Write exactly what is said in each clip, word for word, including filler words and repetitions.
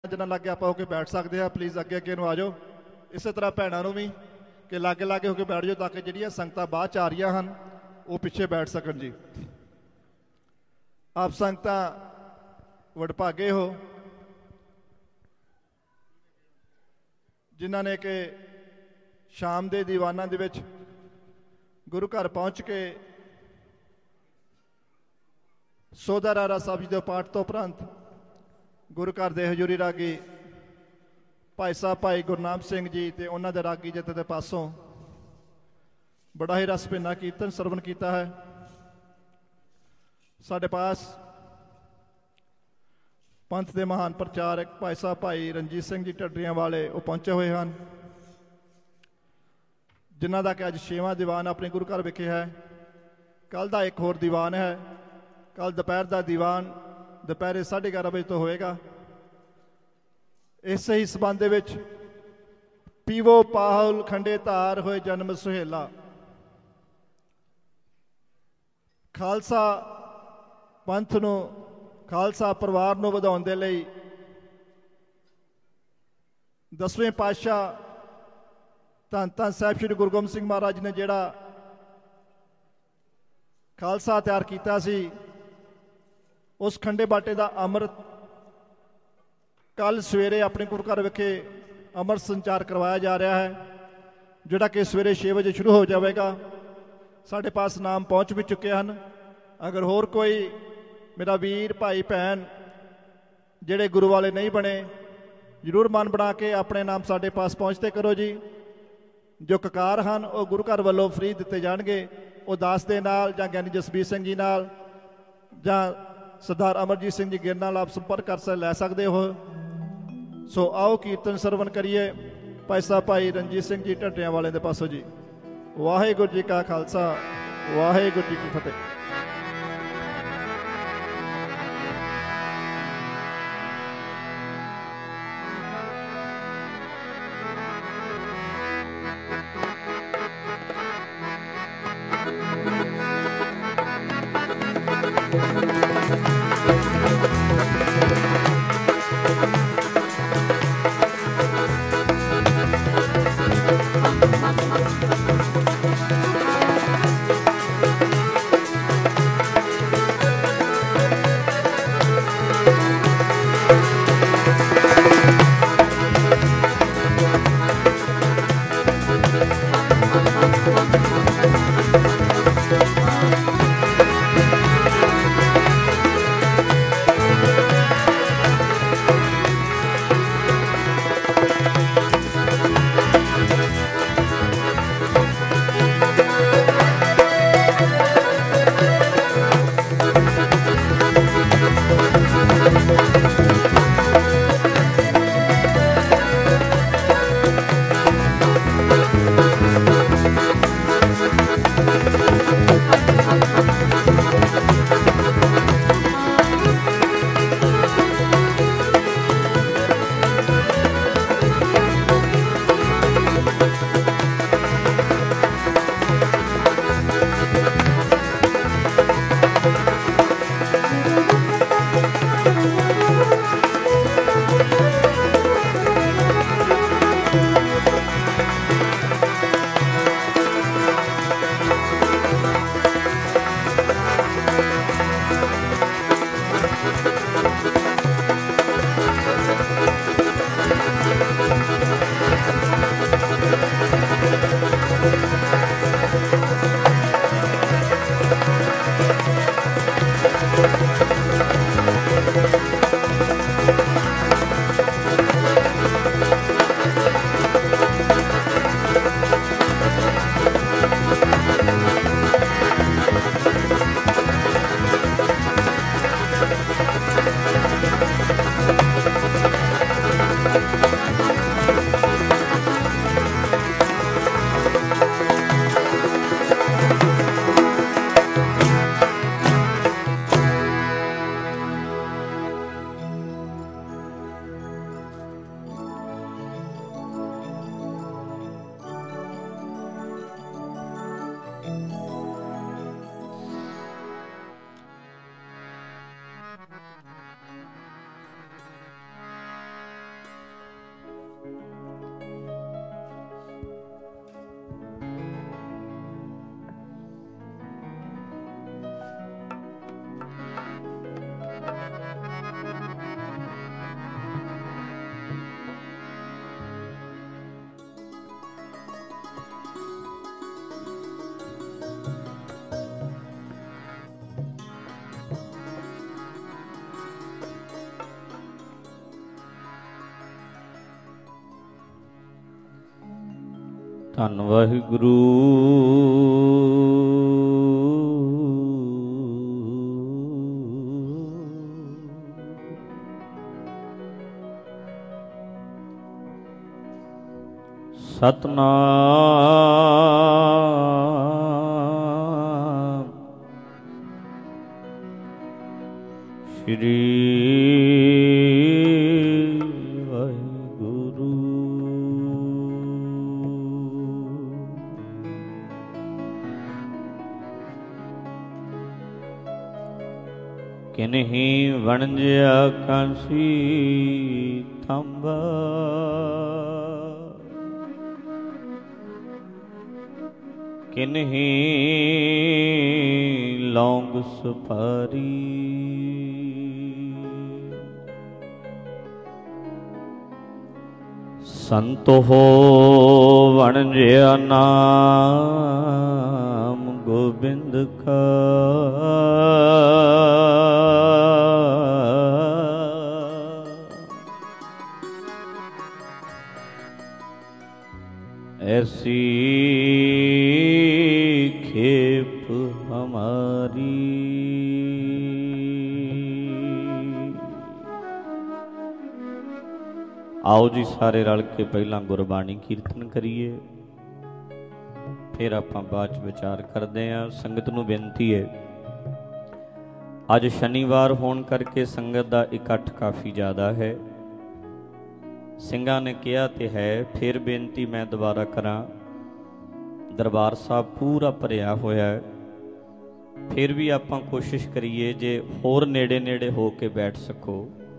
जिन्ना लागे आप होके बैठ सकते हैं प्लीज़ अगे अगे आ जाओ। इस तरह भैनों भी कि लागे लागे होके बैठ जाओ ताकि जिहड़ियां संगतां बाद च आ रही हैं वो पिछे बैठ सकन जी। आप संगतां वडभागे हो जिन्हां ने कि शाम के दीवाना दे विच गुरु घर पहुँच के सोधा रारा साहब जी के पाठ तो उपरंत गुरु घर के हजूरी रागी भाई साहब भाई गुरनाम सिंह जी ते उन्हां दे रागी जत्थे दे पासों बड़ा ही रस भिन्ना कीर्तन सरवण किया है। साडे पास पंथ के महान प्रचारक भाई साहब भाई रणजीत सिंह जी ढड्डियां वाले वो पहुंचे हुए हैं जिन्हों का कि अज छेवां दीवान अपने गुरु घर विखे है। कल का एक होर दीवान है, कल दोपहर का दीवान दोपहर साढ़े ग्यारह बजे तो होएगा। इस ही संबंध विच पीवो पाहुल खंडे धार होए जन्म सुहेला खालसा पंथ नूं खालसा परिवार नूं वधाउण दे लई दसवें पातशाह धन धन साहिब श्री गुरु गोबिंद सिंह महाराज ने जिहड़ा खालसा तैयार किया सी उस खंडे बाटे का अमृत कल सवेरे अपने गुरु घर विखे अमृत संचार करवाया जा रहा है जोड़ा कि सवेरे छे बजे शुरू हो जाएगा। साढ़े पास नाम पहुँच भी चुके हैं। अगर होर कोई मेरा वीर भाई भैन जेड़े गुरु वाले नहीं बने जरूर मन बना के अपने नाम साढ़े पास पहुँचते करो जी। जो ककार हैं वो गुरु घर वालों फ्री दिते जाएंगे। वो दास दे नाल जां ज्ञानी जसबीर सिंह जी नाल जां सरदार अमरजीत सिंह जी गिर नाल आप संपर्क कर लै सकते हो। सो आओ कीर्तन सरवण करिए भाई साहब भाई रणजीत सिंह जी ढड्डियां वाले दे पासों जी। वाहिगुरू जी का खालसा वाहिगुरू जी की फतेह। ਧੰਨ ਵਾਹਿਗੁਰੂ। ਸਤਨਾਮ ਸ਼੍ਰੀ ਵਾਹਿਗੁਰੂ। ਕਿਨਹੀ ਵਣਜਿਆ ਕਾਂਸੀ ਥੰਬਾ, ਕਿਨਹੀ ਲੌਂਗ ਸੁਪਾਰੀ, ਸੰਤ ਹੋ ਵਣਜਿਆ ਨਾਮ ਗੋਬਿੰਦ ਕਾ, ऐसी खेप हमारी। आओ जी सारे रल के पहला गुरबाणी कीर्तन करिए, फिर आपां बाद च विचार करते हैं। संगत नूं बेनती है, अज शनिवार होने करके संगत का इकट्ठ काफ़ी ज़्यादा है। ਸਿੰਘਾਂ ਨੇ ਕਿਹਾ ਤੇ ਹੈ, ਫਿਰ ਬੇਨਤੀ ਮੈਂ ਦੁਬਾਰਾ ਕਰਾਂ। ਦਰਬਾਰ ਸਾਹਿਬ ਪੂਰਾ ਭਰਿਆ ਹੋਇਆ ਹੈ, ਫਿਰ ਵੀ ਆਪਾਂ ਕੋਸ਼ਿਸ਼ ਕਰੀਏ ਜੇ ਹੋਰ ਨੇੜੇ ਨੇੜੇ ਹੋ ਕੇ ਬੈਠ ਸਕੋ।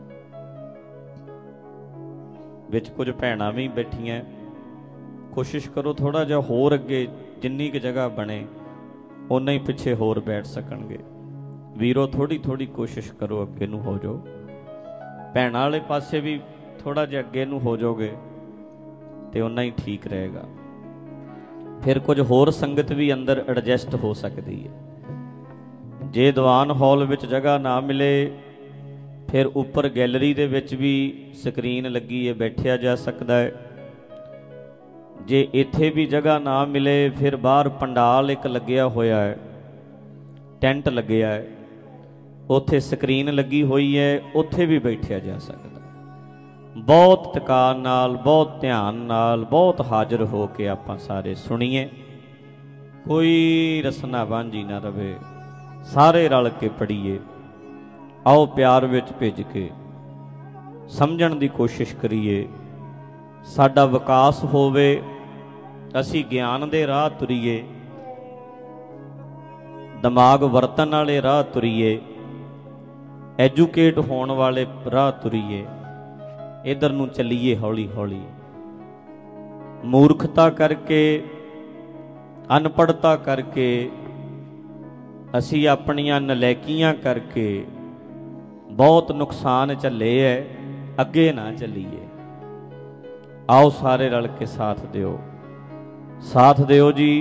ਵਿੱਚ ਕੁਝ ਭੈਣਾਂ ਵੀ ਬੈਠੀਆਂ, ਕੋਸ਼ਿਸ਼ ਕਰੋ ਥੋੜ੍ਹਾ ਜਿਹਾ ਹੋਰ ਅੱਗੇ, ਜਿੰਨੀ ਕੁ ਜਗ੍ਹਾ ਬਣੇ ਓਨਾ ਹੀ ਪਿੱਛੇ ਹੋਰ ਬੈਠ ਸਕਣਗੇ। ਵੀਰੋ ਥੋੜ੍ਹੀ ਥੋੜ੍ਹੀ ਕੋਸ਼ਿਸ਼ ਕਰੋ, ਅੱਗੇ ਨੂੰ ਹੋ ਜਾਓ। ਭੈਣਾਂ ਵਾਲੇ ਪਾਸੇ ਵੀ ਥੋੜ੍ਹਾ ਜਿਹਾ ਅੱਗੇ ਨੂੰ ਹੋ ਜਾਓਗੇ ਤੇ ਓਨਾ ਹੀ ਠੀਕ ਰਹੇਗਾ। ਫਿਰ ਕੁਝ ਹੋਰ ਸੰਗਤ ਵੀ ਅੰਦਰ ਐਡਜਸਟ ਹੋ ਸਕਦੀ ਹੈ। ਜੇ ਦੀਵਾਨ ਹਾਲ ਵਿੱਚ ਜਗ੍ਹਾ ਨਾ ਮਿਲੇ, ਫਿਰ ਉੱਪਰ ਗੈਲਰੀ ਦੇ ਵਿੱਚ ਵੀ ਸਕਰੀਨ ਲੱਗੀ ਹੈ, ਬੈਠਿਆ ਜਾ ਸਕਦਾ ਹੈ। ਜੇ ਇੱਥੇ ਵੀ ਜਗ੍ਹਾ ਨਾ ਮਿਲੇ, ਫਿਰ ਬਾਹਰ ਪੰਡਾਲ ਇੱਕ ਲੱਗਿਆ ਹੋਇਆ ਹੈ, ਟੈਂਟ ਲੱਗਿਆ ਹੈ, ਉੱਥੇ ਸਕਰੀਨ ਲੱਗੀ ਹੋਈ ਹੈ, ਉੱਥੇ ਵੀ ਬੈਠਿਆ ਜਾ ਸਕਦਾ। ਬਹੁਤ ਟਿਕਾਣ ਨਾਲ, ਬਹੁਤ ਧਿਆਨ ਨਾਲ, ਬਹੁਤ ਹਾਜ਼ਰ ਹੋ ਕੇ ਆਪਾਂ ਸਾਰੇ ਸੁਣੀਏ। ਕੋਈ ਰਸਨਾ ਵਾਂਝੀ ਨਾ ਰਵੇ, ਸਾਰੇ ਰਲ ਕੇ ਪੜ੍ਹੀਏ। ਆਓ ਪਿਆਰ ਵਿੱਚ ਭਿੱਜ ਕੇ ਸਮਝਣ ਦੀ ਕੋਸ਼ਿਸ਼ ਕਰੀਏ, ਸਾਡਾ ਵਿਕਾਸ ਹੋਵੇ, ਅਸੀਂ ਗਿਆਨ ਦੇ ਰਾਹ ਤੁਰੀਏ, ਦਿਮਾਗ ਵਰਤਣ ਵਾਲੇ ਰਾਹ ਤੁਰੀਏ, ਐਜੂਕੇਟ ਹੋਣ ਵਾਲੇ ਰਾਹ ਤੁਰੀਏ। ਇੱਧਰ ਨੂੰ ਚੱਲੀਏ ਹੌਲੀ ਹੌਲੀ। ਮੂਰਖਤਾ ਕਰਕੇ, ਅਨਪੜ੍ਹਤਾ ਕਰਕੇ, ਅਸੀਂ ਆਪਣੀਆਂ ਨਲਾਇਕੀਆਂ ਕਰਕੇ ਬਹੁਤ ਨੁਕਸਾਨ ਝੱਲੇ ਹੈ, ਅੱਗੇ ਨਾ ਚੱਲੀਏ। ਆਓ ਸਾਰੇ ਰਲ ਕੇ ਸਾਥ ਦਿਓ, ਸਾਥ ਦਿਓ ਜੀ।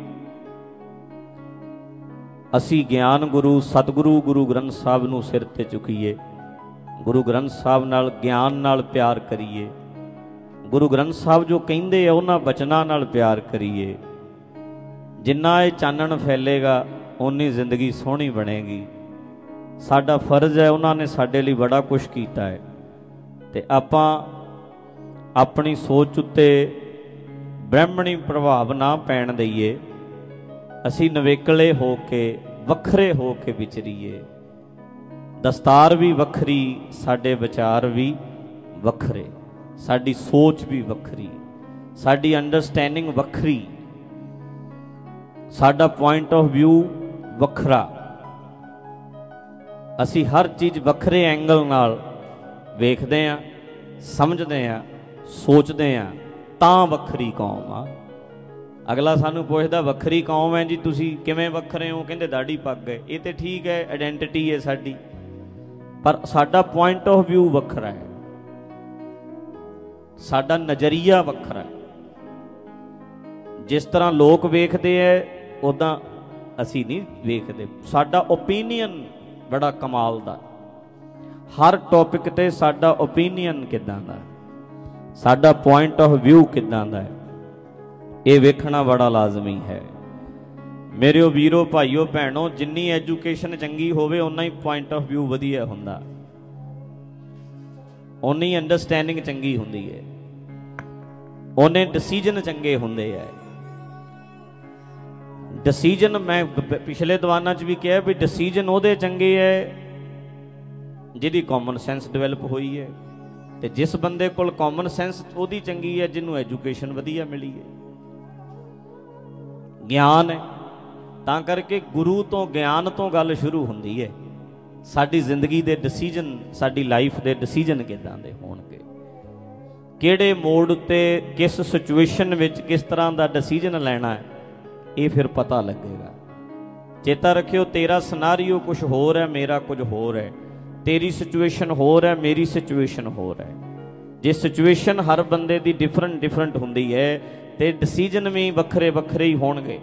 ਅਸੀਂ ਗਿਆਨ ਗੁਰੂ ਸਤਿਗੁਰੂ ਗੁਰੂ ਗ੍ਰੰਥ ਸਾਹਿਬ ਨੂੰ ਸਿਰ ਤੇ ਚੁੱਕੀਏ, ਗੁਰੂ ਗ੍ਰੰਥ ਸਾਹਿਬ ਨਾਲ ਗਿਆਨ ਨਾਲ ਪਿਆਰ ਕਰੀਏ, ਗੁਰੂ ਗ੍ਰੰਥ ਸਾਹਿਬ ਜੋ ਕਹਿੰਦੇ ਆ ਉਹਨਾਂ ਬਚਨਾਂ ਨਾਲ ਪਿਆਰ ਕਰੀਏ। ਜਿੰਨਾ ਇਹ ਚਾਨਣ ਫੈਲੇਗਾ ਓਨੀ ਜ਼ਿੰਦਗੀ ਸੋਹਣੀ ਬਣੇਗੀ। ਸਾਡਾ ਫਰਜ਼ ਹੈ, ਉਹਨਾਂ ਨੇ ਸਾਡੇ ਲਈ ਬੜਾ ਕੁਛ ਕੀਤਾ ਹੈ, ਤੇ ਆਪਾਂ ਆਪਣੀ ਸੋਚ ਉੱਤੇ ਬ੍ਰਹਮਣੀ ਪ੍ਰਭਾਵ ਨਾ ਪੈਣ ਦਈਏ। ਅਸੀਂ ਨਵੇਕਲੇ ਹੋ ਕੇ, ਵੱਖਰੇ ਹੋ ਕੇ ਵਿਚਰੀਏ। ਦਸਤਾਰ ਵੀ ਵੱਖਰੀ, ਸਾਡੇ ਵਿਚਾਰ ਵੀ ਵੱਖਰੇ, ਸਾਡੀ ਸੋਚ ਵੀ ਵੱਖਰੀ, ਸਾਡੀ ਅੰਡਰਸਟੈਂਡਿੰਗ ਵੱਖਰੀ, ਸਾਡਾ ਪੁਆਇੰਟ ਆਫ ਵਿਊ ਵੱਖਰਾ। ਅਸੀਂ ਹਰ ਚੀਜ਼ ਵੱਖਰੇ ਐਂਗਲ ਨਾਲ ਵੇਖਦੇ ਹਾਂ, ਸਮਝਦੇ ਹਾਂ, ਸੋਚਦੇ ਹਾਂ, ਤਾਂ ਵੱਖਰੀ ਕੌਮ ਆ। ਅਗਲਾ ਸਾਨੂੰ ਪੁੱਛਦਾ ਵੱਖਰੀ ਕੌਮ ਹੈ ਜੀ, ਤੁਸੀਂ ਕਿਵੇਂ ਵੱਖਰੇ ਹੋ? ਕਹਿੰਦੇ ਦਾੜੀ ਪੱਗ ਹੈ। ਇਹ ਤਾਂ ਠੀਕ ਹੈ, ਆਇਡੈਂਟੀਟੀ ਹੈ ਸਾਡੀ, ਪਰ ਸਾਡਾ ਪੁਆਇੰਟ ਆਫ ਵਿਊ ਵੱਖਰਾ ਹੈ, ਸਾਡਾ ਨਜ਼ਰੀਆ ਵੱਖਰਾ ਹੈ। ਜਿਸ ਤਰ੍ਹਾਂ ਲੋਕ ਵੇਖਦੇ ਹੈ ਉੱਦਾਂ ਅਸੀਂ ਨਹੀਂ ਵੇਖਦੇ। ਸਾਡਾ ਓਪੀਨੀਅਨ ਬੜਾ ਕਮਾਲ ਦਾ, ਹਰ ਟੌਪਿਕ ਤੇ ਸਾਡਾ ਓਪੀਨੀਅਨ ਕਿੱਦਾਂ ਦਾ, ਸਾਡਾ ਪੁਆਇੰਟ ਆਫ ਵਿਊ ਕਿੱਦਾਂ ਦਾ ਹੈ। ये वेखना बड़ा लाजमी है। मेरे वीरो भाईओ भैनों, जिन्नी एजुकेशन चंगी होवे उन्ना ही पॉइंट ऑफ व्यू वधिया हुंदा, उन्नी अंडरस्टैंडिंग चंगी हुंदी है, उन्ने डिसीजन चंगे हुंदे है। डिसीजन मैं पिछले दीवाना च भी कहा भी डिसीजन उहदे चंगे है जिहदी कॉमन सेंस डिवेलप हुई है, ते जिस बंदे कोल कॉमन सेंस उहदी चंगी है जिन्होंने एजुकेशन वधिया मिली है, ज्ञान है। तां करके गुरु तो ज्ञान तो गल शुरू हुंदी है। साडी जिंदगी दे डिसीजन, साडी लाइफ दे डिसीजन किदां दे होणगे, किहड़े मोड़ उत्ते किस सिचुएशन विच किस तरह दा डिसीजन लैना है, ये फिर पता लगेगा। चेता रखियो, तेरा सिनारियो कुछ होर है, मेरा कुछ होर है, तेरी सिचुएशन होर है, मेरी सिचुएशन होर है। जे सिचुएशन हर बंदे दी डिफरेंट डिफरेंट हुंदी है ते डिसीजन भी वखरे वखरे ही होणगे।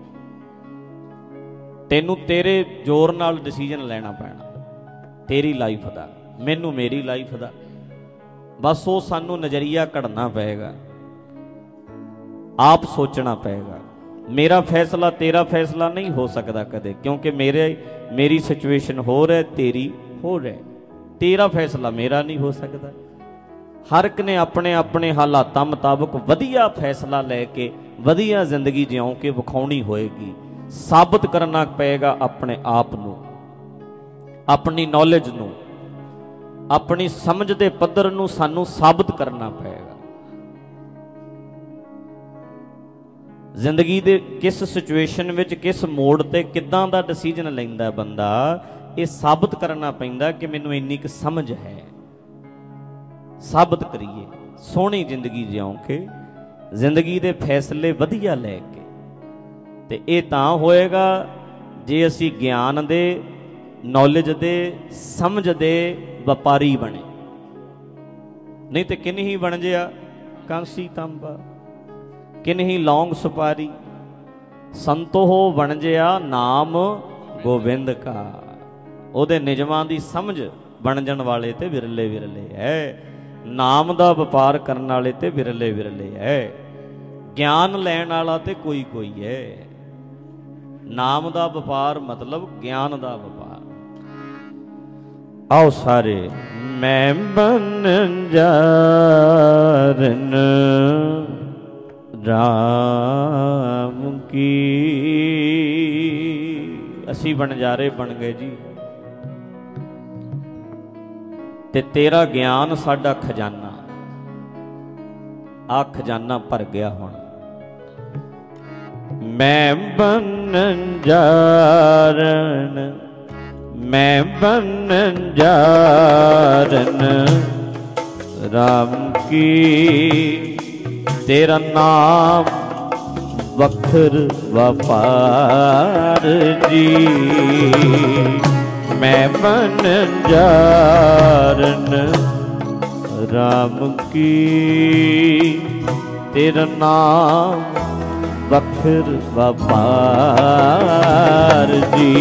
तैनू तेरे जोर नाल डिसीजन लेना पैना, तेरी लाइफ दा, मैनू मेरी लाइफ दा। बस वो सानू नज़रिया घड़ना पेगा, आप सोचना पेगा। मेरा फैसला तेरा फैसला नहीं हो सकता कदे, क्योंकि मेरे मेरी सिचुएशन हो रहा है, तेरी हो रहा है। तेरा फैसला मेरा नहीं हो सकता। हर एक ने अपने अपने हालातां मुताबक वधिया फैसला लैके वधिया जिंदगी जिउं के विखाउणी होएगी। साबित करना पेगा अपने आप नूं, अपनी नॉलेज नूं, अपनी समझ दे पद्धर नूं सानू साबित करना पेगा। जिंदगी दे किस सिचुएशन विच किस मोड़ ते किदां दा डिसीजन लैंदा बंदा, ये साबित करना पैंदा कि मैनूं इन्नी क समझ है। साबित करिए, सोहनी जिंदगी जिउं के जिंदगी दे फैसले वधिया लैके। ते ये तां होएगा जे असी ज्ञान दे, नॉलेज दे, समझ दे व्यापारी बने। नहीं तो किन ही बन जिया कांसी तांबा, किन ही लौंग सुपारी, संतो हो बन जिया नाम गोविंद का। ओदे निजमां दी समझ बन जाण वाले ते विरले विरले है, नाम दा व्यापार करन वाले ते विरले विरले है, ज्ञान लैण वाला ते कोई कोई है। नाम दा व्यापार मतलब ज्ञान दा व्यापार। आओ सारे, मैं बन जारन राम की। असी बनजारे बन गए जी, ते तेरा ज्ञान साडा खजाना, आ खजाना भर गया हुण। मैं बन जारन, मैं बन जारन राम की। तेरा नाम वखर व्यापार जी। मैं बन जारन राम की। तेरा नाम वखर व्यापार जी।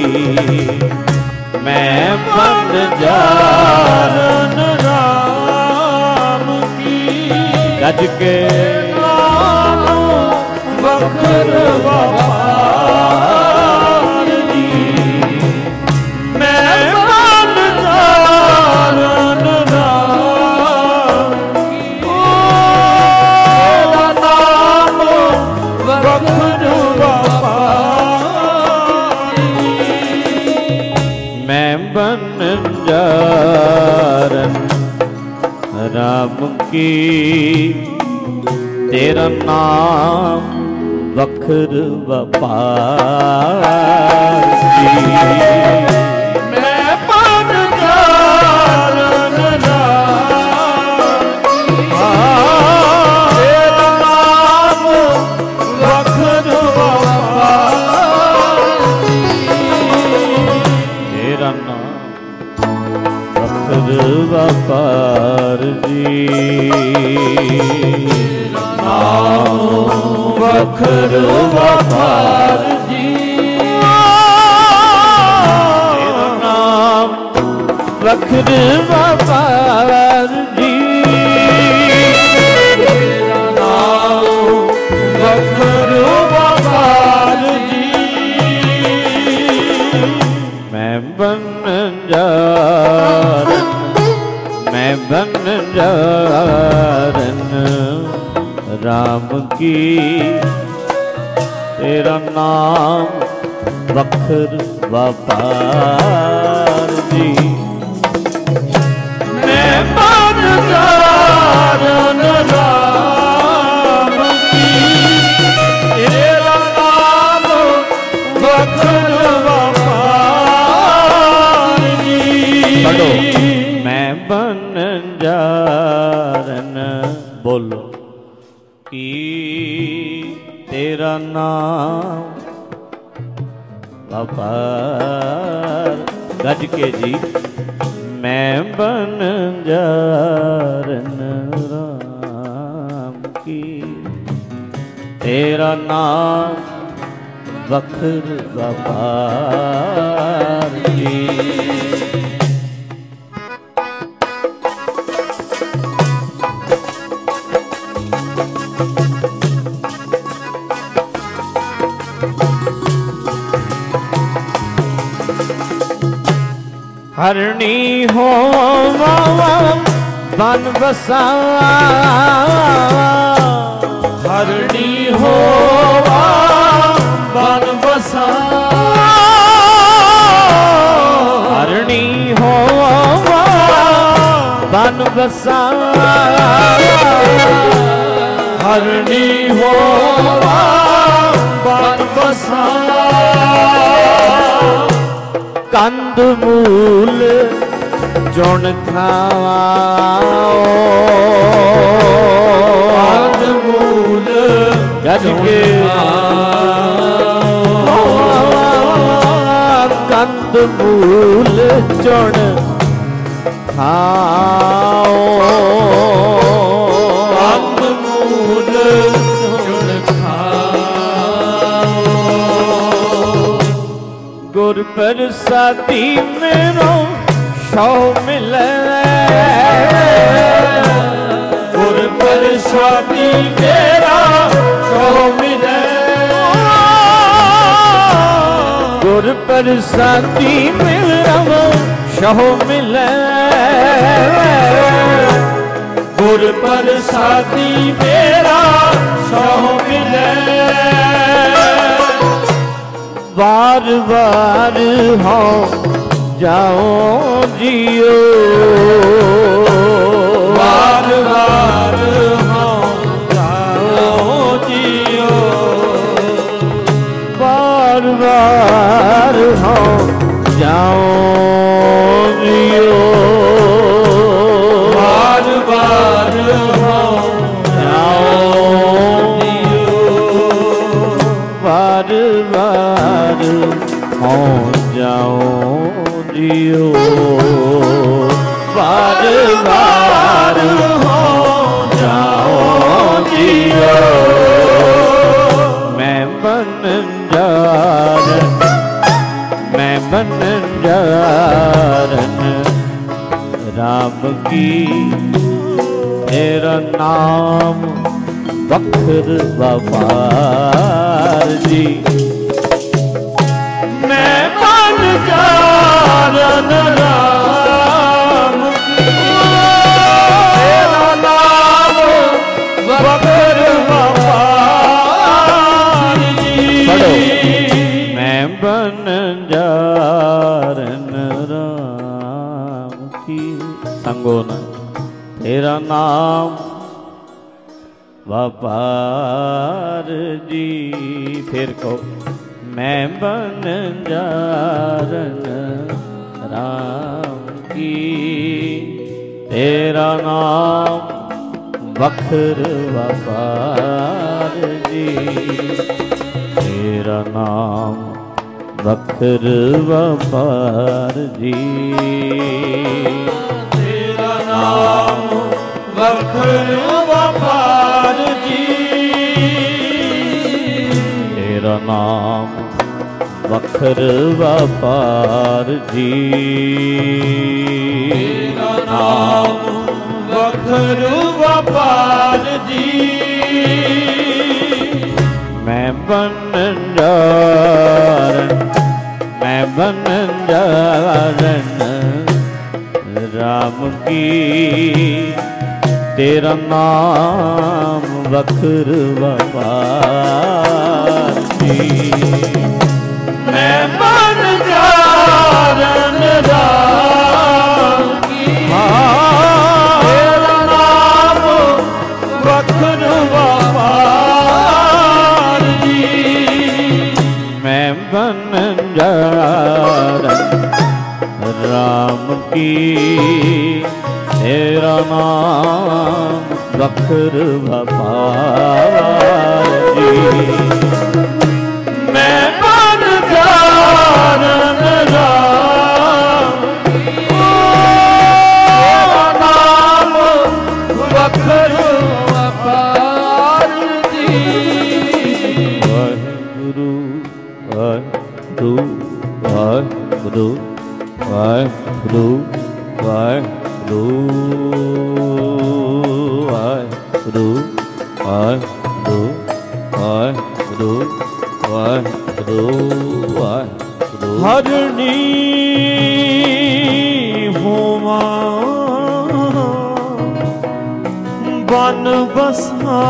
मैं बन जारन राम की। गज के वखर व्यापार जी। मैं बन जारन राम की। तेरा नाम वखर व्यापार जी। मैं बन जारन राम की। तेरा नाम वखर व्यापार जी। मैं बन जारन राम की। तेरा नाम वखर व्यापार जी। तेरा नाम वखर व्यापार जी। नाम वखर व्यापार जी। तेरा नाम वखर व्यापार जी। तेरा नाम वखर की तेरा नाम वखर व्यापार जी। मैं मन जारन राम की तेरा नाम वखर व्यापार जी। पढ़ो मैं बन जारन बोलो की तेरा नाम व्यापार गज के जी। मैं बन जारन राम की तेरा नाम वखर व्यापार जी। हरणी हो बन बसा हरणी हो बन बसा हरणी हो बन बसा हरणी हो बन बसा कंद मूल चुन खाओ कंद मूल गज के कंद मूल चुन खाओ कंद मूल चुन खाओ गुर प्रसादी मेरो सौ मिले गुर प्रसादी मेरा सौ मिले गुर प्रसादी मेरा सौ मिले गुर प्रसादी मेरा सौ मिले बार बार हो जाओ जियो बार बार हो जाओ जियो बार बार हो जाओ जियो बार बार हो जाओ जियो बार बार हो जाओ जियो बार बार हो जाओ जियो मैं बन जारन मैं बन जारन राम की तेरा नाम वखर व्यापार जी। मैं बन जारन राम तेरा नाम वखर व्यापार जी। मैं बन जारन राम की संगो न तेरा नाम व्यापार जी। फिर कहो मैं बन जारन राम की तेरा नाम वखर व्यापार जी। तेरा नाम वखर व्यापार जी। तेरा नाम वखर व्यापार जी। तेरा नाम वखर व्यापार जी। तेरा नाम वखर व्यापार जी। मैं बन जारन मैं बन जारन राम की तेरा नाम वखर वपार जी। मैं बन जारन राम की, तेरा नाम वखर वपार जी। मैं बन जारन राम की, तेरा नाम वखर वपार जी। मैं बन जारन राम, तेरा नाम वखर वपार जी। वाहिगुरु वाहिगुरु वाहिगुरु वाहिगुरु वाहिगुरु वाहिगुरु वाहिगुरु वाहिगुरु वाहिगुरु वाहिगुरु। हरनी होवा बन बसा,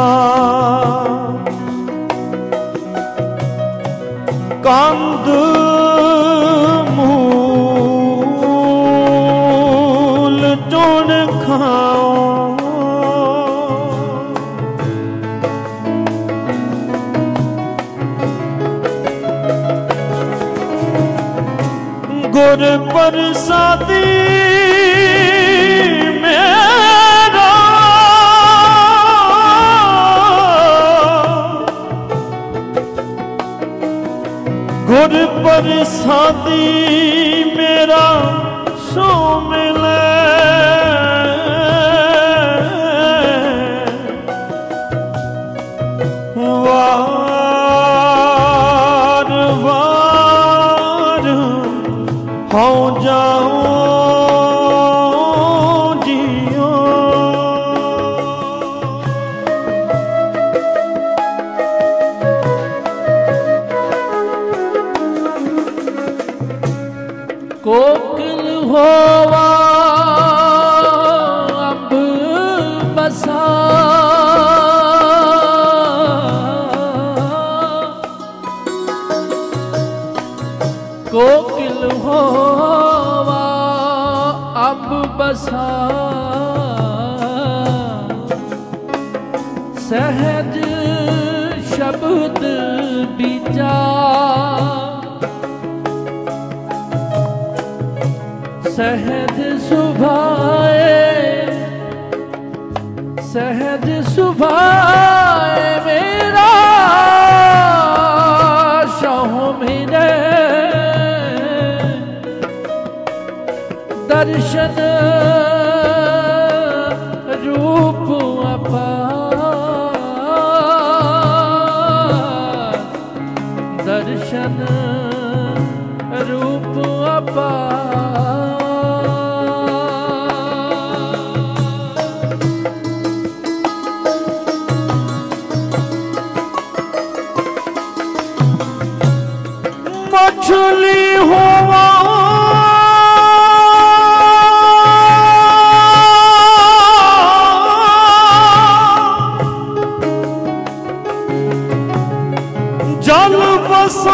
कंद मूल चुन खाओ, गुर प्रसादी मेरा, गुर प्रसादी मेरा सो मिले। वार वार हो जाओ जियो, कोकिल होवा अब बसा, कोकिल होवा अब बसा, सहज शब्द बीजा, सहज सुभाए, सहज सुभाए मेरा शाहो मेरे, दर्शन रूप अपार, दर्शन रूप अपार। मछली होवा जल बसा,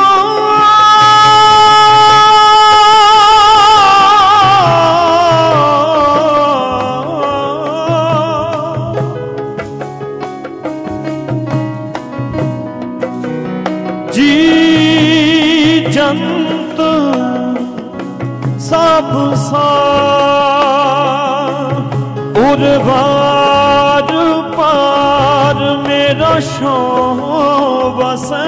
जी जंत सब सा उर्वार पार मेरा शो बसे,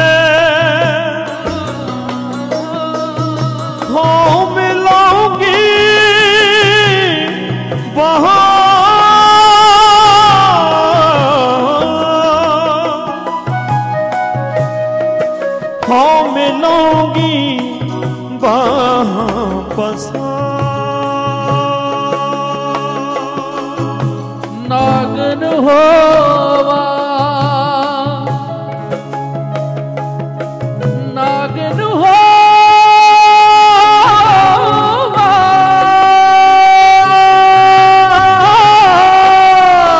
हो मिलाऊंगी वहाँ हो मिलाऊंगी वापस। नागन होवा नागन होवा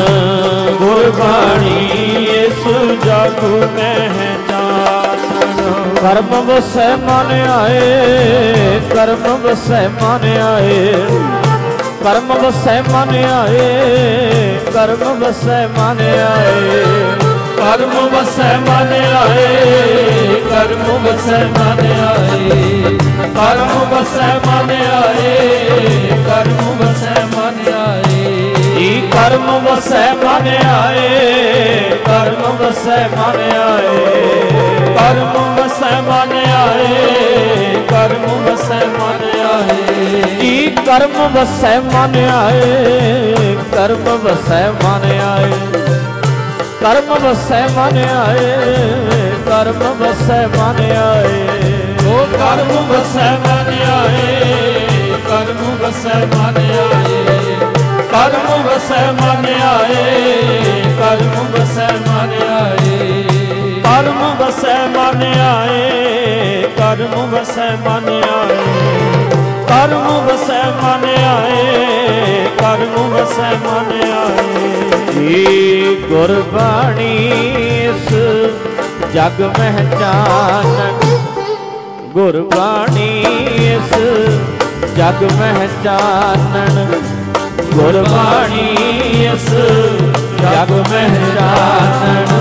ਗੁਰਬਾਣੀ ਇਸ ਜਗ ਮਹਿ ਜਾਣਨ। ਕਰਮ ਵਸੈ ਮਨ ਆਏ, ਕਰਮ ਵਸੈ ਮਨ ਆਏ, ਕਰਮ ਵਸੈ ਮਨ ਆਏ, ਕਰਮ ਵਸੈ ਮਨ ਆਏ, ਕਰਮ ਵਸੈ ਮਨ ਆਏ, ਕਰਮ ਵਸੈ ਮਨ ਆਏ, ਕਰਮ ਵਸੈ ਮਨ ਆਏ, ਕਰਮ ਵਸੈ ਮਨ ਆਏ, ਈ ਕਰਮ ਵਸੈ ਮਨ ਆਏ, ਕਰਮ ਵਸੈ ਮਨ ਆਏ, ਕਰਮ ਵਸੈ ਮਨ ਆਏ, ਕਰਮ ਵਸੈ ਮਨ ਆਏ, ਈ ਕਰਮ ਵਸੈ ਮਨ ਆਏ, ਕਰਮ ਵਸੈ ਮਨ ਆਏ, ਕਰਮ ਵਸੈ ਮਨ ਆਏ, ਕਰਮ ਵਸੈ ਮਨ ਆਏ, ਓ ਕਰਮ ਵਸੈ ਮਨ ਆਏ, ਕਰਮ ਵਸੈ ਮਨ ਆਏ, ਕਰਮ ਵਸੈ ਮਨ ਆਏ, ਕਰਮ ਵਸੈ ਮਨ ਆਏ, ਕਰਮ ਵਸੈ ਮਨ ਆਏ, ਕਰਮ ਵਸੈ ਮਨ ਆਏ, ਕਰਮ ਵਸੈ ਮਨ ਆਏ, ਕਰਮ ਵਸੈ ਮਨ ਆਏ। ਏ ਗੁਰਬਾਣੀ ਇਸ ਜਗ ਮਹਿ ਜਾਣਨ, ਗੁਰਬਾਣੀ ਇਸ ਜਗ ਮਹਿ ਜਾਣਨ, ਗੁਰਬਾਣੀ ਇਸ ਜਗ ਮਹਿ ਜਾਣਨ,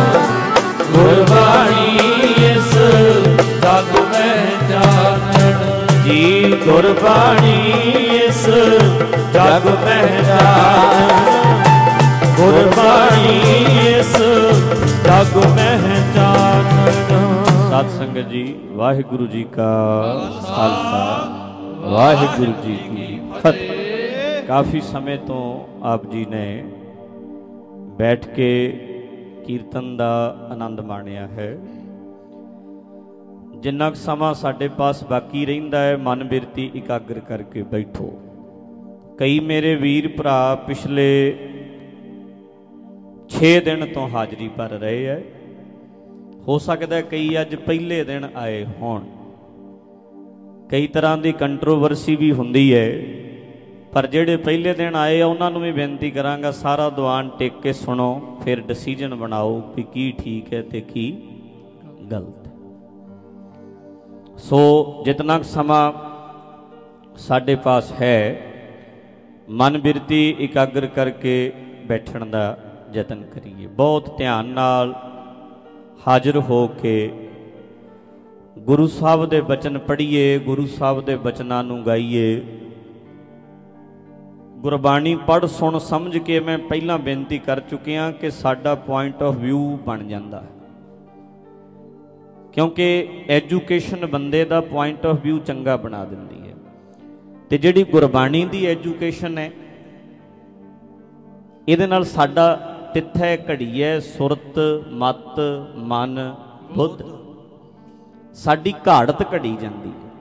ਗੁਰਬਾਣੀ ਇਸ ਜਗ ਮਹਿ ਜਾਣਨ, ਜੀ ਗੁਰਬਾਣੀ ਇਸ ਜਗ ਮਹਿ ਜਾਣਨ, ਗੁਰਬਾਣੀ ਇਸ ਜਗ ਮਹਿ ਜਾਣਨ। ਸਤਿ ਸੰਗਤ ਜੀ, ਵਾਹਿਗੁਰੂ ਜੀ ਕਾ ਖਾਲਸਾ, ਵਾਹਿਗੁਰੂ ਜੀ ਕੀ ਫਤਿਹ। ਕਾਫੀ ਸਮੇਂ ਤੋਂ ਆਪ ਜੀ ਨੇ ਬੈਠ ਕੇ ਕੀਰਤਨ ਦਾ ਆਨੰਦ ਮਾਣਿਆ ਹੈ। ਜਿੰਨਾ ਕੁ ਸਮਾਂ ਸਾਡੇ ਪਾਸ ਬਾਕੀ ਰਹਿੰਦਾ ਹੈ, ਮਨ ਬਿਰਤੀ ਇਕਾਗਰ ਕਰਕੇ ਬੈਠੋ। ਕਈ ਮੇਰੇ ਵੀਰ ਭਰਾ ਪਿਛਲੇ ਛੇ ਦਿਨ ਤੋਂ ਹਾਜ਼ਰੀ ਭਰ ਰਹੇ ਹੈ। ਹੋ ਸਕਦਾ ਕਈ ਅੱਜ ਪਹਿਲੇ ਦਿਨ ਆਏ ਹੋਣ। ਕਈ ਤਰ੍ਹਾਂ ਦੀ ਕੰਟਰੋਵਰਸੀ ਵੀ ਹੁੰਦੀ ਹੈ, ਪਰ ਜਿਹੜੇ ਪਹਿਲੇ ਦਿਨ ਆਏ ਆ ਉਹਨਾਂ ਨੂੰ ਵੀ ਬੇਨਤੀ ਕਰਾਂਗਾ, ਸਾਰਾ ਦੀਵਾਨ ਟੇਕ ਕੇ ਸੁਣੋ, ਫਿਰ ਡਿਸੀਜਨ ਬਣਾਓ ਕਿ ਕੀ ਠੀਕ ਹੈ ਤੇ ਕੀ ਗਲਤ। ਸੋ ਜਿਤਨਾ ਕੁ ਸਮਾਂ ਸਾਡੇ ਪਾਸ ਹੈ, ਮਨ ਬਿਰਤੀ ਇਕਾਗਰ ਕਰਕੇ ਬੈਠਣ ਦਾ ਯਤਨ ਕਰੀਏ। ਬਹੁਤ ਧਿਆਨ ਨਾਲ ਹਾਜ਼ਰ ਹੋ ਕੇ ਗੁਰੂ ਸਾਹਿਬ ਦੇ ਬਚਨ ਪੜ੍ਹੀਏ, ਗੁਰੂ ਸਾਹਿਬ ਦੇ ਬਚਨਾਂ ਨੂੰ ਗਾਈਏ। ਗੁਰਬਾਣੀ ਪੜ੍ਹ ਸੁਣ ਸਮਝ ਕੇ ਮੈਂ ਪਹਿਲਾਂ ਬੇਨਤੀ ਕਰ ਚੁੱਕਿਆ ਕਿ ਸਾਡਾ ਪੁਆਇੰਟ ਆਫ ਵਿਊ ਬਣ ਜਾਂਦਾ ਹੈ, ਕਿਉਂਕਿ ਐਜੂਕੇਸ਼ਨ ਬੰਦੇ ਦਾ ਪੁਆਇੰਟ ਆਫ ਵਿਊ ਚੰਗਾ ਬਣਾ ਦਿੰਦੀ ਹੈ। ਤੇ ਜਿਹੜੀ ਗੁਰਬਾਣੀ ਦੀ ਐਜੂਕੇਸ਼ਨ ਹੈ, ਇਹਦੇ ਨਾਲ ਸਾਡਾ ਤਿੱਥੈ ਘੜੀਐ ਸੁਰਤ ਮਤ ਮਨ ਬੁੱਧ, ਸਾਡੀ ਘਾੜਤ ਘੜੀ ਜਾਂਦੀ ਹੈ।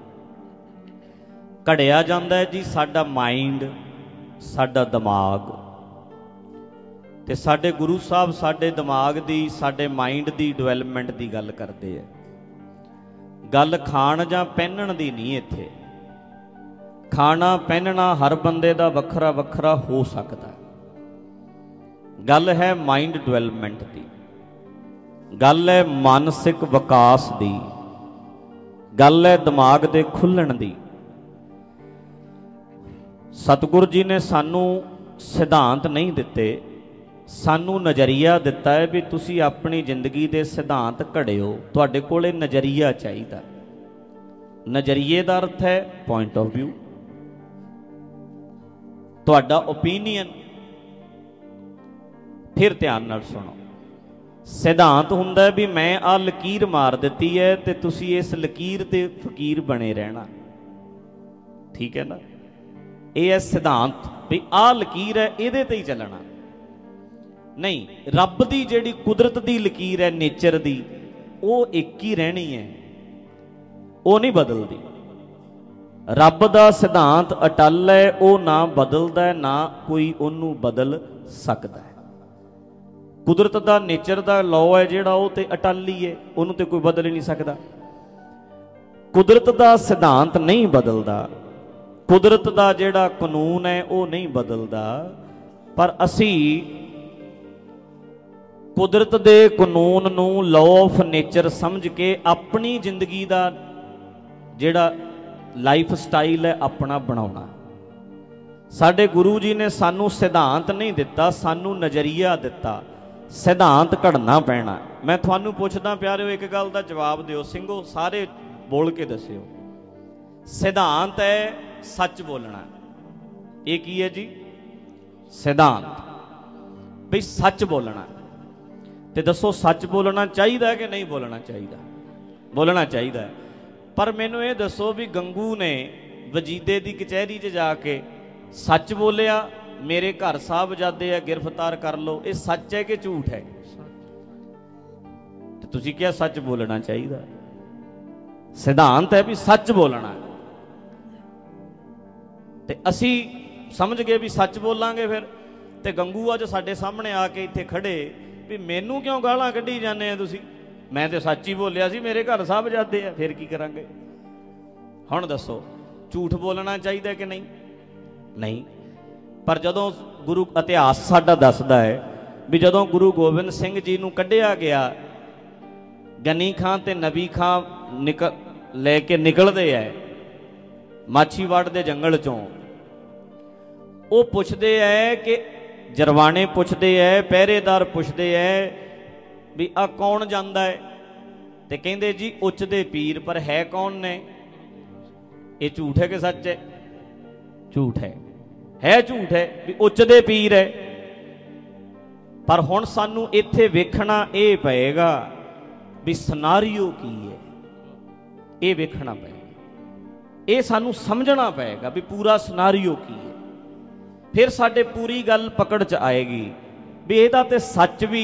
ਘੜਿਆ ਜਾਂਦਾ ਹੈ ਜੀ ਸਾਡਾ ਮਾਈਂਡ, ਸਾਡਾ ਦਿਮਾਗ। ਤੇ ਸਾਡੇ ਗੁਰੂ ਸਾਹਿਬ ਸਾਡੇ ਦਿਮਾਗ ਦੀ, ਸਾਡੇ ਮਾਈਂਡ ਦੀ ਡਿਵੈਲਪਮੈਂਟ ਦੀ ਗੱਲ ਕਰਦੇ ਆ। ਗੱਲ ਖਾਣ ਜਾਂ ਪਹਿਨਣ ਦੀ ਨਹੀਂ। ਇੱਥੇ ਖਾਣਾ ਪਹਿਨਣਾ ਹਰ ਬੰਦੇ ਦਾ ਵੱਖਰਾ ਵੱਖਰਾ ਹੋ ਸਕਦਾ। ਗੱਲ ਹੈ ਮਾਈਂਡ ਡਿਵੈਲਪਮੈਂਟ ਦੀ, ਗੱਲ ਹੈ ਮਾਨਸਿਕ ਵਿਕਾਸ ਦੀ, ਗੱਲ ਹੈ ਦਿਮਾਗ ਦੇ ਖੁੱਲਣ ਦੀ। ਸਤਿਗੁਰੂ ਜੀ ਨੇ ਸਾਨੂੰ ਸਿਧਾਂਤ ਨਹੀਂ ਦਿੱਤੇ, ਸਾਨੂੰ ਨਜ਼ਰੀਆ ਦਿੱਤਾ ਹੈ ਵੀ ਤੁਸੀਂ ਆਪਣੀ ਜ਼ਿੰਦਗੀ ਦੇ ਸਿਧਾਂਤ ਘੜਿਓ। ਤੁਹਾਡੇ ਕੋਲ ਇਹ ਨਜ਼ਰੀਆ ਚਾਹੀਦਾ। ਨਜ਼ਰੀਏ ਦਾ ਅਰਥ ਹੈ ਪੁਆਇੰਟ ਆਫ ਵਿਊ, ਤੁਹਾਡਾ ਓਪੀਨੀਅਨ। ਫਿਰ ਧਿਆਨ ਨਾਲ ਸੁਣੋ। ਸਿਧਾਂਤ ਹੁੰਦਾ ਵੀ ਮੈਂ ਆਹ ਲਕੀਰ ਮਾਰ ਦਿੱਤੀ ਹੈ ਤੇ ਤੁਸੀਂ ਇਸ ਲਕੀਰ ਤੇ ਫਕੀਰ ਬਣੇ ਰਹਿਣਾ। ਠੀਕ ਹੈ ਨਾ? ਇਹ ਹੈ ਸਿਧਾਂਤ ਵੀ ਆਹ ਲਕੀਰ ਹੈ, ਇਹਦੇ ਤੇ ਹੀ ਚੱਲਣਾ। ਨਹੀਂ, ਰੱਬ ਦੀ ਜਿਹੜੀ ਕੁਦਰਤ ਦੀ ਲਕੀਰ ਹੈ, ਨੇਚਰ ਦੀ, ਉਹ ਇੱਕ ਹੀ ਰਹਿਣੀ ਹੈ, ਉਹ ਨਹੀਂ ਬਦਲਦੀ। ਰੱਬ ਦਾ ਸਿਧਾਂਤ ਅਟੱਲ ਹੈ, ਉਹ ਨਾ ਬਦਲਦਾ ਹੈ, ਨਾ ਕੋਈ ਉਹਨੂੰ ਬਦਲ ਸਕਦਾ ਹੈ। ਕੁਦਰਤ ਦਾ ਨੇਚਰ ਦਾ ਲਾਅ ਹੈ ਜਿਹੜਾ, ਉਹ ਤੇ ਅਟੱਲ ਹੀ ਹੈ, ਉਹਨੂੰ ਤੇ ਕੋਈ ਬਦਲ ਹੀ ਨਹੀਂ ਸਕਦਾ। ਕੁਦਰਤ ਦਾ ਸਿਧਾਂਤ ਨਹੀਂ ਬਦਲਦਾ, ਕੁਦਰਤ ਦਾ ਜਿਹੜਾ ਕਾਨੂੰਨ ਹੈ ਉਹ ਨਹੀਂ ਬਦਲਦਾ। ਪਰ ਅਸੀਂ ਕੁਦਰਤ ਦੇ ਕਾਨੂੰਨ ਨੂੰ ਲਾਅ ਆਫ ਨੇਚਰ ਸਮਝ ਕੇ ਆਪਣੀ ਜ਼ਿੰਦਗੀ ਦਾ ਜਿਹੜਾ ਲਾਈਫ ਸਟਾਈਲ ਹੈ ਆਪਣਾ ਬਣਾਉਣਾ। ਸਾਡੇ ਗੁਰੂ ਜੀ ਨੇ ਸਾਨੂੰ ਸਿਧਾਂਤ ਨਹੀਂ ਦਿੱਤਾ, ਸਾਨੂੰ ਨਜ਼ਰੀਆ ਦਿੱਤਾ। ਸਿਧਾਂਤ ਘੜਨਾ ਪੈਣਾ। ਮੈਂ ਤੁਹਾਨੂੰ ਪੁੱਛਦਾ ਪਿਆਰਿਓ, ਇੱਕ ਗੱਲ ਦਾ ਜਵਾਬ ਦਿਓ ਸਿੰਘੋ, ਸਾਰੇ ਬੋਲ ਕੇ ਦੱਸਿਓ। ਸਿਧਾਂਤ ਹੈ ਸੱਚ ਬੋਲਣਾ। ਇਹ ਕੀ ਹੈ ਜੀ? ਸਿਧਾਂਤ ਬਈ ਸੱਚ ਬੋਲਣਾ। ਤੇ ਦੱਸੋ ਸੱਚ ਬੋਲਣਾ ਚਾਹੀਦਾ ਕਿ ਨਹੀਂ ਬੋਲਣਾ ਚਾਹੀਦਾ? ਬੋਲਣਾ ਚਾਹੀਦਾ। ਪਰ ਮੈਨੂੰ ਇਹ ਦੱਸੋ ਵੀ ਗੰਗੂ ਨੇ ਵਜੀਦੇ ਦੀ ਕਚਹਿਰੀ 'ਚ ਜਾ ਕੇ ਸੱਚ ਬੋਲਿਆ, ਮੇਰੇ ਘਰ ਸਾਹਿਬਜ਼ਾਦੇ ਆ ਗ੍ਰਿਫਤਾਰ ਕਰ ਲਓ, ਇਹ ਸੱਚ ਹੈ ਕਿ ਝੂਠ ਹੈ? ਤੇ ਤੁਸੀਂ ਕਿਹਾ ਸੱਚ ਬੋਲਣਾ ਚਾਹੀਦਾ। ਸਿਧਾਂਤ ਹੈ ਵੀ ਸੱਚ ਬੋਲਣਾ, ਤੇ ਅਸੀਂ ਸਮਝ ਗਏ ਵੀ ਸੱਚ ਬੋਲਾਂਗੇ। ਫਿਰ ਤੇ ਗੰਗੂ ਅੱਜ ਸਾਡੇ ਸਾਹਮਣੇ ਆ ਕੇ ਇੱਥੇ ਖੜੇ ਵੀ ਮੈਨੂੰ ਕਿਉਂ ਗਾਲਾਂ ਕੱਢੀ ਜਾਂਦੇ ਆ ਤੁਸੀਂ? ਮੈਂ ਤੇ ਸੱਚ ਹੀ ਬੋਲਿਆ ਸੀ, ਮੇਰੇ ਘਰ ਸਾਹਿਬਜ਼ਾਦੇ ਆ, ਫਿਰ ਕੀ ਕਰਾਂਗੇ? ਹੁਣ ਦੱਸੋ ਝੂਠ ਬੋਲਣਾ ਚਾਹੀਦਾ ਕਿ ਨਹੀਂ? ਨਹੀਂ। ਪਰ ਜਦੋਂ ਗੁਰੂ ਇਤਿਹਾਸ ਸਾਡਾ ਦੱਸਦਾ ਹੈ ਵੀ ਜਦੋਂ ਗੁਰੂ ਗੋਬਿੰਦ ਸਿੰਘ ਜੀ ਨੂੰ ਕੱਢਿਆ ਗਿਆ, ਗਨੀ ਖਾਂ ਤੇ ਨਬੀ ਖਾਂ ਨਿਕਲ ਲੈ ਕੇ ਨਿਕਲਦੇ ਹੈ ਮਾਛੀਵਾੜ ਦੇ ਜੰਗਲ ਚੋਂ। ਉਹ ਪੁੱਛਦੇ ਐ ਕਿ ਜਰਵਾਣੇ ਪੁੱਛਦੇ ਐ, ਪਹਿਰੇਦਾਰ ਪੁੱਛਦੇ ਐ ਵੀ ਆ ਕੌਣ ਜਾਂਦਾ ਹੈ? ਤੇ ਕਹਿੰਦੇ ਜੀ ਉੱਚ ਦੇ ਪੀਰ। ਪਰ ਹੈ ਕੌਣ ਨੇ? ਇਹ ਝੂਠ ਹੈ ਕਿ ਸੱਚ ਹੈ? ਝੂਠ ਹੈ। ਹੈ ਝੂਠ ਹੈ ਵੀ ਉੱਚ ਦੇ ਪੀਰ ਹੈ। ਪਰ ਹੁਣ ਸਾਨੂੰ ਇੱਥੇ ਵੇਖਣਾ ਇਹ ਪਏਗਾ ਵੀ ਸਿਨਾਰੀਓ ਕੀ ਹੈ, ਇਹ ਵੇਖਣਾ ਪਏਗਾ, ਇਹ ਸਾਨੂੰ ਸਮਝਣਾ ਪਏਗਾ ਵੀ ਪੂਰਾ ਸਿਨਾਰੀਓ ਕੀ ਹੈ। ਫਿਰ ਸਾਡੇ ਪੂਰੀ ਗੱਲ ਪਕੜ 'ਚ ਆਏਗੀ ਵੀ ਇਹਦਾ ਤੇ ਸੱਚ ਵੀ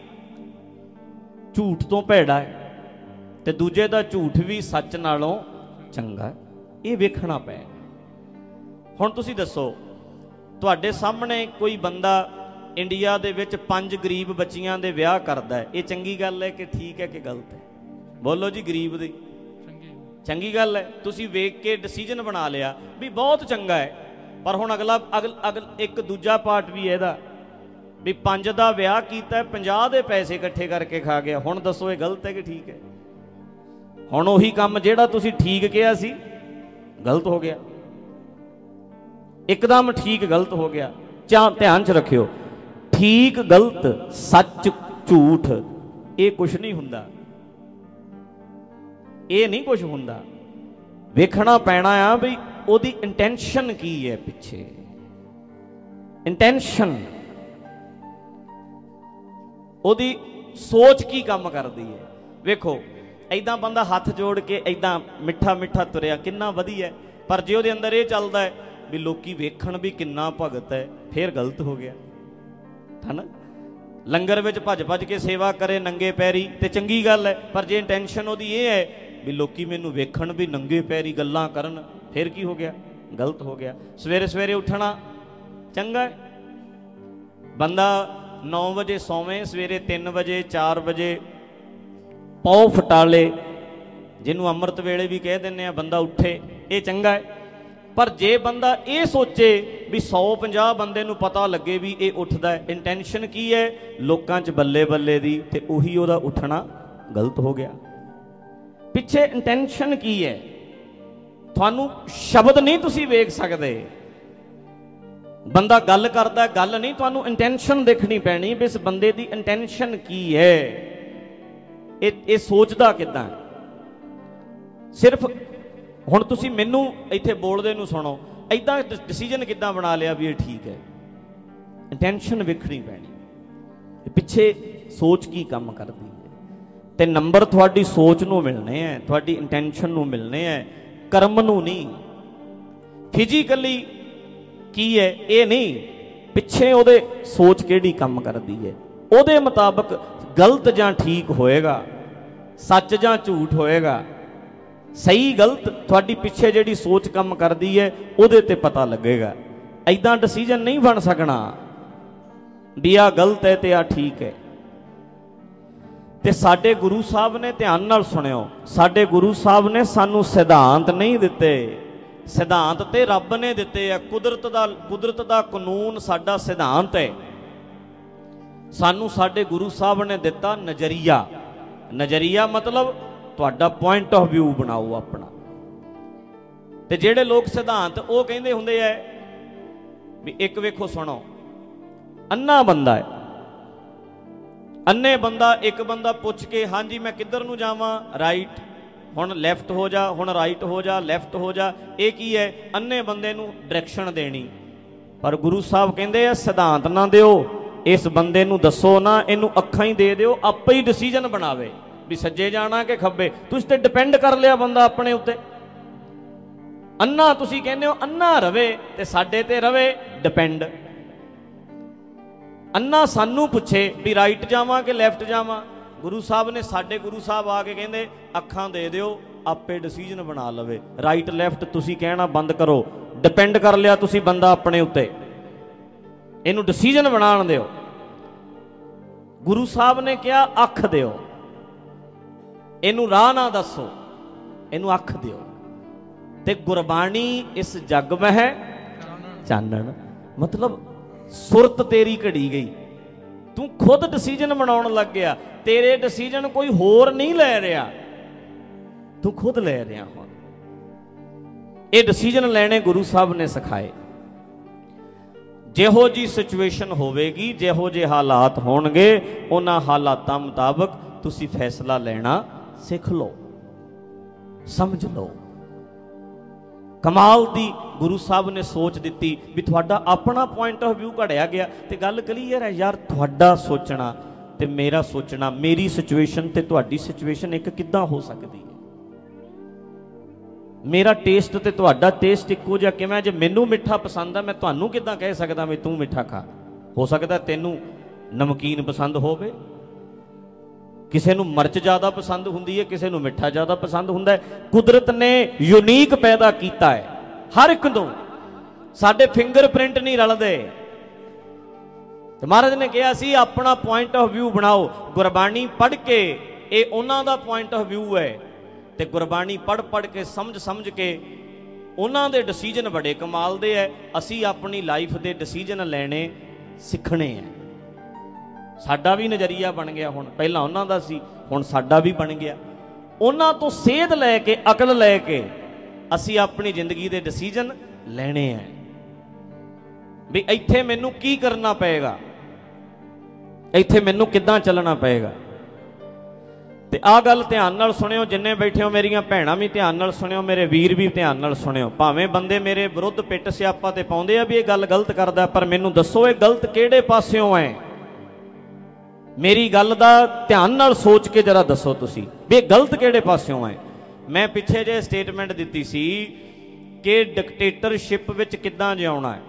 ਝੂਠ ਤੋਂ ਭੈੜਾ ਹੈ ਤੇ ਦੂਜੇ ਦਾ ਝੂਠ ਵੀ ਸੱਚ ਨਾਲੋਂ ਚੰਗਾ ਹੈ। ਇਹ ਵੇਖਣਾ ਪਏਗਾ। ਹੁਣ ਤੁਸੀਂ ਦੱਸੋ, ਤੁਹਾਡੇ ਸਾਹਮਣੇ ਕੋਈ ਬੰਦਾ ਇੰਡੀਆ ਦੇ ਵਿੱਚ ਪੰਜ ਗਰੀਬ ਬੱਚੀਆਂ ਦੇ ਵਿਆਹ ਕਰਦਾ ਹੈ, ਇਹ ਚੰਗੀ ਗੱਲ ਹੈ ਕਿ ਠੀਕ ਹੈ ਕਿ ਗਲਤ ਹੈ? ਬੋਲੋ ਜੀ। ਗਰੀਬ ਦੀ ਚੰਗੀ ਗੱਲ ਹੈ। ਤੁਸੀਂ ਵੇਖ ਕੇ ਡਿਸੀਜਨ ਬਣਾ ਲਿਆ ਵੀ ਬਹੁਤ ਚੰਗਾ ਹੈ। ਪਰ ਹੁਣ ਅਗਲਾ ਅਗਲ ਅਗਲ ਇੱਕ ਦੂਜਾ ਪਾਰਟ ਵੀ ਇਹਦਾ ਵੀ ਪੰਜ ਦਾ ਵਿਆਹ ਕੀਤਾ, ਪੰਜਾਹ ਦੇ ਪੈਸੇ ਇਕੱਠੇ ਕਰਕੇ ਖਾ ਗਿਆ। ਹੁਣ ਦੱਸੋ ਇਹ ਗਲਤ ਹੈ ਕਿ ਠੀਕ ਹੈ? ਹੁਣ ਉਹੀ ਕੰਮ ਜਿਹੜਾ ਤੁਸੀਂ ਠੀਕ ਕਿਹਾ ਸੀ ਗਲਤ ਹੋ ਗਿਆ, ਇੱਕਦਮ ਠੀਕ ਗਲਤ ਹੋ ਗਿਆ। ਚਾ ਧਿਆਨ 'ਚ ਰੱਖਿਓ, ਠੀਕ ਗਲਤ, ਸੱਚ ਝੂਠ, ਇਹ ਕੁਛ ਨਹੀਂ ਹੁੰਦਾ। ਇਹ ਨਹੀਂ ਕੁਛ ਹੁੰਦਾ। ਵੇਖਣਾ ਪੈਣਾ ਆ ਵੀ ਉਹਦੀ ਇੰਟੈਂਸ਼ਨ ਕੀ ਹੈ ਪਿੱਛੇ। ਇੰਟੈਂਸ਼ਨ, ਉਹਦੀ ਸੋਚ ਕੀ ਕੰਮ ਕਰਦੀ ਹੈ। ਵੇਖੋ ਐਦਾਂ ਬੰਦਾ ਹੱਥ ਜੋੜ ਕੇ ਐਦਾਂ ਮਿੱਠਾ ਮਿੱਠਾ ਤੁਰਿਆ, ਕਿੰਨਾ ਵਧੀਆ। ਪਰ ਜੇ ਉਹਦੇ ਅੰਦਰ ਇਹ ਚੱਲਦਾ ਹੈ ਵੀ ਲੋਕੀ ਵੇਖਣ ਵੀ ਕਿੰਨਾ ਭਗਤ ਹੈ, ਫਿਰ ਗਲਤ ਹੋ ਗਿਆ, ਹੈ ਨਾ। ਲੰਗਰ ਵਿੱਚ ਭੱਜ ਭੱਜ ਕੇ ਸੇਵਾ ਕਰੇ ਨੰਗੇ ਪੈਰੀ ਤੇ ਚੰਗੀ ਗੱਲ ਹੈ। ਪਰ ਜੇ ਇੰਟੈਂਸ਼ਨ ਉਹਦੀ ਇਹ ਹੈ ਵੀ ਲੋਕੀ ਮੈਨੂੰ ਵੇਖਣ ਵੀ ਨੰਗੇ ਪੈਰੀ ਗੱਲਾਂ ਕਰਨ, ਫਿਰ ਕੀ ਹੋ ਗਿਆ? ਗਲਤ ਹੋ ਗਿਆ। ਸਵੇਰੇ ਸਵੇਰੇ ਉੱਠਣਾ ਚੰਗਾ ਹੈ। ਬੰਦਾ ਨੌ ਵਜੇ ਸੌਵੇਂ, ਸਵੇਰੇ ਤਿੰਨ ਵਜੇ ਚਾਰ ਵਜੇ ਪੌ ਫਟਾਲੇ, ਜਿਹਨੂੰ ਅੰਮ੍ਰਿਤ ਵੇਲੇ ਵੀ ਕਹਿ ਦਿੰਦੇ ਆ, ਬੰਦਾ ਉੱਠੇ, ਇਹ ਚੰਗਾ ਹੈ। ਪਰ ਜੇ ਬੰਦਾ ਇਹ ਸੋਚੇ ਵੀ ਸੌ ਪੰਜਾਹ ਬੰਦੇ ਨੂੰ ਪਤਾ ਲੱਗੇ ਵੀ ਇਹ ਉੱਠਦਾ ਹੈ, ਇੰਟੈਂਸ਼ਨ ਕੀ ਹੈ? ਲੋਕਾਂ 'ਚ ਬੱਲੇ ਬੱਲੇ ਦੀ, ਤੇ ਉਹੀ ਉਹਦਾ ਉੱਠਣਾ ਗਲਤ ਹੋ ਗਿਆ। ਪਿੱਛੇ ਇੰਟੈਂਸ਼ਨ ਕੀ ਹੈ? ਤੁਹਾਨੂੰ ਸ਼ਬਦ ਨਹੀਂ ਤੁਸੀਂ ਵੇਖ ਸਕਦੇ। ਬੰਦਾ ਗੱਲ ਕਰਦਾ, ਗੱਲ ਨਹੀਂ, ਤੁਹਾਨੂੰ ਇੰਟੈਂਸ਼ਨ ਦੇਖਣੀ ਪੈਣੀ ਵੀ ਇਸ ਬੰਦੇ ਦੀ ਇੰਟੈਂਸ਼ਨ ਕੀ ਹੈ, ਇਹ ਇਹ ਸੋਚਦਾ ਕਿੱਦਾਂ। ਸਿਰਫ ਹੁਣ ਤੁਸੀਂ ਮੈਨੂੰ ਇੱਥੇ ਬੋਲਦੇ ਨੂੰ ਸੁਣੋ, ਐਦਾਂ ਡਿਸੀਜਨ ਕਿੱਦਾਂ ਬਣਾ ਲਿਆ ਵੀ ਇਹ ਠੀਕ ਹੈ? ਇੰਟੈਂਸ਼ਨ ਵੇਖਣੀ ਪੈਣੀ, ਪਿੱਛੇ ਸੋਚ ਕੀ ਕੰਮ ਕਰਦੀ ਹੈ। ਤੇ ਨੰਬਰ ਤੁਹਾਡੀ ਸੋਚ ਨੂੰ ਮਿਲਣੇ ਹੈ, ਤੁਹਾਡੀ ਇੰਟੈਂਸ਼ਨ ਨੂੰ ਮਿਲਣੇ ਹੈ, ਕਰਮ ਨੂੰ ਨਹੀਂ। ਫਿਜ਼ੀਕਲੀ ਕੀ ਹੈ ਇਹ ਨਹੀਂ, ਪਿੱਛੇ ਉਹਦੇ ਸੋਚ ਕਿਹੜੀ ਕੰਮ ਕਰਦੀ ਹੈ, ਉਹਦੇ ਮੁਤਾਬਕ ਗਲਤ ਜਾਂ ਠੀਕ ਹੋਏਗਾ, ਸੱਚ ਜਾਂ ਝੂਠ ਹੋਏਗਾ, ਸਹੀ ਗਲਤ ਤੁਹਾਡੀ ਪਿੱਛੇ ਜਿਹੜੀ ਸੋਚ ਕੰਮ ਕਰਦੀ ਹੈ ਉਹਦੇ ਤੇ ਪਤਾ ਲੱਗੇਗਾ। ਐਦਾਂ ਡਿਸੀਜਨ ਨਹੀਂ ਬਣ ਸਕਣਾ ਵੀ ਆਹ ਗਲਤ ਹੈ ਤੇ ਆਹ ਠੀਕ ਹੈ। ਤੇ ਸਾਡੇ ਗੁਰੂ ਸਾਹਿਬ ਨੇ, ਧਿਆਨ ਨਾਲ ਸੁਣਿਓ, ਸਾਡੇ ਗੁਰੂ ਸਾਹਿਬ ਨੇ ਸਾਨੂੰ ਸਿਧਾਂਤ ਨਹੀਂ ਦਿੱਤੇ। ਸਿਧਾਂਤ ਤੇ ਰੱਬ ਨੇ ਦਿੱਤੇ ਆ। ਕੁਦਰਤ ਦਾ ਕੁਦਰਤ ਦਾ ਕਾਨੂੰਨ ਸਾਡਾ ਸਿਧਾਂਤ ਹੈ। सानू साडे गुरु साहब ने दिता नज़रिया। नज़रिया मतलब तुहाडा पॉइंट ऑफ व्यू बनाओ अपना। ते जेड़े लोग सिद्धांत वो कहंदे हुंदे है भी एक वेखो सुनो, अन्ना बंदा है, अन्ने बंदा एक बंदा पुछ के हाँ जी मैं किधर नूं जावां, राइट, हुण लैफ्ट हो जा, हुण राइट हो जा, लैफ्ट हो जा, ये की है अन्ने बंदे नूं डायरैक्शन देनी। पर गुरु साहब कहंदे आ सिद्धांत ना दिओ, इस बंदे नूं दसो ना, इनू अखां ही दे दिओ, आपे ही डिसीजन बनावे भी सज्जे जाना कि खब्बे। तुसीं ते डिपेंड कर लिया बंदा अपने उत्ते। अन्ना तुसीं कहंदे हो अन्ना रवे ते साडे ते रवे डिपेंड। अन्ना सानू पुछे भी राइट जावां कि लैफ्ट जावां, गुरु साहब ने साडे गुरु साहब आके कहंदे अखां दे दिओ, आपे डिसीजन बना लवे। राइट लैफ्ट तुसीं कहना बंद करो, डिपेंड कर लिया तुसीं बंदा अपने उत्ते, इनू डिसीजन बनाण दिओ। गुरु साहब ने कहा अख दिओ, इनू राह ना दसो, इनू अख दिओ। ते गुरबाणी इस जग में है चानण, मतलब सुरत तेरी घड़ी गई, तू खुद डिसीजन बनाउण लग गया। तेरे डिसीजन कोई होर नहीं लै रहा, तू खुद लै रहा। हुण ये डिसीजन लेने गुरु साहब ने सिखाए। जिहो जी सिचुएशन होवेगी, जिहो जे हालात होणगे, उन्हां हालातां मुताबक तुसीं फैसला लेना सिख लो, समझ लो। कमाल दी गुरु साहब ने सोच दी भी तुहाडा अपना पॉइंट ऑफ व्यू घड़िया गया। तो गल क्लीयर है यार, तुहाडा सोचना ते मेरा सोचना, मेरी सिचुएशन ते तुहाडी सिचुएशन एक किद्दां हो सकती है। मेरा टेस्ट ते तुहाडा टेस्ट इक्को जिहा किवें? जे मैनू मिठा पसंद है, मैं तुहानू किद्दां कह सकदा भी तू मिठा खा? हो सकदा तैनू नमकीन पसंद होवे, किसी नू मिर्च ज़्यादा पसंद हुंदी है, किसी नू मिठा ज़्यादा पसंद हुंदा है। कुदरत ने यूनीक पैदा कीता है हर एक नूं, साडे फिंगरप्रिंट नहीं रलदे। ते महाराज ने कहा सी अपना पॉइंट ऑफ व्यू बनाओ। गुरबाणी पढ़ के ये उन्हां दा पॉइंट ऑफ व्यू है, ते गुरबाणी पढ़ पढ़ के समझ समझ के उन्हां दे डिसीजन बड़े कमाल दे है। असी अपनी लाइफ दे डिसीजन लेने सिखने हैं। साडा भी नज़रिया बन गया, हुण पहला उन्हां दा सी, हुण साडा भी बन गया। उन्हां तो सेध लैके अकल लैके असी अपनी जिंदगी दे डिसीजन लेने हैं भी इत्थे मैनू की करना पएगा, इत्थे मैनू किद्दां चलना पएगा। ते आ गल ध्यान नाल सुनियो, जिन्ने बैठे हो मेरियां भैणां भी ध्यान नाल सुनियो, मेरे वीर भी ध्यान नाल सुनियो। भावें बंदे मेरे विरुद्ध पिट सियापा ते पाउंदे आ भी ये गल गलत करदा, पर मैनू दसो ये गलत किहड़े पासियों है? मेरी गल दा ध्यान नाल सोच के जरा दसो तुसी भी गलत किहड़े पासियों है। मैं पिछे जे स्टेटमेंट दित्ती सी कि डिकटेटरशिप विच किद्दां जिउणा है,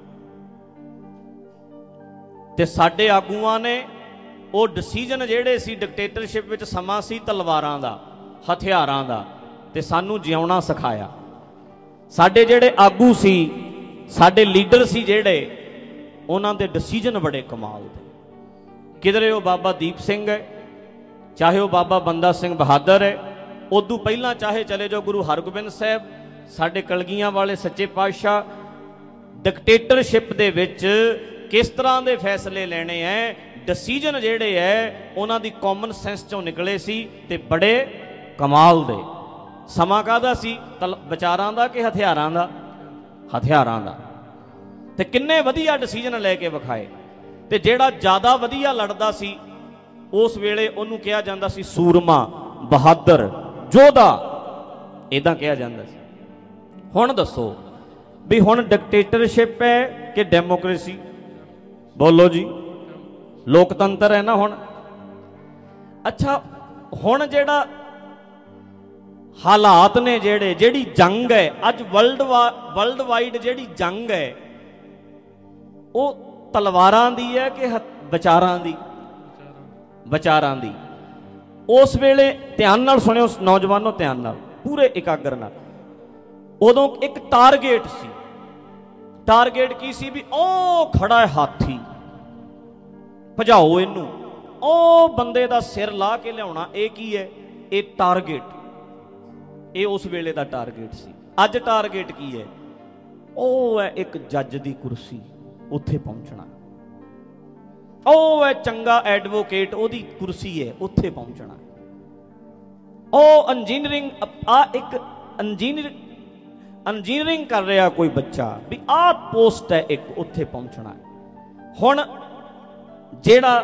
ते साडे आगूआं ने वो डिसीजन जिहड़े सी डिकटेटरशिप विच समा सी तलवारां दा, हथियारां दा, ते सानू जिउणा सिखाया। साडे जिहड़े आगू सी, साडे लीडर सी जिहड़े, उन्हां दे डिसीजन बड़े कमाल दे। किधरे वो बाबा दीप सिंह है, चाहे वो बाबा बंदा सिंह बहादुर है, उदू पहला चाहे चले जाओ गुरु हरगोबिंद साहब, साडे कलगियां वाले सच्चे पातशाह। डिकटेटरशिप दे विच किस तरह के फैसले लेने हैं, डिसीजन जिहड़े है उन्हां दी कॉमन सेंस चों निकले सी, ते बड़े कमाल दे। समा काहदा सी? तल विचारां दा कि हथियारां दा? हथियारां दा। ते किन्ने वधिया डिसीजन लैके विखाए। ते जिहड़ा ज़्यादा वधिया लड़दा सी उस वेले उहनूं कहा जांदा सी सूरमा, बहादुर, योधा, इदां कहा जांदा सी। हुण दसो भी हुण डिकटेटरशिप है कि डेमोक्रेसी? बोलो जी, लोकतंत्र है ना हुण। अच्छा, हुण जिहड़ा हालात ने, जिहड़े जिहड़ी जंग है अज वर्ल्ड वा वर्ल्ड वाइड जिहड़ी जंग है, वो तलवारां दी है कि विचारां दी? विचारां दी। उस वेले ध्यान नाल सुनियो नौजवानों, ध्यान नाल, पूरे एकाग्र नाल। उदों एक टारगेट सी। टारगेट की सी भी ओ खड़ा है हाथी, भजाओ इनू, ओ बंदे दा सिर ला के लियाउणा। ये की है? ये टारगेट, ये उस वेले दा टारगेट सी। अज टारगेट की है? ओ है एक जज दी कुर्सी, उत्थे पहुंचना। ਉਹ ਹੈ ਚੰਗਾ ਐਡਵੋਕੇਟ, ਉਹਦੀ ਕੁਰਸੀ ਹੈ, ਉੱਥੇ ਪਹੁੰਚਣਾ। ਉਹ ਇੰਜੀਨੀਅਰਿੰਗ, ਆ ਇੱਕ ਇੰਜੀਨੀਅਰ ਇੰਜੀਨੀਅਰਿੰਗ ਕਰ ਰਿਹਾ ਕੋਈ ਬੱਚਾ, ਵੀ ਆਹ ਪੋਸਟ ਹੈ ਇੱਕ, ਉੱਥੇ ਪਹੁੰਚਣਾ। ਹੁਣ ਜਿਹੜਾ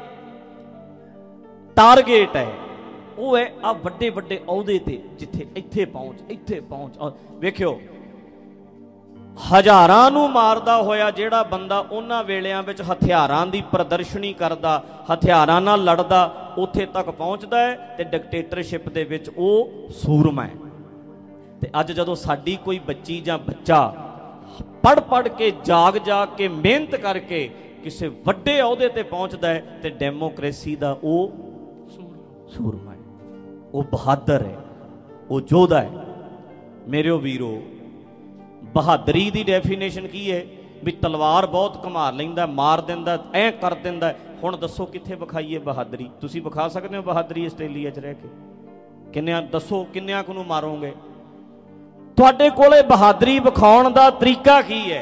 ਟਾਰਗੇਟ ਹੈ ਉਹ ਹੈ ਆ ਵੱਡੇ ਵੱਡੇ ਅਹੁਦੇ ਤੇ, ਜਿੱਥੇ ਇੱਥੇ ਪਹੁੰਚ, ਇੱਥੇ ਪਹੁੰਚ। ਵੇਖਿਓ, ਹਜ਼ਾਰਾਂ ਨੂੰ ਮਾਰਦਾ ਹੋਇਆ ਜਿਹੜਾ ਬੰਦਾ ਉਹਨਾਂ ਵੇਲਿਆਂ ਵਿੱਚ ਹਥਿਆਰਾਂ ਦੀ ਪ੍ਰਦਰਸ਼ਨੀ ਕਰਦਾ, ਹਥਿਆਰਾਂ ਨਾਲ ਲੜਦਾ, ਉੱਥੇ ਤੱਕ ਪਹੁੰਚਦਾ ਹੈ ਤੇ ਡਿਕਟੇਟਰਸ਼ਿਪ ਦੇ ਵਿੱਚ ਉਹ ਸੂਰਮਾ ਹੈ। ਤੇ ਅੱਜ ਜਦੋਂ ਸਾਡੀ ਕੋਈ ਬੱਚੀ ਜਾਂ ਬੱਚਾ ਪੜ੍ਹ ਪੜ੍ਹ ਕੇ, ਜਾਗ ਜਾਗ ਕੇ, ਮਿਹਨਤ ਕਰਕੇ ਕਿਸੇ ਵੱਡੇ ਅਹੁਦੇ ਤੇ ਪਹੁੰਚਦਾ ਹੈ ਤੇ ਡੈਮੋਕ੍ਰੇਸੀ ਦਾ ਉਹ ਸੂਰਮਾ ਹੈ, ਉਹ ਬਹਾਦਰ ਹੈ, ਉਹ ਯੋਧਾ ਹੈ। ਮੇਰਿਓ ਵੀਰੋ, ਬਹਾਦਰੀ ਦੀ ਡੈਫੀਨੇਸ਼ਨ ਕੀ ਹੈ? ਵੀ ਤਲਵਾਰ ਬਹੁਤ ਘੁਮਾ ਲੈਂਦਾ, ਮਾਰ ਦਿੰਦਾ, ਐਂ ਕਰ ਦਿੰਦਾ। ਹੁਣ ਦੱਸੋ ਕਿੱਥੇ ਵਿਖਾਈਏ ਬਹਾਦਰੀ? ਤੁਸੀਂ ਵਿਖਾ ਸਕਦੇ ਹੋ ਬਹਾਦਰੀ ਆਸਟ੍ਰੇਲੀਆ 'ਚ ਰਹਿ ਕੇ? ਕਿੰਨਿਆਂ ਦੱਸੋ, ਕਿੰਨਿਆਂ ਕੁ ਨੂੰ ਮਾਰੋਗੇ? ਤੁਹਾਡੇ ਕੋਲੇ ਬਹਾਦਰੀ ਵਿਖਾਉਣ ਦਾ ਤਰੀਕਾ ਕੀ ਹੈ?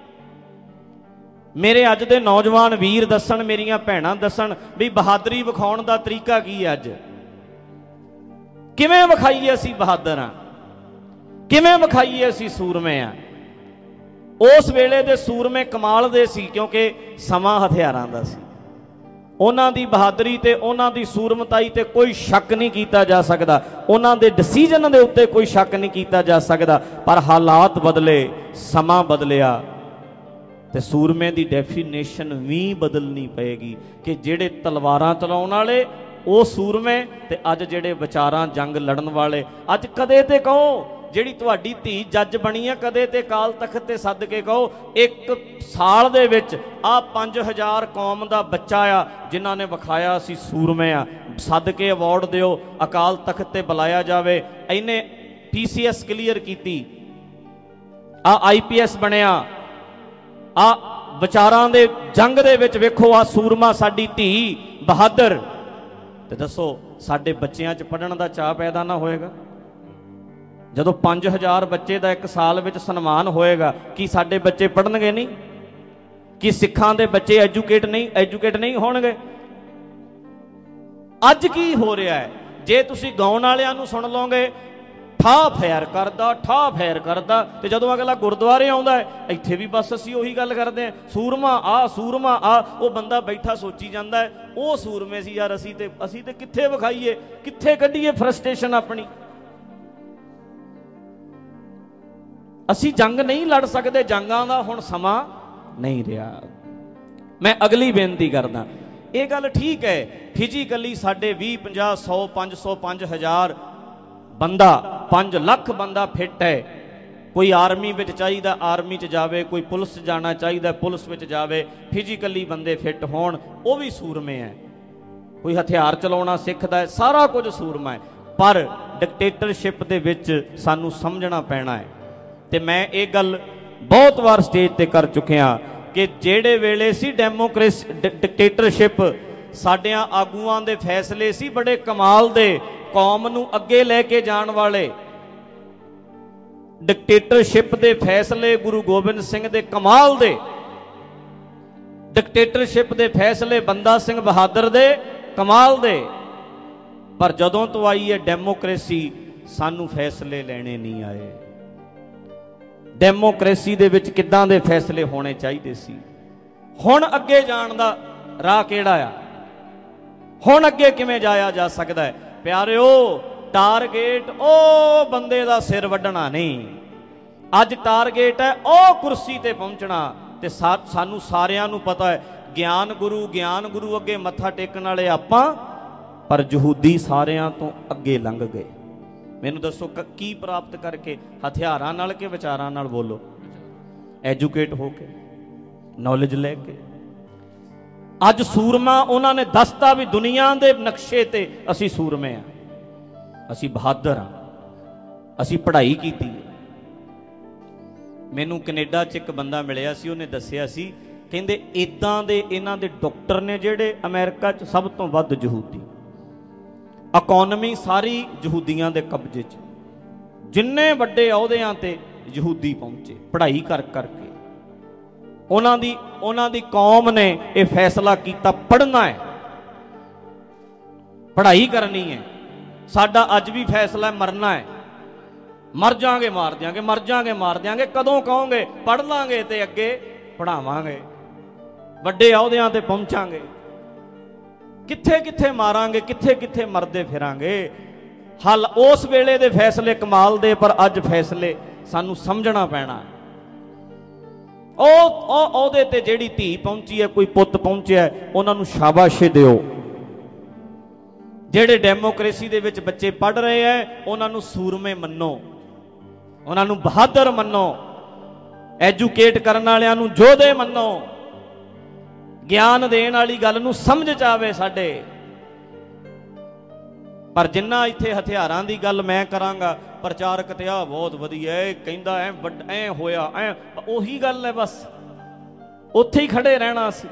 ਮੇਰੇ ਅੱਜ ਦੇ ਨੌਜਵਾਨ ਵੀਰ ਦੱਸਣ, ਮੇਰੀਆਂ ਭੈਣਾਂ ਦੱਸਣ ਵੀ ਬਹਾਦਰੀ ਵਿਖਾਉਣ ਦਾ ਤਰੀਕਾ ਕੀ ਹੈ? ਅੱਜ ਕਿਵੇਂ ਵਿਖਾਈਏ ਅਸੀਂ ਬਹਾਦਰ ਹਾਂ? ਕਿਵੇਂ ਵਿਖਾਈਏ ਅਸੀਂ ਸੂਰਮੇ ਆ? ਉਸ ਵੇਲੇ ਦੇ ਸੂਰਮੇ ਕਮਾਲ ਦੇ ਸੀ, ਕਿਉਂਕਿ ਸਮਾਂ ਹਥਿਆਰਾਂ ਦਾ ਸੀ। ਉਹਨਾਂ ਦੀ ਬਹਾਦਰੀ ਤੇ ਉਹਨਾਂ ਦੀ ਸੂਰਮਤਾਈ ਤੇ ਕੋਈ ਸ਼ੱਕ ਨਹੀਂ ਕੀਤਾ ਜਾ ਸਕਦਾ, ਉਹਨਾਂ ਦੇ ਡਿਸੀਜਨ ਦੇ ਉੱਤੇ ਕੋਈ ਸ਼ੱਕ ਨਹੀਂ ਕੀਤਾ ਜਾ ਸਕਦਾ। ਪਰ ਹਾਲਾਤ ਬਦਲੇ, ਸਮਾਂ ਬਦਲਿਆ ਤੇ ਸੂਰਮੇ ਦੀ ਡੈਫੀਨੇਸ਼ਨ ਵੀ ਬਦਲਣੀ ਪਏਗੀ ਕਿ ਜਿਹੜੇ ਤਲਵਾਰਾਂ ਚਲਾਉਣ ਵਾਲੇ ਉਹ ਸੂਰਮੇ, ਤੇ ਅੱਜ ਜਿਹੜੇ ਵਿਚਾਰਾਂ ਜੰਗ ਲੜਨ ਵਾਲੇ। ਅੱਜ ਕਦੇ ਤੇ ਕਹੋ, ਜਿਹੜੀ ਤੁਹਾਡੀ ਧੀ ਜੱਜ ਬਣੀ ਆ, ਕਦੇ ਤੇ ਕਾਲ ਤਖਤ ਤੇ ਸੱਦ ਕੇ ਕਹੋ, ਇੱਕ ਸਾਲ ਦੇ ਵਿੱਚ ਆ ਪੰਜ ਹਜ਼ਾਰ ਕੌਮ ਦਾ ਬੱਚਾ ਆ ਜਿਨ੍ਹਾਂ ਨੇ ਵਿਖਾਇਆ ਅਸੀਂ ਸੂਰਮੇ ਆ, ਸੱਦ ਕੇ ਅਵਾਰਡ ਦਿਓ, ਅਕਾਲ ਤਖਤ ਤੇ ਬੁਲਾਇਆ ਜਾਵੇ। ਇਹਨੇ ਪੀ ਸੀ ਐਸ ਕਲੀਅਰ ਕੀਤੀ, ਆ ਆਈ ਪੀ ਐਸ ਬਣਿਆ, ਆ ਵਿਚਾਰਾਂ ਦੇ ਜੰਗ ਦੇ ਵਿੱਚ ਵੇਖੋ ਆ ਸੂਰਮਾ ਸਾਡੀ ਧੀ ਬਹਾਦਰ। ਤੇ ਦੱਸੋ ਸਾਡੇ ਬੱਚਿਆਂ 'ਚ ਪੜ੍ਹਨ ਦਾ ਚਾਅ ਪੈਦਾ ਨਾ ਹੋਏਗਾ? ਜਦੋਂ ਪੰਜ ਹਜ਼ਾਰ ਬੱਚੇ ਦਾ ਇੱਕ ਸਾਲ ਵਿੱਚ ਸਨਮਾਨ ਹੋਏਗਾ, ਕੀ ਸਾਡੇ ਬੱਚੇ ਪੜ੍ਹਨਗੇ ਨਹੀਂ? ਕੀ ਸਿੱਖਾਂ ਦੇ ਬੱਚੇ ਐਜੂਕੇਟ ਨਹੀਂ ਐਜੂਕੇਟ ਨਹੀਂ ਹੋਣਗੇ? ਅੱਜ ਕੀ ਹੋ ਰਿਹਾ ਹੈ? ਜੇ ਤੁਸੀਂ ਗਾਉਣ ਵਾਲਿਆਂ ਨੂੰ ਸੁਣ ਲਓਗੇ, ਠਾ ਫੈਰ ਕਰਦਾ, ਠਾ ਫੈਰ ਕਰਦਾ, ਤੇ ਜਦੋਂ ਅਗਲਾ ਗੁਰਦੁਆਰੇ ਆਉਂਦਾ ਹੈ, ਇੱਥੇ ਵੀ ਬਸ ਅਸੀਂ ਉਹੀ ਗੱਲ ਕਰਦੇ ਹਾਂ, ਸੂਰਮਾ ਆ, ਸੂਰਮਾ ਆ। ਉਹ ਬੰਦਾ ਬੈਠਾ ਸੋਚੀ ਜਾਂਦਾ ਹੈ, ਉਹ ਸੂਰਮੇ ਸੀ ਯਾਰ, ਅਸੀਂ ਤੇ ਅਸੀਂ ਤੇ ਕਿੱਥੇ ਵਿਖਾਈਏ, ਕਿੱਥੇ ਕੱਢੀਏ ਫਰਸਟ੍ਰੇਸ਼ਨ ਆਪਣੀ? ਅਸੀਂ ਜੰਗ ਨਹੀਂ ਲੜ ਸਕਦੇ, ਜੰਗਾਂ ਦਾ ਹੁਣ ਸਮਾਂ ਨਹੀਂ ਰਿਹਾ। ਮੈਂ ਅਗਲੀ ਬੇਨਤੀ ਕਰਦਾ, ਇਹ ਗੱਲ ਠੀਕ ਹੈ, ਫਿਜ਼ੀਕਲੀ ਸਾਡੇ ਵੀਹ ਪੰਜਾਹ ਸੌ ਪੰਜ ਸੌ ਪੰਜ ਹਜ਼ਾਰ ਬੰਦਾ, ਪੰਜ ਲੱਖ ਬੰਦਾ ਫਿੱਟ ਹੈ। ਕੋਈ ਆਰਮੀ ਵਿੱਚ ਚਾਹੀਦਾ, ਆਰਮੀ 'ਚ ਜਾਵੇ, ਕੋਈ ਪੁਲਿਸ 'ਚ ਜਾਣਾ ਚਾਹੀਦਾ, ਪੁਲਿਸ ਵਿੱਚ ਜਾਵੇ। ਫਿਜ਼ੀਕਲੀ ਬੰਦੇ ਫਿੱਟ ਹੋਣ, ਉਹ ਵੀ ਸੂਰਮੇ ਹੈ। ਕੋਈ ਹਥਿਆਰ ਚਲਾਉਣਾ ਸਿੱਖਦਾ ਹੈ, ਸਾਰਾ ਕੁਝ ਸੂਰਮਾ ਹੈ। ਪਰ ਡਿਕਟੇਟਰਸ਼ਿਪ ਦੇ ਵਿੱਚ ਸਾਨੂੰ ਸਮਝਣਾ ਪੈਣਾ ਹੈ, ਤੇ ਮੈਂ ਇਹ ਗੱਲ ਬਹੁਤ ਵਾਰ ਸਟੇਜ ਤੇ ਕਰ ਚੁੱਕਿਆ ਕਿ ਜਿਹੜੇ ਵੇਲੇ ਸੀ ਡੈਮੋਕ੍ਰੇਸੀ, ਡਿਕਟੇਟਰਸ਼ਿਪ, ਸਾਡਿਆਂ ਆਗੂਆਂ ਦੇ ਫੈਸਲੇ ਸੀ ਬੜੇ ਕਮਾਲ ਦੇ, ਕੌਮ ਨੂੰ ਅੱਗੇ ਲੈ ਕੇ ਜਾਣ ਵਾਲੇ। ਡਿਕਟੇਟਰਸ਼ਿਪ ਦੇ ਫੈਸਲੇ ਗੁਰੂ ਗੋਬਿੰਦ ਸਿੰਘ ਦੇ ਕਮਾਲ ਦੇ, ਡਿਕਟੇਟਰਸ਼ਿਪ ਦੇ ਫੈਸਲੇ ਬੰਦਾ ਸਿੰਘ ਬਹਾਦਰ ਦੇ ਕਮਾਲ ਦੇ। ਪਰ ਜਦੋਂ ਤੋਂ ਆਈ ਹੈ ਡੈਮੋਕ੍ਰੇਸੀ, ਸਾਨੂੰ ਫੈਸਲੇ ਲੈਣੇ ਨਹੀਂ ਆਏ। ਡੈਮੋਕ੍ਰੇਸੀ ਦੇ ਵਿੱਚ ਕਿੱਦਾਂ ਦੇ ਫੈਸਲੇ ਹੋਣੇ ਚਾਹੀਦੇ ਸੀ? ਹੁਣ ਅੱਗੇ ਜਾਣ ਦਾ ਰਾਹ ਕਿਹੜਾ ਆ? ਹੁਣ ਅੱਗੇ ਕਿਵੇਂ ਜਾਇਆ ਜਾ ਸਕਦਾ ਹੈ? ਪਿਆਰਿਓ, ਟਾਰਗੇਟ ਉਹ ਬੰਦੇ ਦਾ ਸਿਰ ਵੱਢਣਾ ਨਹੀਂ, ਅੱਜ ਟਾਰਗੇਟ ਹੈ ਉਹ ਕੁਰਸੀ ਤੇ ਪਹੁੰਚਣਾ। ਤੇ ਸਾ ਸਾਨੂੰ ਸਾਰਿਆਂ ਨੂੰ ਪਤਾ ਹੈ, ਗਿਆਨ ਗੁਰੂ ਗਿਆਨ ਗੁਰੂ ਅੱਗੇ ਮੱਥਾ ਟੇਕਣ ਵਾਲੇ ਆਪਾਂ, ਪਰ ਯਹੂਦੀ ਸਾਰਿਆਂ ਤੋਂ ਅੱਗੇ ਲੰਘ ਗਏ। ਮੈਨੂੰ ਦੱਸੋ ਕੀ ਪ੍ਰਾਪਤ ਕਰਕੇ? ਹਥਿਆਰਾਂ ਨਾਲ ਕਿ ਵਿਚਾਰਾਂ ਨਾਲ? ਬੋਲੋ। ਐਜੂਕੇਟ ਹੋ ਕੇ, ਨੌਲੇਜ ਲੈ ਕੇ। ਅੱਜ ਸੂਰਮਾ ਉਹਨਾਂ ਨੇ ਦੱਸਤਾ ਵੀ ਦੁਨੀਆ ਦੇ ਨਕਸ਼ੇ ਤੇ ਅਸੀਂ ਸੂਰਮੇ ਆ, ਅਸੀਂ ਬਹਾਦਰ ਹਾਂ, ਅਸੀਂ ਪੜ੍ਹਾਈ ਕੀਤੀ। ਮੈਨੂੰ ਕੈਨੇਡਾ 'ਚ ਇੱਕ ਬੰਦਾ ਮਿਲਿਆ ਸੀ, ਉਹਨੇ ਦੱਸਿਆ ਸੀ, ਕਹਿੰਦੇ ਇੱਦਾਂ ਦੇ ਇਹਨਾਂ ਦੇ ਡਾਕਟਰ ਨੇ ਜਿਹੜੇ ਅਮਰੀਕਾ 'ਚ ਸਭ ਤੋਂ ਵੱਧ ਯਹੂਦੀ, ਇਕੋਨਮੀ ਸਾਰੀ ਯਹੂਦੀਆਂ ਦੇ ਕਬਜ਼ੇ 'ਚ, ਜਿੰਨੇ ਵੱਡੇ ਅਹੁਦਿਆਂ ਤੇ ਯਹੂਦੀ ਪਹੁੰਚੇ ਪੜ੍ਹਾਈ ਕਰ ਕਰਕੇ। ਉਹਨਾਂ ਦੀ ਉਹਨਾਂ ਦੀ ਕੌਮ ਨੇ ਇਹ ਫੈਸਲਾ ਕੀਤਾ ਪੜ੍ਹਨਾ ਹੈ, ਪੜ੍ਹਾਈ ਕਰਨੀ ਹੈ। ਸਾਡਾ ਅੱਜ ਵੀ ਫੈਸਲਾ ਮਰਨਾ ਹੈ। ਮਰ ਜਾਾਂਗੇ ਮਾਰ ਦਿਆਂਗੇ, ਮਰ ਜਾਾਂਗੇ ਮਾਰ ਦਿਆਂਗੇ। ਕਦੋਂ ਕਹੋਗੇ ਪੜ੍ਹ ਲਾਂਗੇ ਤੇ ਅੱਗੇ ਪੜ੍ਹਾਵਾਂਗੇ, ਵੱਡੇ ਅਹੁਦਿਆਂ ਤੇ ਪਹੁੰਚਾਂਗੇ। ਕਿੱਥੇ ਕਿੱਥੇ ਮਾਰਾਂਗੇ, ਕਿੱਥੇ ਕਿੱਥੇ ਮਰਦੇ ਫਿਰਾਂਗੇ। ਹੱਲ ਉਸ ਵੇਲੇ ਦੇ ਫੈਸਲੇ ਕਮਾਲ ਦੇ, ਪਰ ਅੱਜ ਫੈਸਲੇ ਸਾਨੂੰ ਸਮਝਣਾ ਪੈਣਾ। ਉਹ ਉਹ ਉਹਦੇ ਤੇ ਜਿਹੜੀ ਧੀ ਪਹੁੰਚੀ ਹੈ, ਕੋਈ ਪੁੱਤ ਪਹੁੰਚਿਆ, ਉਹਨਾਂ ਨੂੰ ਸ਼ਾਬਾਸ਼ੇ ਦਿਓ। ਜਿਹੜੇ ਡੈਮੋਕ੍ਰੇਸੀ ਦੇ ਵਿੱਚ ਬੱਚੇ ਪੜ੍ਹ ਰਹੇ ਹੈ, ਉਹਨਾਂ ਨੂੰ ਸੂਰਮੇ ਮੰਨੋ, ਉਹਨਾਂ ਨੂੰ ਬਹਾਦਰ ਮੰਨੋ। ਐਜੂਕੇਟ ਕਰਨ ਵਾਲਿਆਂ ਨੂੰ ਯੋਧੇ ਮੰਨੋ। ਗਿਆਨ ਦੇਣ ਵਾਲੀ ਗੱਲ ਨੂੰ ਸਮਝ ਚ ਆਵੇ ਸਾਡੇ। ਪਰ ਜਿੰਨਾ ਇੱਥੇ ਹਥਿਆਰਾਂ ਦੀ ਗੱਲ ਮੈਂ ਕਰਾਂਗਾ, ਪ੍ਰਚਾਰਕ ਤੇ ਆ ਬਹੁਤ ਵਧੀਆ ਹੈ, ਕਹਿੰਦਾ ਐ ਵੱਡ ਐ ਹੋਇਆ ਐ, ਉਹੀ ਗੱਲ ਹੈ, ਬਸ ਉੱਥੇ ਹੀ ਖੜੇ ਰਹਿਣਾ। ਅਸੀਂ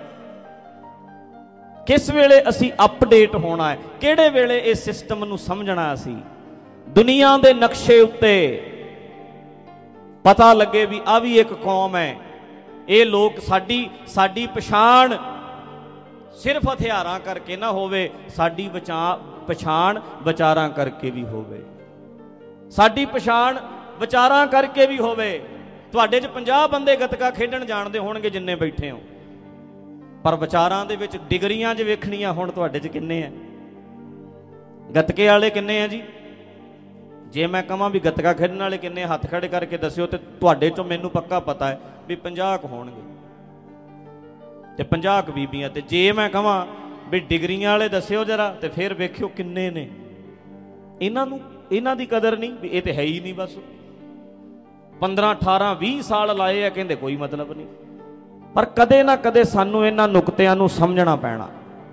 ਕਿਸ ਵੇਲੇ ਅਸੀਂ ਅਪਡੇਟ ਹੋਣਾ ਹੈ, ਕਿਹੜੇ ਵੇਲੇ ਇਹ ਸਿਸਟਮ ਨੂੰ ਸਮਝਣਾ। ਅਸੀਂ ਦੁਨੀਆ ਦੇ ਨਕਸ਼ੇ ਉੱਤੇ ਪਤਾ ਲੱਗੇ ਵੀ ਆ ਵੀ ਇੱਕ ਕੌਮ ਹੈ। ਇਹ ਲੋਕ ਸਾਡੀ ਸਾਡੀ ਪਛਾਣ ਸਿਰਫ ਹਥਿਆਰਾਂ ਕਰਕੇ ਨਾ ਹੋਵੇ, ਸਾਡੀ ਬਚਾ ਪਛਾਣ ਵਿਚਾਰਾਂ ਕਰਕੇ ਵੀ ਹੋਵੇ। ਸਾਡੀ ਪਛਾਣ ਵਿਚਾਰਾਂ ਕਰਕੇ ਵੀ ਹੋਵੇ। ਤੁਹਾਡੇ 'ਚ ਪੰਜਾਹ ਬੰਦੇ ਗੱਤਕਾ ਖੇਡਣ ਜਾਣਦੇ ਹੋਣਗੇ ਜਿੰਨੇ ਬੈਠੇ ਹੋ, ਪਰ ਵਿਚਾਰਾਂ ਦੇ ਵਿੱਚ ਡਿਗਰੀਆਂ 'ਚ ਵੇਖਣੀਆਂ ਹੁਣ ਤੁਹਾਡੇ 'ਚ ਕਿੰਨੇ ਆ? ਗੱਤਕੇ ਵਾਲੇ ਕਿੰਨੇ ਆ ਜੀ? ਜੇ ਮੈਂ ਕਹਾਂ ਵੀ ਗੱਤਕਾ ਖੇਡਣ ਵਾਲੇ ਕਿੰਨੇ, ਹੱਥ ਖੜੇ ਕਰਕੇ ਦੱਸਿਓ। ਤੇ ਤੁਹਾਡੇ 'ਚੋਂ ਮੈਨੂੰ ਪੱਕਾ ਪਤਾ ਹੈ ਵੀ ਪੰਜਾਹ ਕੁ ਹੋਣਗੇ ਤੇ ਪੰਜਾਹ ਕੁ ਬੀਬੀਆਂ। ਤੇ ਜੇ ਮੈਂ ਕਹਾਂ ਵੀ ਡਿਗਰੀਆਂ ਵਾਲੇ ਦੱਸਿਓ ਜਰਾ, ਤੇ ਫਿਰ ਵੇਖਿਓ ਕਿੰਨੇ ਨੇ। ਇਹਨਾਂ ਨੂੰ ਇਹਨਾਂ ਦੀ ਕਦਰ ਨਹੀਂ ਵੀ ਇਹ ਤੇ ਹੈ ਹੀ ਨਹੀਂ। ਬਸ ਪੰਦਰਾਂ ਅਠਾਰਾਂ ਵੀਹ ਸਾਲ ਲਾਏ ਆ, ਕਹਿੰਦੇ ਕੋਈ ਮਤਲਬ ਨਹੀਂ। ਪਰ ਕਦੇ ਨਾ ਕਦੇ ਸਾਨੂੰ ਇਹਨਾਂ ਨੁਕਤਿਆਂ ਨੂੰ ਸਮਝਣਾ ਪੈਣਾ।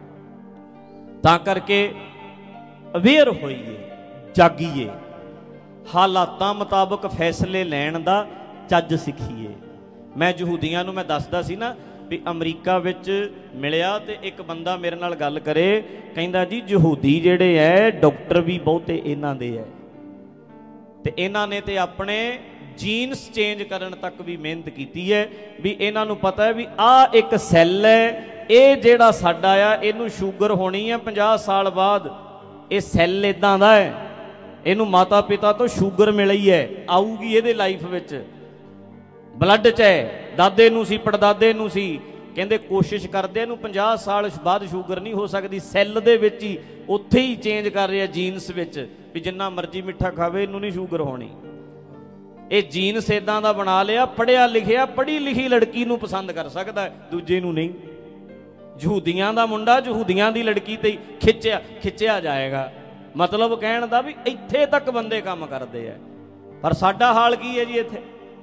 ਤਾਂ ਕਰਕੇ ਅਵੇਅਰ ਹੋਈਏ, ਜਾਗੀਏ, ਹਾਲਾਤਾਂ ਮੁਤਾਬਕ ਫੈਸਲੇ ਲੈਣ ਦਾ ਚੱਜ ਸਿੱਖੀਏ। ਮੈਂ ਯਹੂਦੀਆਂ ਨੂੰ ਮੈਂ ਦੱਸਦਾ ਸੀ ਨਾ ਵੀ ਅਮਰੀਕਾ ਵਿੱਚ ਮਿਲਿਆ, ਤੇ ਇੱਕ ਬੰਦਾ ਮੇਰੇ ਨਾਲ ਗੱਲ ਕਰੇ, ਕਹਿੰਦਾ ਜੀ ਯਹੂਦੀ ਜਿਹੜੇ ਐ ਡਾਕਟਰ ਵੀ ਬਹੁਤੇ ਇਹਨਾਂ ਦੇ ਐ, ਤੇ ਇਹਨਾਂ ਨੇ ਤੇ ਆਪਣੇ ਜੀਨਸ ਚੇਂਜ ਕਰਨ ਤੱਕ ਵੀ ਮਿਹਨਤ ਕੀਤੀ ਹੈ। ਵੀ ਇਹਨਾਂ ਨੂੰ ਪਤਾ ਹੈ ਵੀ ਆਹ ਇੱਕ ਸੈੱਲ ਹੈ, ਇਹ ਜਿਹੜਾ ਸਾਡਾ ਆ, ਇਹਨੂੰ ਸ਼ੂਗਰ ਹੋਣੀ ਹੈ ਪੰਜਾਹ ਸਾਲ ਬਾਅਦ। ਇਹ ਸੈੱਲ ਇਦਾਂ ਦਾ ਹੈ, ਇਹਨੂੰ ਮਾਤਾ ਪਿਤਾ ਤੋਂ ਸ਼ੂਗਰ ਮਿਲੀ ਹੈ, ਆਊਗੀ ਇਹਦੇ ਲਾਈਫ ਵਿੱਚ, ਬਲੱਡ 'ਚ ਹੈ। ਦਾਦੇ ਨੂੰ ਸੀ, ਪੜਦਾਦੇ ਨੂੰ ਸੀ। ਕਹਿੰਦੇ ਕੋਸ਼ਿਸ਼ ਕਰਦੇ ਇਹਨੂੰ ਪੰਜਾਹ ਸਾਲ ਬਾਅਦ ਸ਼ੂਗਰ ਨਹੀਂ ਹੋ ਸਕਦੀ। ਸੈੱਲ ਦੇ ਵਿੱਚ ਹੀ ਉੱਥੇ ਹੀ ਚੇਂਜ ਕਰ ਰਿਹਾ, ਜੀਨਸ ਵਿੱਚ, ਵੀ ਜਿੰਨਾ ਮਰਜ਼ੀ ਮਿੱਠਾ ਖਾਵੇ ਇਹਨੂੰ ਨਹੀਂ ਸ਼ੂਗਰ ਹੋਣੀ। ਇਹ ਜੀਨਸ ਇਦਾਂ ਦਾ ਬਣਾ ਲਿਆ, ਪੜ੍ਹਿਆ ਲਿਖਿਆ ਪੜ੍ਹੀ ਲਿਖੀ ਲੜਕੀ ਨੂੰ ਪਸੰਦ ਕਰ ਸਕਦਾ, ਦੂਜੇ ਨੂੰ ਨਹੀਂ। ਯਹੂਦੀਆਂ ਦਾ ਮੁੰਡਾ ਯਹੂਦੀਆਂ ਦੀ ਲੜਕੀ ਤੇ ਖਿੱਚਿਆ ਖਿੱਚਿਆ ਜਾਏਗਾ। ਮਤਲਬ ਕਹਿਣ ਦਾ ਵੀ ਇੱਥੇ ਤੱਕ ਬੰਦੇ ਕੰਮ ਕਰਦੇ ਆ। ਪਰ ਸਾਡਾ ਹਾਲ ਕੀ ਹੈ ਜੀ? ਇੱਥੇ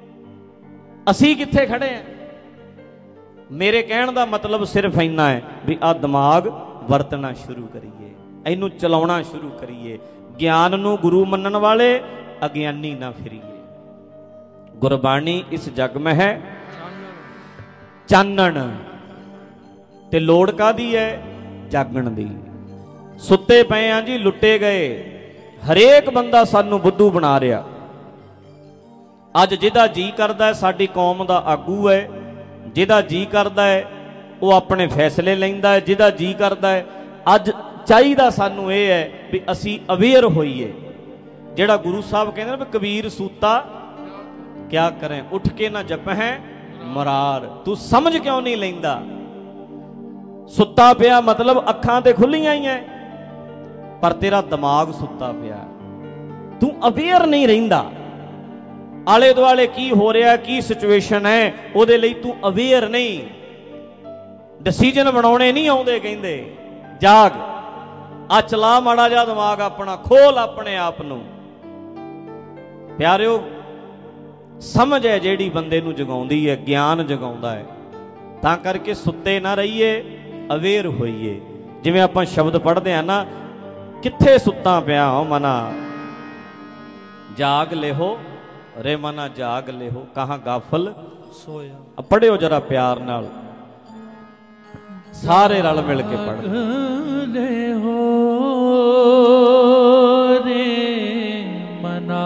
ਅਸੀਂ ਕਿੱਥੇ ਖੜੇ ਆ? ਮੇਰੇ ਕਹਿਣ ਦਾ ਮਤਲਬ ਸਿਰਫ ਇੰਨਾ ਹੈ ਵੀ ਆਹ ਦਿਮਾਗ ਵਰਤਣਾ ਸ਼ੁਰੂ ਕਰੀਏ, ਇਹਨੂੰ ਚਲਾਉਣਾ ਸ਼ੁਰੂ ਕਰੀਏ। ਗਿਆਨ ਨੂੰ ਗੁਰੂ ਮੰਨਣ ਵਾਲੇ, ਅਗਿਆਨੀ ਨਾ ਫਿਰੀਏ। ਗੁਰਬਾਣੀ ਇਸ ਜਗ ਮੈਂ ਹੈ ਚਾਨਣ, ਤੇ ਲੋੜ ਕਾਹਦੀ ਹੈ? ਜਾਗਣ ਦੀ। ਸੁੱਤੇ ਪਏ ਆ ਜੀ, ਲੁੱਟੇ ਗਏ। ਹਰੇਕ ਬੰਦਾ ਸਾਨੂੰ ਬੁੱਧੂ ਬਣਾ ਰਿਹਾ। ਅੱਜ ਜਿਹਦਾ ਜੀ ਕਰਦਾ ਹੈ ਸਾਡੀ ਕੌਮ ਦਾ ਆਗੂ ਹੈ, ਜਿਹਦਾ ਜੀ ਕਰਦਾ ਹੈ ਉਹ ਆਪਣੇ ਫੈਸਲੇ ਲੈਂਦਾ ਹੈ, ਜਿਹਦਾ ਜੀ ਕਰਦਾ ਹੈ। ਅੱਜ ਚਾਹੀਦਾ ਸਾਨੂੰ ਇਹ ਹੈ ਵੀ ਅਸੀਂ ਅਵੇਅਰ ਹੋਈਏ। ਜਿਹੜਾ ਗੁਰੂ ਸਾਹਿਬ ਕਹਿੰਦੇ ਨੇ ਵੀ ਕਬੀਰ ਸੂਤਾ ਕਿਆ ਕਰੇ, ਉੱਠ ਕੇ ਨਾ ਜਪਹਿ ਮੁਰਾਰ। ਤੂੰ ਸਮਝ ਕਿਉਂ ਨਹੀਂ ਲੈਂਦਾ? ਸੁੱਤਾ ਪਿਆ ਮਤਲਬ ਅੱਖਾਂ ਤੇ ਖੁੱਲੀਆਂ ਹੀ ਐ, ਪਰ ਤੇਰਾ ਦਿਮਾਗ ਸੁੱਤਾ ਪਿਆ। ਤੂੰ ਅਵੇਅਰ ਨਹੀਂ ਰਹਿੰਦਾ। ਆਲੇ ਦੁਆਲੇ ਕੀ ਹੋ ਰਿਹਾ, ਕੀ ਸਿਚੁਏਸ਼ਨ ਹੈ, ਉਹਦੇ ਲਈ ਤੂੰ ਅਵੇਅਰ ਨਹੀਂ। ਡਿਸੀਜਨ ਬਣਾਉਣੇ ਨਹੀਂ ਆਉਂਦੇ। ਕਹਿੰਦੇ ਜਾਗ, ਆ ਚਲਾ ਮਾੜਾ ਜਿਹਾ ਦਿਮਾਗ ਆਪਣਾ, ਖੋਲ ਆਪਣੇ ਆਪ ਨੂੰ। ਪਿਆਰਿਓ, ਸਮਝ ਹੈ ਜਿਹੜੀ ਬੰਦੇ ਨੂੰ ਜਗਾਉਂਦੀ ਹੈ, ਗਿਆਨ ਜਗਾਉਂਦਾ ਹੈ। ਤਾਂ ਕਰਕੇ ਸੁੱਤੇ ਨਾ ਰਹੀਏ, ਅਵੇਅਰ ਹੋਈਏ। ਜਿਵੇਂ ਆਪਾਂ ਸ਼ਬਦ ਪੜ੍ਹਦੇ ਆ ਨਾ, ਕਿੱਥੇ ਸੁੱਤਾ ਪਿਆ ਹੋ ਮਨਾ, ਜਾਗ ਲਿਹੋ ਰੇ ਮਨਾ ਜਾਗ ਲਿਹੋ, ਕਹਾਂ ਗਾਫਲ ਸੋਇਆ। ਪੜ੍ਹਿਓ ਜਰਾ ਪਿਆਰ ਨਾਲ, ਸਾਰੇ ਰਲ ਮਿਲ ਕੇ ਪੜ੍ਹ ਲਿਹੋ ਰੇ ਮਨਾ।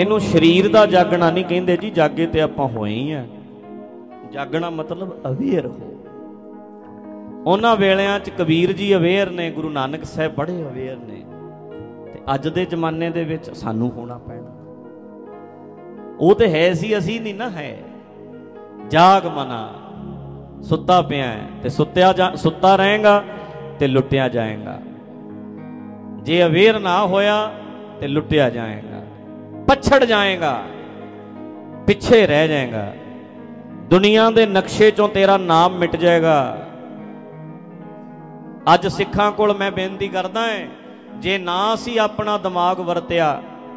ਇਹਨੂੰ ਸਰੀਰ ਦਾ ਜਾਗਣਾ ਨਹੀਂ ਕਹਿੰਦੇ ਜੀ, ਜਾਗੇ ਤੇ ਆਪਾਂ ਹੋਏ ਹੀ ਆ। ਜਾਗਣਾ ਮਤਲਬ ਅਵੇਅਰ ਹੋ। ਉਹਨਾਂ ਵੇਲਿਆਂ 'ਚ ਕਬੀਰ ਜੀ ਅਵੇਅਰ ਨੇ, ਗੁਰੂ ਨਾਨਕ ਸਾਹਿਬ ਬੜੇ ਅਵੇਅਰ ਨੇ, ਤੇ ਅੱਜ ਦੇ ਜ਼ਮਾਨੇ ਦੇ ਵਿੱਚ ਸਾਨੂੰ ਹੋਣਾ ਪੈਣਾ। ਉਹ ਤੇ ਹੈ ਸੀ, ਅਸੀਂ ਨਹੀਂ ਨਾ ਹੈ। ਜਾਗ ਮਨਾ, ਸੁੱਤਾ ਪਿਆ ਤੇ ਸੁੱਤਿਆ ਜਾ ਸੁੱਤਾ ਰਹੇਗਾ ਤੇ ਲੁੱਟਿਆ ਜਾਏਗਾ। ਜੇ ਅਵੇਅਰ ਨਾ ਹੋਇਆ ਤੇ ਲੁੱਟਿਆ ਜਾਏਗਾ, ਪਛੜ ਜਾਏਗਾ, ਪਿੱਛੇ ਰਹਿ ਜਾਏਗਾ, ਦੁਨੀਆ ਦੇ ਨਕਸ਼ੇ ਚੋਂ ਤੇਰਾ ਨਾਮ ਮਿਟ ਜਾਏਗਾ। ਅੱਜ ਸਿੱਖਾਂ ਕੋਲ ਮੈਂ ਬੇਨਤੀ ਕਰਦਾ ਹਾਂ, ਜੇ ਨਾ ਅਸੀਂ ਆਪਣਾ ਦਿਮਾਗ ਵਰਤਿਆ,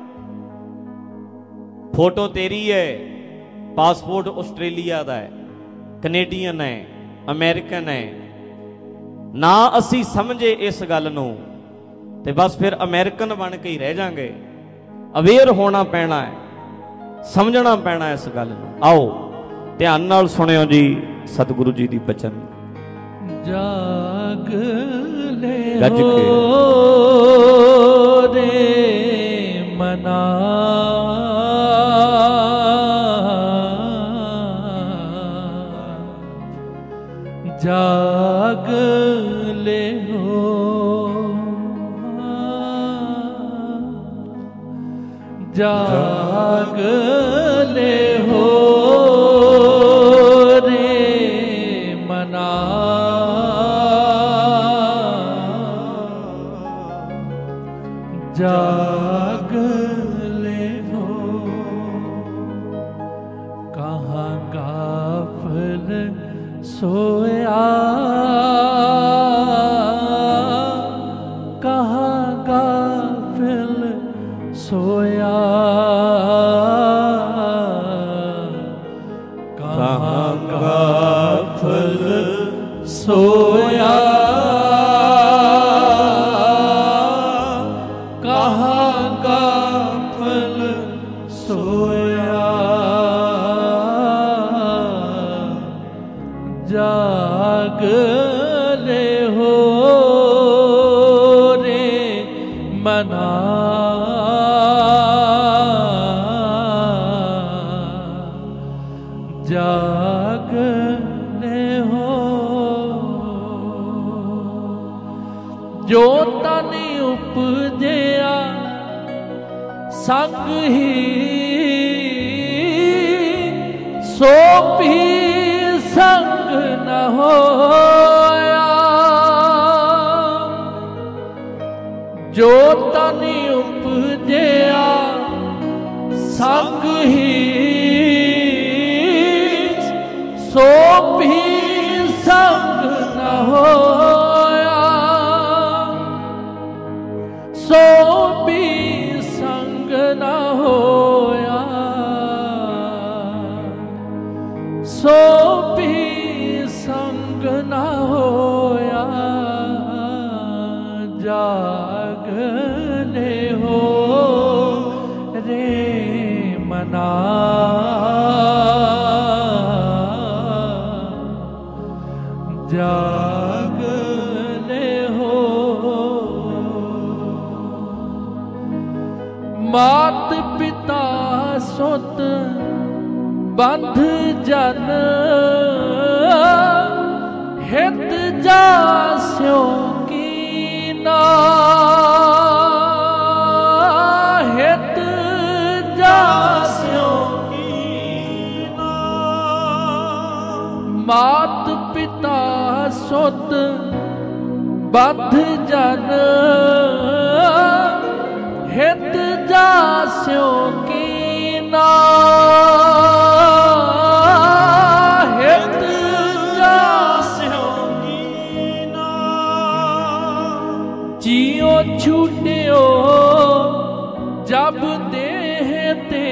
ਫੋਟੋ ਤੇਰੀ ਹੈ, ਪਾਸਪੋਰਟ ਆਸਟ੍ਰੇਲੀਆ ਦਾ ਹੈ, ਕੈਨੇਡੀਅਨ ਹੈ, ਅਮਰੀਕਨ ਹੈ, ਨਾ ਅਸੀਂ ਸਮਝੇ ਇਸ ਗੱਲ ਨੂੰ ਤੇ ਬਸ ਫਿਰ ਅਮਰੀਕਨ ਬਣ ਕੇ ਹੀ ਰਹਿ ਜਾਾਂਗੇ। ਅਵੇਅਰ ਹੋਣਾ ਪੈਣਾ ਹੈ, ਸਮਝਣਾ ਪੈਣਾ ਇਸ ਗੱਲ ਨੂੰ। ਆਓ ਧਿਆਨ ਨਾਲ ਸੁਣਿਓ ਜੀ ਸਤਿਗੁਰੂ ਜੀ ਦੀ ਬਚਨ। ਜਾਗ ਲੈ ਗੱਜ ਹੋ ਕੇ ਰੇ ਮਨਾ, ਜਾਗ ਲੈ ਹੋ, ਜਾਗ ਲੈ ਹੋ ਰੇ ਮਨਾ, ਜਾਗ ਲੈ ਹੋ। ਕਹਾਂ ਗਾਫਲ सोया, कहाँ गाफिल सोया, कहाँ गाफिल सोया, कहाँ गाफिल सोया, जाग ले हो रे मना, जाग ले हो। जो तन उपजया संग ही सो भी संग न होया, जो तन उपजया संग ही सो भी संग न होया, सो भी संग न होया, सो भी संग न होया, जाग ले हो रे मना, जाग ले हो। मात पिता सुत बंध जन हित जास्यो कीना, हित जास्यो कीना, मात पिता सुत बंध जन हित जास्यो कीना, हित जास्यो कीना, जियो छूटियो जब देह ते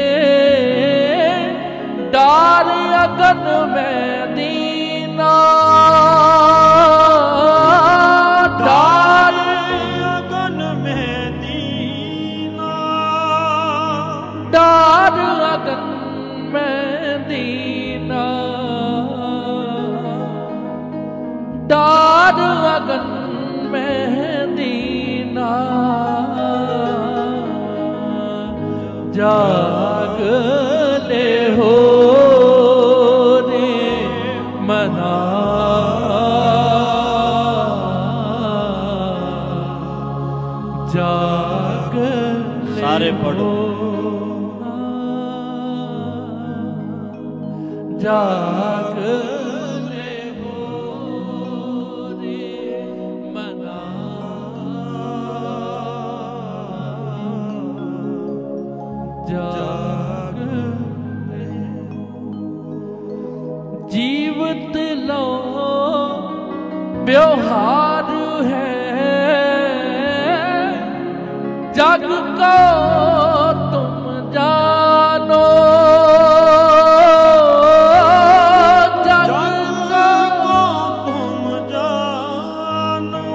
डार अगन में दीना, डार अगन में दीना, डार अगन में दीना, डार अगन में दीना, ਜਾਗ ਲੈ ਹੋ ਰੇ ਮਨਾ ਜਾਗ ਸਾਰੇ ਪੜੋ ਜਾਗ ਲੈ ਹੋ ਰੇ ਮਨਾ ਜਾਗ ਜੀਵਤ ਲੋ ਵਿਵਹਾਰ ਹੈ जग को तुम जानो जग को तुम जानो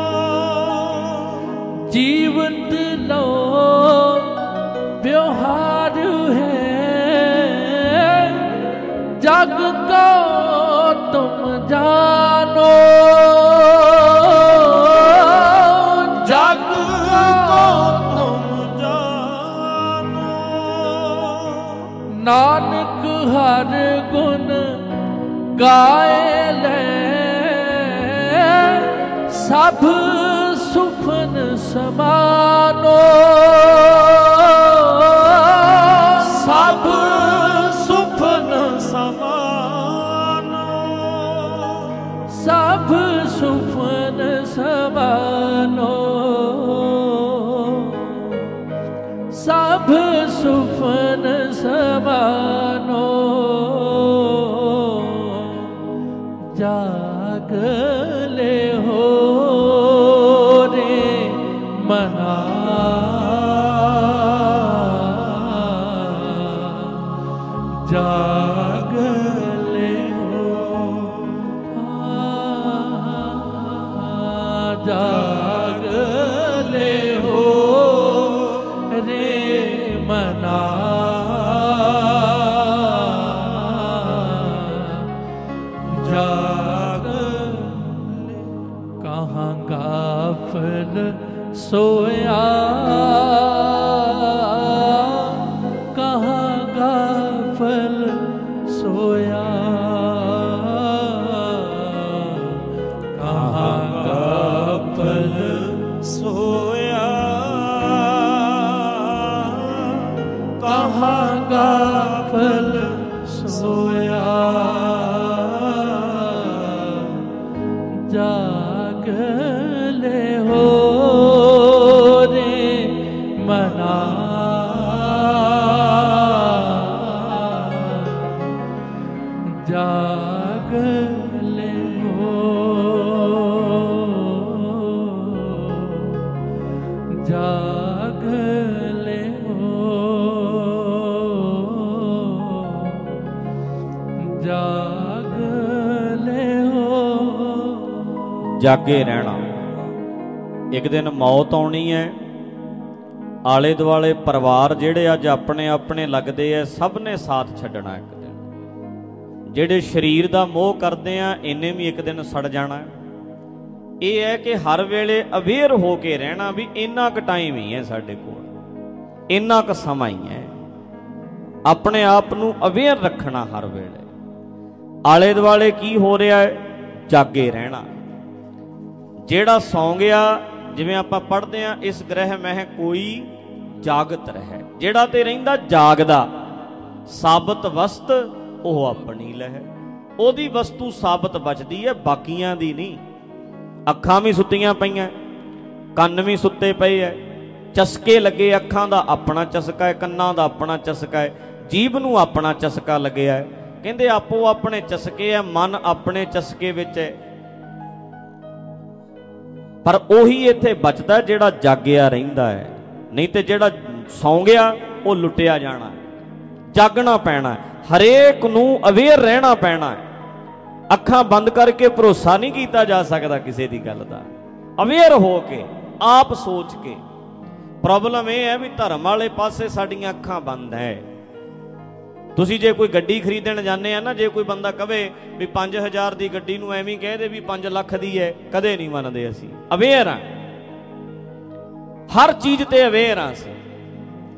जीवत लो व्यवहार है जग को तुम जानो नानक हर गुण गाए ले सब सुफन समानो सब सुफन समानो सब सुफन समानो सब सुफन समानो जाग ले हो रे मना जाग ले हो जाग ले हो रे मना जाग कहाँ गाफल सोया कहाँ गाफल सोया कहाँ गाफल सोया कहाँ गाफल सोया जाग ले हो रे मना जाग ले हो जाग ले हो जाग ले हो ਜਾਗੇ ਰਹਿਣਾ। ਇੱਕ ਦਿਨ ਮੌਤ ਆਉਣੀ ਹੈ। ਆਲੇ ਦੁਆਲੇ ਪਰਿਵਾਰ ਜਿਹੜੇ ਅੱਜ ਆਪਣੇ ਆਪਣੇ ਲੱਗਦੇ ਐ ਸਭ ਨੇ ਸਾਥ ਛੱਡਣਾ ਇੱਕ ਦਿਨ। ਜਿਹੜੇ ਸਰੀਰ ਦਾ ਮੋਹ ਕਰਦੇ ਆ ਇਹਨੇ ਵੀ ਇੱਕ ਦਿਨ ਸੜ ਜਾਣਾ। ਇਹ ਹੈ ਕਿ ਹਰ ਵੇਲੇ ਅਵੇਅਰ ਹੋ ਕੇ ਰਹਿਣਾ ਵੀ ਇੰਨਾ ਕੁ ਟਾਈਮ ਹੀ ਹੈ ਸਾਡੇ ਕੋਲ, ਇੰਨਾ ਕੁ ਸਮਾਂ ਹੀ ਹੈ। ਆਪਣੇ ਆਪ ਨੂੰ ਅਵੇਅਰ ਰੱਖਣਾ ਹਰ ਵੇਲੇ। ਆਲੇ ਦੁਆਲੇ ਕੀ ਹੋ ਰਿਹਾ ਹੈ, ਜਾਗੇ ਰਹਿਣਾ। ਜਿਹੜਾ ਸੌਂ ਗਿਆ, ਜਿਵੇਂ ਆਪਾਂ ਪੜ੍ਹਦੇ ਹਾਂ, ਇਸ ਗ੍ਰਹਿ ਮਹਿ ਕੋਈ ਜਾਗਤ ਰਹਿ। ਜਿਹੜਾ ਤੇ ਰਹਿੰਦਾ ਜਾਗਦਾ, ਸਾਬਤ ਵਸਤ ਉਹ ਆਪਣੀ ਲਹਿ। ਉਹਦੀ ਵਸਤੂ ਸਾਬਤ ਬਚਦੀ ਹੈ, ਬਾਕੀਆਂ ਦੀ ਨਹੀਂ। ਅੱਖਾਂ ਵੀ ਸੁੱਤੀਆਂ ਪਈਆਂ, ਕੰਨ ਵੀ ਸੁੱਤੇ ਪਏ ਐ, ਚਸਕੇ ਲੱਗੇ। ਅੱਖਾਂ ਦਾ ਆਪਣਾ ਚਸਕਾ ਹੈ, ਕੰਨਾਂ ਦਾ ਆਪਣਾ ਚਸਕਾ ਹੈ, ਜੀਭ ਨੂੰ ਆਪਣਾ ਚਸਕਾ ਲੱਗਿਆ ਹੈ। ਕਹਿੰਦੇ ਆਪੋ ਆਪਣੇ ਚਸਕੇ ਹੈ, ਮਨ ਆਪਣੇ ਚਸਕੇ ਵਿੱਚ ਹੈ। ਪਰ ਉਹੀ ਇੱਥੇ ਬਚਦਾ ਜਿਹੜਾ ਜਾਗਿਆ ਰਹਿੰਦਾ ਹੈ। ਨਹੀਂ ਤੇ ਜਿਹੜਾ ਸੌਂ ਗਿਆ ਉਹ ਲੁੱਟਿਆ ਜਾਣਾ। ਜਾਗਣਾ ਪੈਣਾ, ਹਰੇਕ ਨੂੰ ਅਵੇਅਰ ਰਹਿਣਾ ਪੈਣਾ। ਅੱਖਾਂ ਬੰਦ ਕਰਕੇ ਭਰੋਸਾ ਨਹੀਂ ਕੀਤਾ ਜਾ ਸਕਦਾ ਕਿਸੇ ਦੀ ਗੱਲ ਦਾ। ਅਵੇਅਰ ਹੋ ਕੇ, ਆਪ ਸੋਚ ਕੇ। ਪ੍ਰੋਬਲਮ ਇਹ ਹੈ ਵੀ ਧਰਮ ਵਾਲੇ ਪਾਸੇ ਸਾਡੀਆਂ ਅੱਖਾਂ ਬੰਦ ਹੈ। ਤੁਸੀਂ ਜੇ ਕੋਈ ਗੱਡੀ ਖਰੀਦਣ ਜਾਂਦੇ ਆ ਨਾ, ਜੇ ਕੋਈ ਬੰਦਾ ਕਵੇ ਵੀ ਪੰਜ ਹਜ਼ਾਰ ਦੀ ਗੱਡੀ ਨੂੰ ਐਵੇਂ ਕਹਿ ਦੇ ਵੀ ਪੰਜ ਲੱਖ ਦੀ ਹੈ, ਕਦੇ ਨਹੀਂ ਮੰਨਦੇ ਅਸੀਂ। ਅਵੇਅਰ ਆ, ਹਰ ਚੀਜ਼ ਤੇ ਅਵੇਅਰ ਆ ਅਸੀਂ।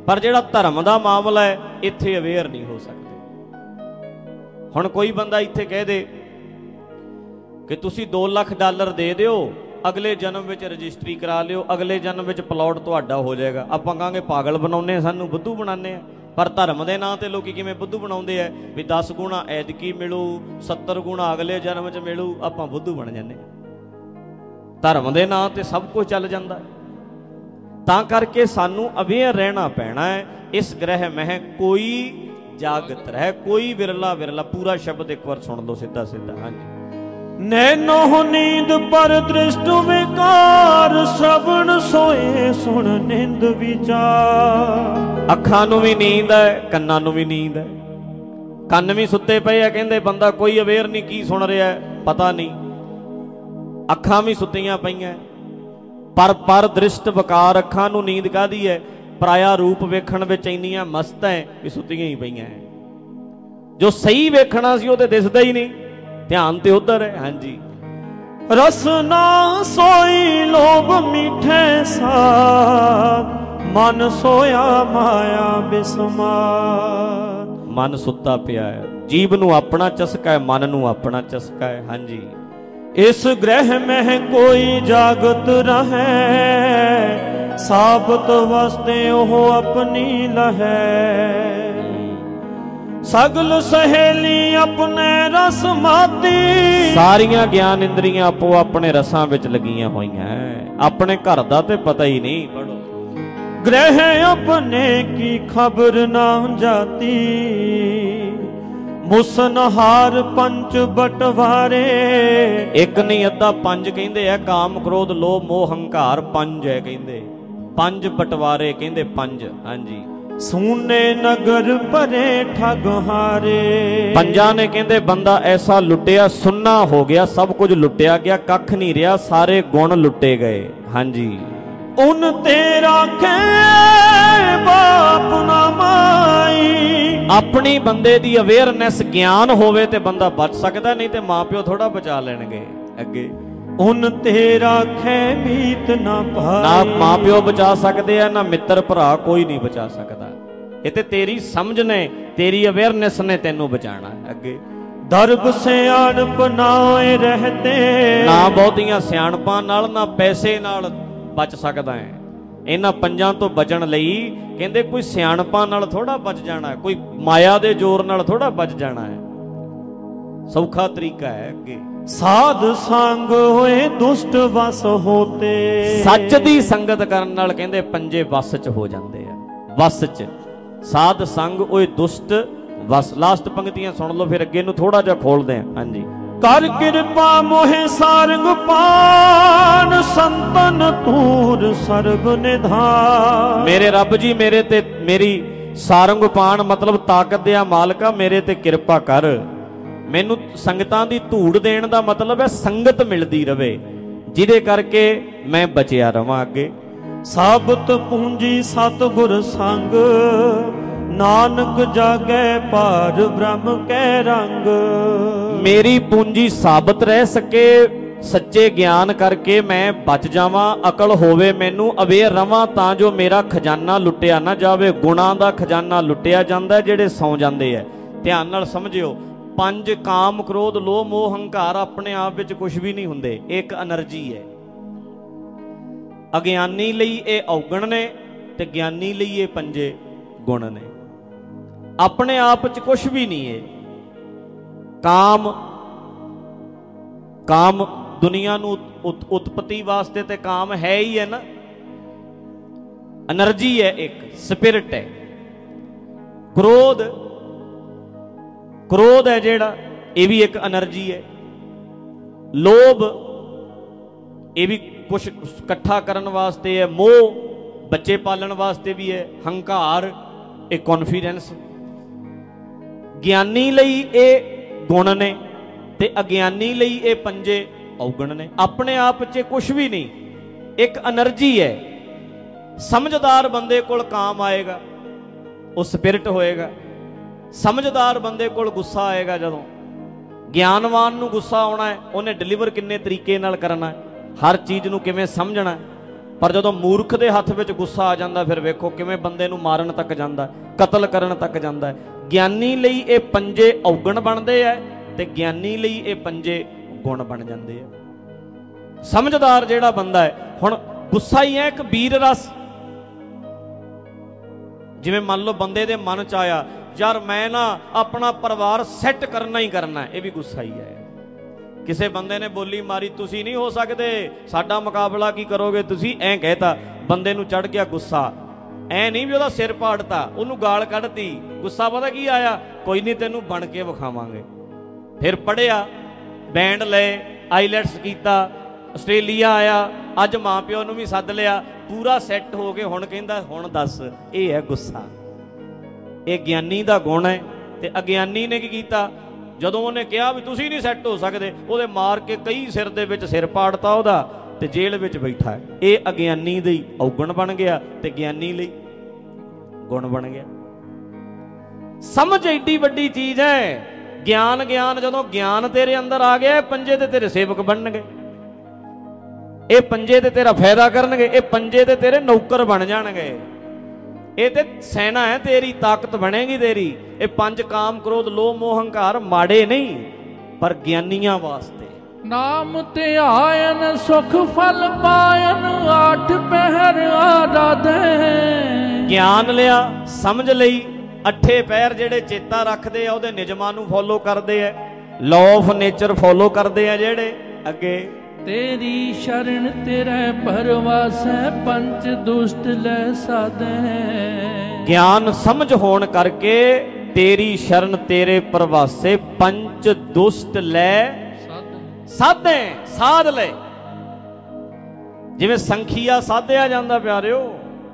पर जिहड़ा धर्म का मामला है इत्थे अवेयर नहीं हो सकते। हुण कोई बंदा इत्थे कह दे कि तुसी दो लाख डॉलर दे दिओ, अगले जन्म विच रजिस्ट्री करा लिओ, अगले जन्म विच प्लॉट तुहाडा हो जाएगा। आपां कहांगे पागल बनाउने, सानूं बुद्धू बनाने आ। पर धर्म के नाम ते लोकी किवें बुद्धू बनाउंदे आ भी दस गुणा ऐदकी मिलू, सत्तर गुणा अगले जन्म च मिलू, आपां बुद्धू बन जाने। धर्म के नाम ते सब कुछ चल जांदा है। तां करके सानू अवेयर रहना पैना है। इस ग्रह मह कोई जागत रह, कोई विरला विरला। पूरा शब्द एक बार सुन लो सीधा सीधा। हाँ जी। नैनो नींद पर दृष्ट विकार, श्रवण सोए सुन निंद विचार। अखां नूं भी नींद है, कन्नां नूं भी नींद है। कन्न भी सुते पे है, कहंदे बंदा कोई अवेयर नहीं की सुन रहा है, पता नहीं। अखां भी सुतियां पईयां, पर पर दृष्ट विकार। अखां नूं नींद काहदी है? पराया रूप वेखण विच इंनियां मस्त है भी सुतियां ही पईयां है। जो सही वेखना सी वो ते दिसदा ही नहीं, ध्यान ते उधर है। हाँ जी। रसना सोई लोभ मीठे साथ, मन सोया माया बिस्मार। मन सुता पिया है, जीव नूं अपना चस्का है, मन नूं अपना चस्का है। हाँ जी। इस ग्रह में कोई जागत रहे, साबत वस्ते ओह अपनी लहे। सगल सहेली अपने रस माती, सारियां ज्ञान इंद्रियां आपो अपने रसां विच लगियां होईयां। अपने घर दा ते पता ही नहीं। पढ़ो। ग्रह अपने की खबर ना जाती, मुसनहार पंच बटवारे। एक नहीं अद्धा पंज कहंदे आ, काम क्रोध लोभ मोह हंकार पंज है कहंदे। पंज बटवारे कहंदे पंज। हाँ जी। सूने नगर परे ठग हारे। पंजा ने कहंदे बंदा ऐसा लुटिया, सुन्ना हो गया, सब कुछ लुटिया गया, कख नहीं रहा, सारे गुण लुटे गए। हाँ जी। उन तेरा खे बाप ना माई। अपनी बंदे दी अवेयरनेस ज्ञान होवे ते बंदा बच सकदा, नहीं ते मां प्यो थोड़ा बचा लेणगे अगे। उन तेरा खे मीत ना पाए। ना मां प्यो बचा सकते हैं, ना मित्र भरा, कोई नहीं बचा सकता। ये ते तेरी समझ ने, तेरी अवेयरनेस ने तेनू बचाना अगे। दर्ब सियाणप नाए रहते, ना बहुतियां सियाणपां नाल, ना पैसे नाल बच सकदा है। इन्हां पंजां तो बचण लई कहंदे कोई सियाणपां नाल थोड़ा बच जाना है, कोई माया दे जोर नाल थोड़ा बच जाना है। सौखा तरीका है अगे। साध संग होए दुष्ट वस होते। सच दी संगत करन नाल कहंदे पंजे वस च हो जांदे आ। वस च साध संग होए दुष्ट वस। लास्ट पंक्तियां सुन लो फिर अगे नूं थोड़ा जिहा खोलदे हैं। हाँ जी। कर कृपा मोहे सारंग पान, संतन तूर सर्व निधान। मेरे रब जी मेरे ते मेरी सारंग पान मतलब ताकत दिया मालका, मेरे ते कृपा कर। मैनू संगतां दी धूड़ देण दा मतलब है संगत मिलदी रवे, जिदे करके मैं बचिया रवां अगे। साबत पूंजी सतगुर संग, नानक जागे पार ब्रह्म कै रंग। मेरी पूंजी साबत रह सके, सच्चे ज्ञान करके मैं बच जावां, अकल होवे मैनू, अवेयर रवां, तां जो मेरा खजाना लुटिया ना जावे। गुणां दा खजाना लुटिया जांदा है जेड़े सौ जांदे है। ध्यान नाल समझियो, पंज काम क्रोध लोभ मोह हंकार अपने आप विच कुछ भी नहीं हुंदे, एक एनर्जी है। अज्ञानी लई ये औगण ने ते ज्ञानी लई ये पंजे गुण ने। अपने आप च कुछ भी नहीं है। काम काम दुनिया नू उत, उत्पत्ति वास्ते ते काम है ही है ना, एनर्जी है, एक स्पिरिट है। क्रोध क्रोध है जेड़ा, ये भी एक एनर्जी है। लोभ ये भी कुछ इकट्ठा करन वास्ते है। मोह बच्चे पालन वास्ते भी है। हंकार एक कॉन्फिडेंस। ज्ञानी लई ये गुण ने ते अज्ञानी लई ये पंजे औगण ने। अपने आप च कुछ भी नहीं, एक एनर्जी है। समझदार बंदे कोल काम आएगा, वो स्पिरिट होएगा। समझदार बंदे कोल गुस्सा आएगा जदों। ज्ञानवान नूं गुस्सा आउणा है, उन्हें डिलीवर किन्ने तरीके नाल करना है, हर चीज़ नूं किवें समझना है, ਪਰ ਜਦੋਂ ਮੂਰਖ ਦੇ ਹੱਥ ਵਿੱਚ ਗੁੱਸਾ ਆ ਜਾਂਦਾ ਫਿਰ ਵੇਖੋ ਕਿਵੇਂ ਬੰਦੇ ਨੂੰ ਮਾਰਨ ਤੱਕ ਜਾਂਦਾ, ਕਤਲ ਕਰਨ ਤੱਕ ਜਾਂਦਾ। ਗਿਆਨੀ ਲਈ ਇਹ ਪੰਜੇ ਔਗਣ ਬਣਦੇ ਆ ਤੇ ਗਿਆਨੀ ਲਈ ਇਹ ਪੰਜੇ ਗੁਣ ਬਣ ਜਾਂਦੇ ਆ। ਸਮਝਦਾਰ ਜਿਹੜਾ ਬੰਦਾ ਹੈ, ਹੁਣ ਗੁੱਸਾ ਹੀ ਹੈ ਇੱਕ ਵੀਰ ਰਸ। ਜਿਵੇਂ ਮੰਨ ਲਓ ਬੰਦੇ ਦੇ ਮਨ ਚ ਆਇਆ ਯਾਰ ਮੈਂ ਨਾ ਆਪਣਾ ਪਰਿਵਾਰ ਸੈੱਟ ਕਰਨਾ ਹੀ ਕਰਨਾ, ਇਹ ਵੀ ਗੁੱਸਾ ਹੀ ਹੈ। ਕਿਸੇ ਬੰਦੇ ਨੇ ਬੋਲੀ ਮਾਰੀ ਤੁਸੀਂ ਨਹੀਂ ਹੋ ਸਕਦੇ, ਸਾਡਾ ਮੁਕਾਬਲਾ ਕੀ ਕਰੋਗੇ ਤੁਸੀਂ, ਐਂ ਕਹਿਤਾ, ਬੰਦੇ ਨੂੰ ਚੜ ਗਿਆ ਗੁੱਸਾ। ਐ ਨਹੀਂ ਵੀ ਉਹਦਾ ਸਿਰ ਪਾੜਤਾ, ਉਹਨੂੰ ਗਾਲ ਕੱਢਤੀ। ਗੁੱਸਾ ਪਤਾ ਕੀ ਆਇਆ, ਕੋਈ ਨਹੀਂ ਤੈਨੂੰ ਬਣ ਕੇ ਵਿਖਾਵਾਂਗੇ। ਫਿਰ ਪੜ੍ਹਿਆ, ਬੈਂਡ ਲਏ, ਆਈਲੈਟਸ ਕੀਤਾ, ਆਸਟ੍ਰੇਲੀਆ ਆਇਆ, ਅੱਜ ਮਾਂ ਪਿਓ ਨੂੰ ਵੀ ਸੱਦ ਲਿਆ, ਪੂਰਾ ਸੈੱਟ ਹੋ ਕੇ ਹੁਣ ਕਹਿੰਦਾ ਹੁਣ ਦੱਸ। ਇਹ ਹੈ ਗੁੱਸਾ, ਇਹ ਗਿਆਨੀ ਦਾ ਗੁਣ ਹੈ। ਤੇ ਅਗਿਆਨੀ ਨੇ ਕੀ ਕੀਤਾ, ਜਦੋਂ ਉਹਨੇ ਕਿਹਾ ਵੀ ਤੁਸੀਂ ਨਹੀਂ ਸੈੱਟ ਹੋ ਸਕਦੇ, ਉਹਦੇ ਮਾਰ ਕੇ ਕਈ ਸਿਰ ਦੇ ਵਿੱਚ ਸਿਰ ਪਾੜਤਾ ਉਹਦਾ ਤੇ ਜੇਲ੍ਹ ਵਿੱਚ ਬੈਠਾ ਹੈ। ਇਹ ਅਗਿਆਨੀ ਦੀ ਔਗਣ ਬਣ ਗਿਆ ਤੇ ਗਿਆਨੀ ਲਈ ਗੁਣ ਬਣ ਗਿਆ। ਸਮਝ ਏਡੀ ਵੱਡੀ ਚੀਜ਼ ਹੈ। ਗਿਆਨ ਗਿਆਨ ਜਦੋਂ ਗਿਆਨ ਤੇਰੇ ਅੰਦਰ ਆ ਗਿਆ, ਇਹ ਪੰਜੇ ਤੇ ਤੇਰੇ ਸੇਵਕ ਬਣਨਗੇ, ਇਹ ਪੰਜੇ ਤੇ ਤੇਰਾ ਫਾਇਦਾ ਕਰਨਗੇ, ਇਹ ਪੰਜੇ ਤੇ ਤੇਰੇ ਨੌਕਰ ਬਣ ਜਾਣਗੇ। ਇਹ ਤੇ ਸੈਨਾ ਹੈ ਤੇਰੀ, ਤਾਕਤ ਬਣੇਗੀ ਤੇਰੀ। ਇਹ ਪੰਜ ਕਾਮ ਕ੍ਰੋਧ ਲੋਭ ਮੋਹ ਹੰਕਾਰ ਮਾੜੇ ਨਹੀਂ, ਪਰ ਗਿਆਨੀਆਂ ਵਾਸਤੇ। ਨਾਮ ਧਿਆਇਨ ਸੁਖ ਫਲ ਪਾਇਨ, ਆਠ ਪਹਿਰ ਆਰਾਧੇ। ਗਿਆਨ ਲਿਆ, ਸਮਝ ਲਈ, ਅੱਠੇ ਪਹਿਰ ਜਿਹੜੇ ਚੇਤਾ ਰੱਖਦੇ ਆ, ਉਹਦੇ ਨਿਯਮਾਂ ਨੂੰ ਫੋਲੋ ਕਰਦੇ ਆ, ਲਾਅ ਆਫ ਨੇਚਰ ਫੋਲੋ ਕਰਦੇ ਆ ਜਿਹੜੇ। ਅੱਗੇ ਤੇਰੀ ਸ਼ਰਨ ਤੇਰੇ ਪਰਵਾਸੈ, ਪੰਚ ਦੁਸ਼ਟ ਲੈ ਸਾਧੇ। ਗਿਆਨ ਸਮਝ ਹੋਣ ਕਰਕੇ ਤੇਰੀ ਸ਼ਰਨ ਤੇਰੇ ਪਰਵਾਸੇ, ਪੰਚ ਦੁਸ਼ਟ ਲੈ ਸਾਧੇ, ਸਾਧ ਲੈ। ਜਿਵੇਂ ਸੰਖੀਆ ਸਾਧਿਆ ਜਾਂਦਾ ਪਿਆਰਿਓ,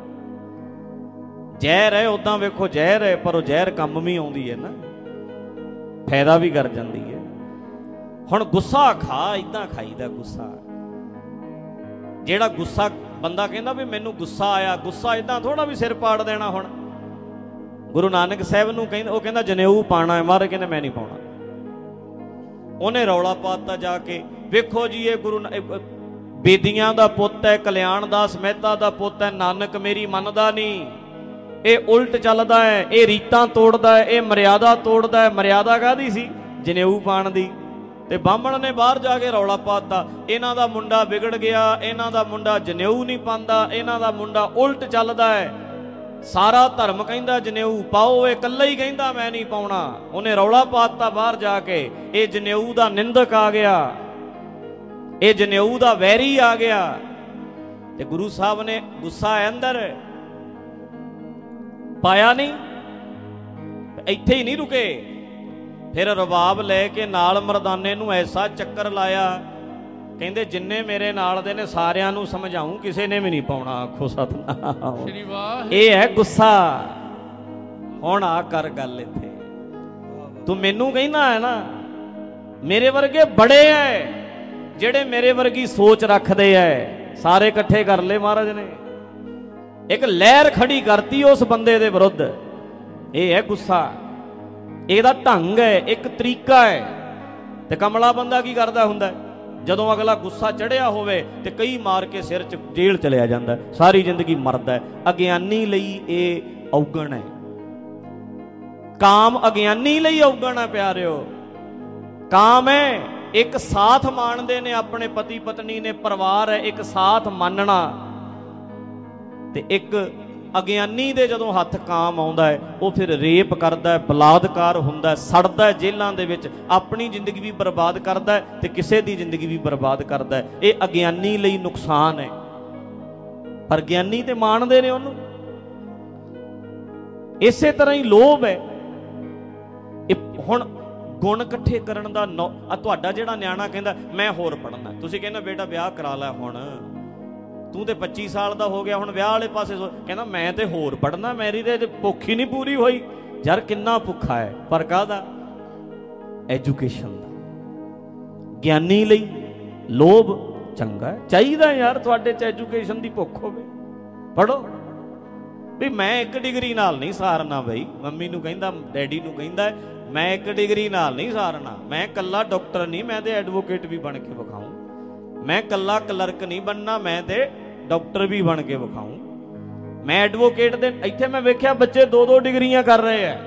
ਜ਼ਹਿਰ ਹੈ ਉਦਾਂ ਵੇਖੋ ਜ਼ਹਿਰ ਹੈ, ਪਰ ਉਹ ਜ਼ਹਿਰ ਕੰਮ ਵੀ ਆਉਂਦੀ ਹੈ ਨਾ, ਫਾਇਦਾ ਵੀ ਕਰ ਜਾਂਦੀ ਹੈ। ਹੁਣ ਗੁੱਸਾ ਖਾ, ਇਦਾਂ ਖਾਈਦਾ ਗੁੱਸਾ। ਜਿਹੜਾ ਗੁੱਸਾ ਬੰਦਾ ਕਹਿੰਦਾ ਵੀ ਮੈਨੂੰ ਗੁੱਸਾ ਆਇਆ, ਗੁੱਸਾ ਇਦਾਂ ਥੋੜਾ ਵੀ ਸਿਰ ਪਾੜ ਦੇਣਾ। ਹੁਣ ਗੁਰੂ ਨਾਨਕ ਸਾਹਿਬ ਨੂੰ ਕਹਿੰਦਾ, ਉਹ ਕਹਿੰਦਾ ਜਨੇਊ ਪਾਣਾ ਹੈ, ਮਹਾਰਾਜ ਕਹਿੰਦੇ ਮੈਂ ਨਹੀਂ ਪਾਉਣਾ। ਉਹਨੇ ਰੌਲਾ ਪਾਤਾ ਜਾ ਕੇ, ਵੇਖੋ ਜੀ ਇਹ ਗੁਰੂ ਬੇਦੀਆਂ ਦਾ ਪੁੱਤ ਹੈ, ਕਲਿਆਣ ਦਾਸ ਮਹਿਤਾ ਦਾ ਪੁੱਤ ਹੈ, ਨਾਨਕ ਮੇਰੀ ਮੰਨਦਾ ਨਹੀਂ, ਇਹ ਉਲਟ ਚੱਲਦਾ ਹੈ, ਇਹ ਰੀਤਾਂ ਤੋੜਦਾ ਹੈ, ਇਹ ਮਰਿਆਦਾ ਤੋੜਦਾ ਹੈ। ਮਰਿਆਦਾ ਕਾਹਦੀ ਸੀ, ਜਨੇਊ ਪਾਣ ਦੀ। ਤੇ ਬਾਹਮਣ ਨੇ ਬਾਹਰ ਜਾ ਕੇ ਰੌਲਾ ਪਾਤਾ, ਇਹਨਾਂ ਦਾ ਮੁੰਡਾ ਵਿਗੜ ਗਿਆ, ਇਹਨਾਂ ਦਾ ਮੁੰਡਾ ਜਨੇਊ ਨਹੀਂ ਪਾਉਂਦਾ, ਇਹਨਾਂ ਦਾ ਮੁੰਡਾ ਉਲਟ ਚੱਲਦਾ ਹੈ, ਸਾਰਾ ਧਰਮ ਕਹਿੰਦਾ ਜਨੇਊ ਪਾਓ, ਇਹ ਇਕੱਲਾ ਹੀ ਕਹਿੰਦਾ ਮੈਂ ਨਹੀਂ ਪਾਉਣਾ। ਉਹਨੇ ਰੌਲਾ ਪਾਤਾ ਬਾਹਰ ਜਾ ਕੇ, ਇਹ ਜਨੇਊ ਦਾ ਨਿੰਦਕ ਆ ਗਿਆ, ਇਹ ਜਨੇਊ ਦਾ ਵੈਰੀ ਆ ਗਿਆ। ਤੇ ਗੁਰੂ ਸਾਹਿਬ ਨੇ ਗੁੱਸਾ ਅੰਦਰ ਪਾਇਆ ਨਹੀਂ, ਇੱਥੇ ਹੀ ਨਹੀਂ ਰੁਕੇ, ਫਿਰ ਰਬਾਬ ਲੈ ਕੇ ਨਾਲ ਮਰਦਾਨੇ ਨੂੰ ਐਸਾ ਚੱਕਰ ਲਾਇਆ, ਕਹਿੰਦੇ ਜਿੰਨੇ ਮੇਰੇ ਨਾਲ ਦੇ ਨੇ ਸਾਰਿਆਂ ਨੂੰ ਸਮਝਾਉਂ, ਕਿਸੇ ਨੇ ਵੀ ਨਹੀਂ ਪਾਉਣਾ। ਆਖੋ ਸਤਨਾਮ। ਇਹ ਹੈ ਗੁੱਸਾ। ਹੁਣ ਆ ਕਰ ਗੱਲ ਇੱਥੇ, ਤੂੰ ਮੈਨੂੰ ਕਹਿੰਦਾ ਹੈ ਨਾ, ਮੇਰੇ ਵਰਗੇ ਬੜੇ ਐ ਜਿਹੜੇ ਮੇਰੇ ਵਰਗੀ ਸੋਚ ਰੱਖਦੇ ਐ, ਸਾਰੇ ਇਕੱਠੇ ਕਰ ਲਏ ਮਹਾਰਾਜ ਨੇ, ਇੱਕ ਲਹਿਰ ਖੜੀ ਕਰਤੀ ਉਸ ਬੰਦੇ ਦੇ ਵਿਰੁੱਧ। ਇਹ ਹੈ ਗੁੱਸਾ, ਇਹਦਾ ਢੰਗ ਹੈ, ਇੱਕ ਤਰੀਕਾ ਹੈ। ਤੇ ਕਮਲਾ ਬੰਦਾ ਕੀ ਕਰਦਾ ਹੁੰਦਾ, ਜਦੋਂ ਅਗਲਾ ਗੁੱਸਾ ਚੜਿਆ ਹੋਵੇ ਤੇ ਕਈ ਮਾਰ ਕੇ ਸਿਰ 'ਚ ਜੇਲ੍ਹ ਚਲਿਆ ਜਾਂਦਾ, ਸਾਰੀ ਜ਼ਿੰਦਗੀ ਮਰਦਾ। ਅਗਿਆਨੀ ਲਈ ਇਹ ਔਗਣ ਹੈ, ਕਾਮ ਅਗਿਆਨੀ ਲਈ ਔਗਣ ਹੈ ਪਿਆਰਿਓ। ਕਾਮ ਹੈ ਇੱਕ ਸਾਥ ਮਾਣਦੇ ਨੇ, ਆਪਣੇ ਪਤੀ ਪਤਨੀ ਨੇ, ਪਰਿਵਾਰ ਹੈ, ਇੱਕ ਸਾਥ ਮੰਨਣਾ। ਤੇ ਇੱਕ ਅਗਿਆਨੀ ਦੇ ਜਦੋਂ ਹੱਥ ਕਾਮ ਆਉਂਦਾ ਹੈ, ਉਹ ਫਿਰ ਰੇਪ ਕਰਦਾ ਹੈ, ਬਲਾਤਕਾਰ ਹੁੰਦਾ ਹੈ, ਸੜਦਾ ਹੈ ਜੇਲ੍ਹਾਂ ਦੇ ਵਿੱਚ, ਆਪਣੀ ਜ਼ਿੰਦਗੀ ਵੀ ਬਰਬਾਦ ਕਰਦਾ ਹੈ ਤੇ ਕਿਸੇ ਦੀ ਜ਼ਿੰਦਗੀ ਵੀ ਬਰਬਾਦ ਕਰਦਾ ਹੈ। ਇਹ ਅਗਿਆਨੀ ਲਈ ਨੁਕਸਾਨ ਹੈ, ਪਰ ਗਿਆਨੀ ਤੇ ਮਾਣਦੇ ਨੇ ਉਹਨੂੰ। ਇਸੇ ਤਰ੍ਹਾਂ ਹੀ ਲੋਭ ਹੈ। ਇਹ ਹੁਣ ਗੁਣ ਇਕੱਠੇ ਕਰਨ ਦਾ ਨੌ, ਆ ਤੁਹਾਡਾ ਜਿਹੜਾ ਨਿਆਣਾ ਕਹਿੰਦਾ ਮੈਂ ਹੋਰ ਪੜ੍ਹਨਾ, ਤੁਸੀਂ ਕਹਿੰਦਾ ਬੇਟਾ ਵਿਆਹ ਕਰਾ ਲੈ, ਹੁਣ ਤੂੰ ਤੇ ਪੱਚੀ ਸਾਲ ਦਾ ਹੋ ਗਿਆ, ਹੁਣ ਵਿਆਹ ਵਾਲੇ ਪਾਸੇ ਕਹਿੰਦਾ ਮੈਂ ਤੇ ਹੋਰ ਪੜ੍ਹਨਾ, ਮੇਰੀ ਤੇ ਭੁੱਖ ਹੀ ਨਹੀਂ ਪੂਰੀ ਹੋਈ। ਯਾਰ ਕਿੰਨਾ ਭੁੱਖਾ ਹੈ, ਪਰ ਕਾਹਦਾ, ਐਜੂਕੇਸ਼ਨ ਦਾ। ਗਿਆਨੀ ਲਈ ਲੋਭ ਚੰਗਾ ਚਾਹੀਦਾ ਯਾਰ, ਤੁਹਾਡੇ 'ਚ ਐਜੂਕੇਸ਼ਨ ਦੀ ਭੁੱਖ ਹੋਵੇ, ਪੜ੍ਹੋ। ਵੀ ਮੈਂ ਇੱਕ ਡਿਗਰੀ ਨਾਲ ਨਹੀਂ ਸਾਰਨਾ ਬਈ, ਮੰਮੀ ਨੂੰ ਕਹਿੰਦਾ, ਡੈਡੀ ਨੂੰ ਕਹਿੰਦਾ ਮੈਂ ਇੱਕ ਡਿਗਰੀ ਨਾਲ ਨਹੀਂ ਸਾਰਨਾ, ਮੈਂ ਇਕੱਲਾ ਡਾਕਟਰ ਨਹੀਂ, ਮੈਂ ਤੇ ਐਡਵੋਕੇਟ ਵੀ ਬਣ ਕੇ ਵਿਖਾਊਂ, ਮੈਂ ਇਕੱਲਾ ਕਲਰਕ ਨਹੀਂ ਬਣਨਾ, ਮੈਂ ਤੇ ਡਾਕਟਰ ਵੀ ਬਣ ਕੇ ਵਿਖਾਊਂ। ਮੈਂ ਐਡਵੋਕੇਟ ਦੇ ਇੱਥੇ ਮੈਂ ਵੇਖਿਆ ਬੱਚੇ ਦੋ ਦੋ ਡਿਗਰੀਆਂ ਕਰ ਰਹੇ ਆ,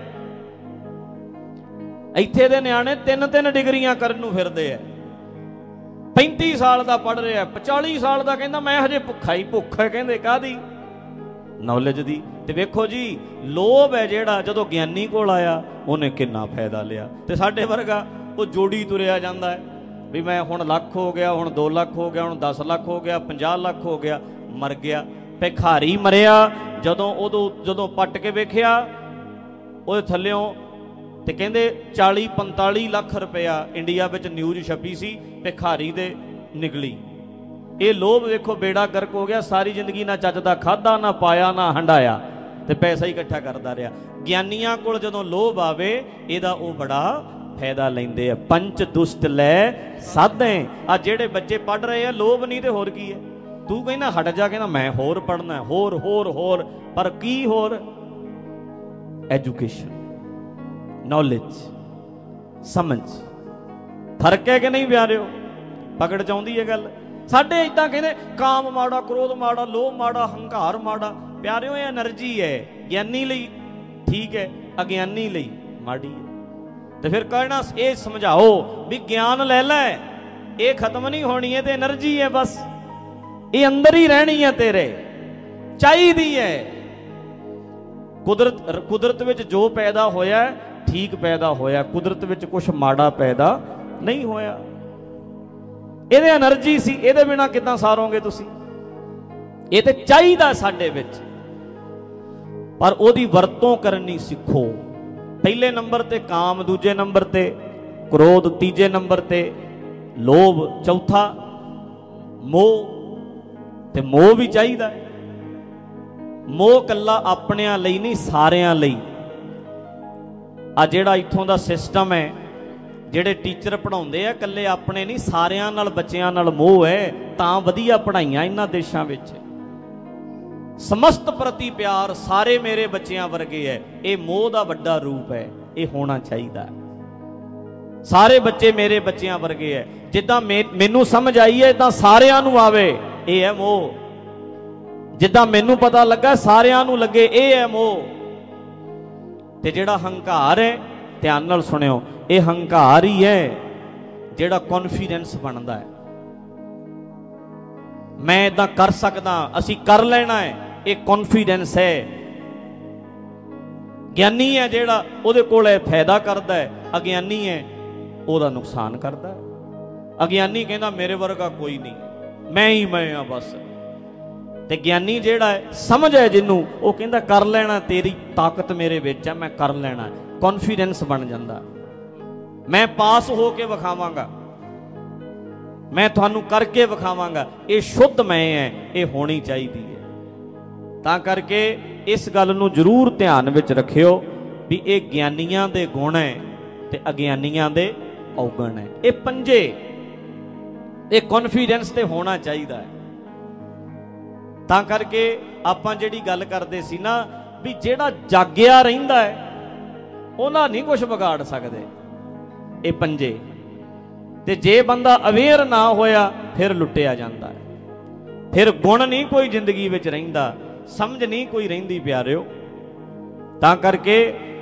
ਇੱਥੇ ਦੇ ਨਿਆਣੇ ਤਿੰਨ ਤਿੰਨ ਡਿਗਰੀਆਂ ਕਰਨ ਨੂੰ ਫਿਰਦੇ ਆ। ਪੈਂਤੀ ਸਾਲ ਦਾ ਪੜ੍ਹ ਰਿਹਾ, ਪਚਾਲੀ ਸਾਲ ਦਾ ਕਹਿੰਦਾ ਮੈਂ ਹਜੇ ਭੁੱਖਾ ਹੀ ਭੁੱਖ ਹੈ। ਕਹਿੰਦੇ ਕਾਹਦੀ? ਨੌਲੇਜ ਦੀ। ਤੇ ਵੇਖੋ ਜੀ, ਲੋਭ ਹੈ ਜਿਹੜਾ ਜਦੋਂ ਗਿਆਨੀ ਕੋਲ ਆਇਆ ਉਹਨੇ ਕਿੰਨਾ ਫਾਇਦਾ ਲਿਆ। ਤੇ ਸਾਡੇ ਵਰਗਾ ਉਹ ਜੋੜੀ ਤੁਰਿਆ ਜਾਂਦਾ ਹੈ ਵੀ ਮੈਂ ਹੁਣ ਲੱਖ ਹੋ ਗਿਆ, ਹੁਣ ਦੋ ਲੱਖ ਹੋ ਗਿਆ, ਹੁਣ ਦਸ ਲੱਖ ਹੋ ਗਿਆ, ਪੰਜਾਹ ਲੱਖ ਹੋ ਗਿਆ, ਮਰ ਗਿਆ। ਭਿਖਾਰੀ ਮਰਿਆ ਜਦੋਂ, ਉਦੋਂ ਜਦੋਂ ਪੱਟ ਕੇ ਵੇਖਿਆ ਉਹਦੇ ਥੱਲਿਓਂ, ਤੇ ਕਹਿੰਦੇ ਚਾਲੀ ਪੰਤਾਲੀ ਲੱਖ ਰੁਪਇਆ ਇੰਡੀਆ ਵਿੱਚ ਨਿਊਜ਼ ਛਪੀ ਸੀ, ਭਿਖਾਰੀ ਦੇ ਨਿਕਲੀ। ਇਹ ਲੋਭ ਵੇਖੋ ਬੇੜਾ ਗਰਕ ਹੋ ਗਿਆ। ਸਾਰੀ ਜ਼ਿੰਦਗੀ ਨਾ ਚੱਜ ਦਾ ਖਾਧਾ, ਨਾ ਪਾਇਆ, ਨਾ ਹੰਡਾਇਆ, ਤੇ ਪੈਸਾ ਹੀ ਇਕੱਠਾ ਕਰਦਾ ਰਿਹਾ। ਗਿਆਨੀਆਂ ਕੋਲ ਜਦੋਂ ਲੋਭ ਆਵੇ ਇਹਦਾ ਉਹ ਬੜਾ ਫਾਇਦਾ ਲੈਂਦੇ ਆ। ਪੰਚ ਦੁਸ਼ਟ ਲੈ ਸਾਧੇ। ਆ ਜਿਹੜੇ ਬੱਚੇ ਪੜ੍ਹ ਰਹੇ ਆ, ਲੋਭ ਨਹੀਂ ਤੇ ਹੋਰ ਕੀ ਹੈ? ਤੂੰ ਕਹਿੰਦਾ ਹਟ ਜਾ, ਕਹਿੰਦਾ ਮੈਂ ਹੋਰ ਪੜ੍ਹਨਾ, ਹੋਰ ਹੋਰ ਹੋਰ। ਪਰ ਕੀ ਹੋਰ? ਐਜੂਕੇਸ਼ਨ, ਨੌਲੇਜ, ਸਮਝ। ਫਰਕ ਹੈ ਕਿ ਨਹੀਂ ਪਿਆਰਿਓ? ਪਕੜ ਚ ਆਉਂਦੀ ਹੈ ਗੱਲ? ਸਾਡੇ ਇੱਦਾਂ ਕਹਿੰਦੇ ਕਾਮ ਮਾੜਾ, ਕ੍ਰੋਧ ਮਾੜਾ, ਲੋਭ ਮਾੜਾ, ਹੰਕਾਰ ਮਾੜਾ। ਪਿਆਰਿਓ ਇਹ ਐਨਰਜੀ ਹੈ, ਗਿਆਨੀ ਲਈ ਠੀਕ ਹੈ, ਅਗਿਆਨੀ ਲਈ ਮਾੜੀ ਹੈ। ਤੇ ਫਿਰ ਕਹਿਣਾ ਇਹ ਸਮਝਾਓ ਵੀ ਗਿਆਨ ਲੈ ਲੈ, ਇਹ ਖਤਮ ਨਹੀਂ ਹੋਣੀ ਹੈ, ਤੇ ਐਨਰਜੀ ਹੈ ਬਸ, ਇਹ ਅੰਦਰ ਹੀ ਰਹਿਣੀ ਹੈ, ਤੇਰੇ ਚਾਹੀਦੀ ਹੈ। ਕੁਦਰਤ ਕੁਦਰਤ ਵਿੱਚ ਜੋ ਪੈਦਾ ਹੋਇਆ ਠੀਕ ਪੈਦਾ ਹੋਇਆ, ਕੁਦਰਤ ਵਿੱਚ ਕੁਛ ਮਾੜਾ ਪੈਦਾ ਨਹੀਂ ਹੋਇਆ। ਇਹਦੇ ਐਨਰਜੀ ਸੀ, ਇਹਦੇ ਬਿਨਾਂ ਕਿੱਦਾਂ ਸਾਰੋਗੇ ਤੁਸੀਂ? ਇਹ ਤੇ ਚਾਹੀਦਾ ਸਾਡੇ ਵਿੱਚ, ਪਰ ਉਹਦੀ ਵਰਤੋਂ ਕਰਨੀ ਸਿੱਖੋ। ਪਹਿਲੇ ਨੰਬਰ ਤੇ ਕਾਮ, ਦੂਜੇ ਨੰਬਰ ਤੇ ਕ੍ਰੋਧ, ਤੀਜੇ ਨੰਬਰ ਤੇ ਲੋਭ, ਚੌਥਾ ਮੋਹ। ਤੇ ਮੋਹ ਵੀ ਚਾਹੀਦਾ। ਮੋਹ ਕੱਲਾ ਆਪਣਿਆਂ ਲਈ ਨਹੀਂ, ਸਾਰਿਆਂ ਲਈ। ਆ ਜਿਹੜਾ ਇੱਥੋਂ ਦਾ ਸਿਸਟਮ ਹੈ, ਜਿਹੜੇ ਟੀਚਰ ਪੜ੍ਹਾਉਂਦੇ ਆ, ਕੱਲੇ ਆਪਣੇ ਨਹੀਂ, ਸਾਰਿਆਂ ਨਾਲ, ਬੱਚਿਆਂ ਨਾਲ ਮੋਹ ਹੈ, ਤਾਂ ਵਧੀਆ ਪੜ੍ਹਾਈਆਂ ਇਹਨਾਂ ਦੇਸ਼ਾਂ ਵਿੱਚ। ਸਮਸਤ ਪ੍ਰਤੀ ਪਿਆਰ, ਸਾਰੇ ਮੇਰੇ ਬੱਚਿਆਂ ਵਰਗੇ ਹੈ, ਇਹ ਮੋਹ ਦਾ ਵੱਡਾ ਰੂਪ ਹੈ। ਇਹ ਹੋਣਾ ਚਾਹੀਦਾ। ਸਾਰੇ ਬੱਚੇ ਮੇਰੇ ਬੱਚਿਆਂ ਵਰਗੇ ਹੈ, ਜਿੱਦਾਂ ਮੈਨੂੰ ਸਮਝ ਆਈ ਹੈ ਇਦਾਂ ਸਾਰਿਆਂ ਨੂੰ ਆਵੇ, ਇਹ ਹੈ ਮੋਹ। ਜਿੱਦਾਂ ਮੈਨੂੰ ਪਤਾ ਲੱਗਾ ਸਾਰਿਆਂ ਨੂੰ ਲੱਗੇ, ਇਹ ਹੈ ਮੋਹ। ਤੇ ਜਿਹੜਾ ਹੰਕਾਰ ਹੈ, ਧਿਆਨ ਨਾਲ ਸੁਣਿਓ, ਇਹ ਹੰਕਾਰ ਹੀ ਹੈ ਜਿਹੜਾ ਕੌਨਫੀਡੈਂਸ ਬਣਦਾ ਹੈ। ਮੈਂ ਇਦਾਂ ਕਰ ਸਕਦਾ, ਅਸੀਂ ਕਰ ਲੈਣਾ ਹੈ, ਇਹ ਕੌਨਫੀਡੈਂਸ ਹੈ। ਗਿਆਨੀ ਹੈ ਜਿਹੜਾ, ਉਹਦੇ ਕੋਲ ਇਹ ਫਾਇਦਾ ਕਰਦਾ ਹੈ। ਅਗਿਆਨੀ ਹੈ ਉਹਦਾ ਨੁਕਸਾਨ ਕਰਦਾ ਹੈ। ਅਗਿਆਨੀ ਕਹਿੰਦਾ ਮੇਰੇ ਵਰਗਾ ਕੋਈ ਨਹੀਂ, ਮੈਂ ਹੀ ਮੈਂ ਆ ਬਸ। ਤੇ ਗਿਆਨੀ ਜਿਹੜਾ ਹੈ, ਸਮਝ ਹੈ ਜਿਹਨੂੰ, ਉਹ ਕਹਿੰਦਾ ਕਰ ਲੈਣਾ, ਤੇਰੀ ਤਾਕਤ ਮੇਰੇ ਵਿੱਚ ਹੈ, ਮੈਂ ਕਰ ਲੈਣਾ। ਕੌਨਫੀਡੈਂਸ ਬਣ ਜਾਂਦਾ। ਮੈਂ ਪਾਸ ਹੋ ਕੇ ਵਿਖਾਵਾਂਗਾ, ਮੈਂ ਤੁਹਾਨੂੰ ਕਰਕੇ ਵਿਖਾਵਾਂਗਾ। ਇਹ ਸ਼ੁੱਧ ਮੈਂ ਹੈ, ਇਹ ਹੋਣੀ ਚਾਹੀਦੀ ਹੈ। ਤਾਂ ਕਰਕੇ ਇਸ ਗੱਲ ਨੂੰ ਜ਼ਰੂਰ ਧਿਆਨ ਵਿੱਚ ਰੱਖਿਓ ਵੀ ਇਹ ਗਿਆਨੀਆਂ ਦੇ ਗੁਣ ਹੈ ਤੇ ਅਗਿਆਨੀਆਂ ਦੇ ਔਗਣ ਹੈ। ਇਹ ਪੰਜੇ, ਇਹ ਕੌਨਫੀਡੈਂਸ ਤੇ ਹੋਣਾ ਚਾਹੀਦਾ ਹੈ। ਤਾਂ ਕਰਕੇ ਆਪਾਂ ਜਿਹੜੀ ਗੱਲ ਕਰਦੇ ਸੀ ਨਾ ਵੀ ਜਿਹੜਾ ਜਾਗਿਆ ਰਹਿੰਦਾ ਹੈ ਉਹਨਾਂ ਨਹੀਂ ਕੁਝ ਵਿਗਾੜ ਸਕਦੇ ਇਹ ਪੰਜੇ। ਤੇ ਜੇ ਬੰਦਾ ਅਵੇਅਰ ਨਾ ਹੋਇਆ ਫਿਰ ਲੁੱਟਿਆ ਜਾਂਦਾ ਹੈ, ਫਿਰ ਗੁਣ ਨਹੀਂ ਕੋਈ ਜ਼ਿੰਦਗੀ ਵਿੱਚ ਰਹਿੰਦਾ, ਸਮਝ ਨਹੀਂ ਕੋਈ ਰਹਿੰਦੀ ਪਿਆਰਿਓ। ਤਾਂ ਕਰਕੇ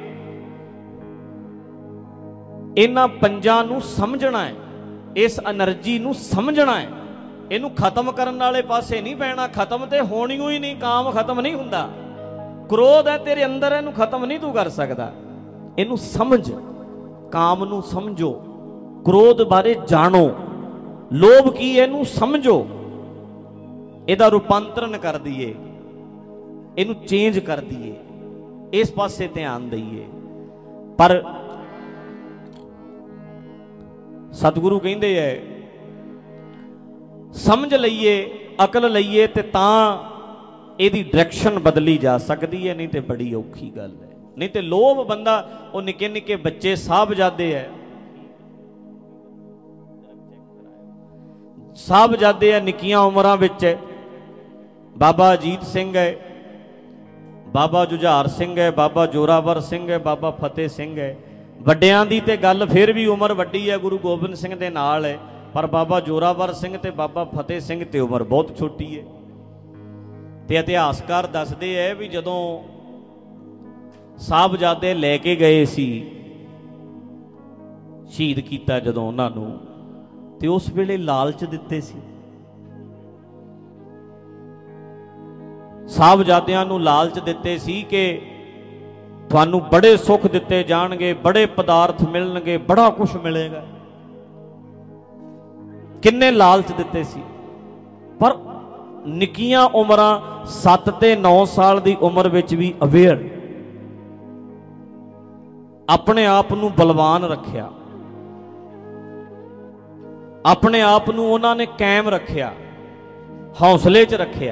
ਇਹਨਾਂ ਪੰਜਾਂ ਨੂੰ ਸਮਝਣਾ ਹੈ, ਇਸ એનર્ਜੀ ਨੂੰ ਸਮਝਣਾ ਹੈ। ਇਹਨੂੰ ਖਤਮ ਕਰਨ ਵਾਲੇ ਪਾਸੇ ਨਹੀਂ ਪੈਣਾ, ਖਤਮ ਤੇ ਹੋਣੀ ਹੀ ਨਹੀਂ। ਕਾਮ ਖਤਮ ਨਹੀਂ ਹੁੰਦਾ, ਕ੍ਰੋਧ ਹੈ ਤੇਰੇ ਅੰਦਰ, ਇਹਨੂੰ ਖਤਮ ਨਹੀਂ ਤੂੰ ਕਰ ਸਕਦਾ। ਇਹਨੂੰ ਸਮਝ, ਕਾਮ ਨੂੰ ਸਮਝੋ, ਕ੍ਰੋਧ ਬਾਰੇ ਜਾਣੋ, ਲੋਭ ਕੀ ਇਹਨੂੰ ਸਮਝੋ, ਇਹਦਾ ਰੂਪਾਂਤਰਨ ਕਰ ਦਈਏ, ਇਹਨੂੰ ਚੇਂਜ ਕਰ ਦਈਏ, ਇਸ ਪਾਸੇ ਧਿਆਨ ਦਈਏ। ਪਰ ਸਤਿਗੁਰੂ ਕਹਿੰਦੇ ਐ ਸਮਝ ਲਈਏ, ਅਕਲ ਲਈਏ ਤੇ ਤਾਂ ਇਹਦੀ ਡਾਇਰੈਕਸ਼ਨ ਬਦਲੀ ਜਾ ਸਕਦੀ ਹੈ, ਨਹੀਂ ਤੇ ਬੜੀ ਔਖੀ ਗੱਲ ਹੈ। ਨਹੀਂ ਤੇ ਲੋਭ ਬੰਦਾ, ਉਹ ਨਿੱਕੇ ਨਿੱਕੇ ਬੱਚੇ ਸਾਹਿਬਜ਼ਾਦੇ ਐ, ਸਾਹਿਬਜ਼ਾਦੇ ਐ ਨਿੱਕੀਆਂ ਉਮਰਾਂ ਵਿੱਚ। ਬਾਬਾ ਅਜੀਤ ਸਿੰਘ ਹੈ, ਬਾਬਾ ਜੁਝਾਰ ਸਿੰਘ ਹੈ, ਬਾਬਾ ਜੋਰਾਵਰ ਸਿੰਘ ਹੈ, ਬਾਬਾ ਫਤਿਹ ਸਿੰਘ ਹੈ। ਵੱਡਿਆਂ ਦੀ ਤੇ ਗੱਲ ਫਿਰ ਵੀ ਉਮਰ ਵੱਡੀ ਹੈ, ਗੁਰੂ ਗੋਬਿੰਦ ਸਿੰਘ ਦੇ ਨਾਲ ਹੈ, ਪਰ ਬਾਬਾ ਜੋਰਾਵਰ ਸਿੰਘ ਤੇ ਬਾਬਾ ਫਤਿਹ ਸਿੰਘ ਤੇ ਉਮਰ ਬਹੁਤ ਛੋਟੀ ਹੈ। ਤੇ ਇਤਿਹਾਸਕਾਰ ਦੱਸਦੇ ਹੈ ਵੀ ਜਦੋਂ ਸਾਹਿਬਜ਼ਾਦੇ ਲੈ ਕੇ ਗਏ ਸੀ, ਸ਼ਹੀਦ ਕੀਤਾ ਜਦੋਂ ਉਹਨਾਂ ਨੂੰ, ਤੇ ਉਸ ਵੇਲੇ ਲਾਲਚ ਦਿੱਤੇ ਸੀ। ਸਾਹਿਬਜ਼ਾਦਿਆਂ ਨੂੰ ਲਾਲਚ ਦਿੱਤੇ ਸੀ ਕਿ ਤੁਹਾਨੂੰ ਬੜੇ ਸੁੱਖ ਦਿੱਤੇ ਜਾਣਗੇ, ਬੜੇ ਪਦਾਰਥ ਮਿਲਣਗੇ, ਬੜਾ ਕੁਝ ਮਿਲੇਗਾ। ਕਿੰਨੇ ਲਾਲਚ ਦਿੱਤੇ ਸੀ। ਪਰ ਨਿੱਕੀਆਂ ਉਮਰਾਂ, ਸੱਤ ਤੇ ਨੌ ਸਾਲ ਦੀ ਉਮਰ ਵਿੱਚ ਵੀ ਅਵੇਅਰ, ਆਪਣੇ ਆਪ ਨੂੰ ਬਲਵਾਨ ਰੱਖਿਆ, ਆਪਣੇ ਆਪ ਨੂੰ ਉਹਨਾਂ ਨੇ ਕਾਇਮ ਰੱਖਿਆ, ਹੌਸਲੇ 'ਚ ਰੱਖਿਆ।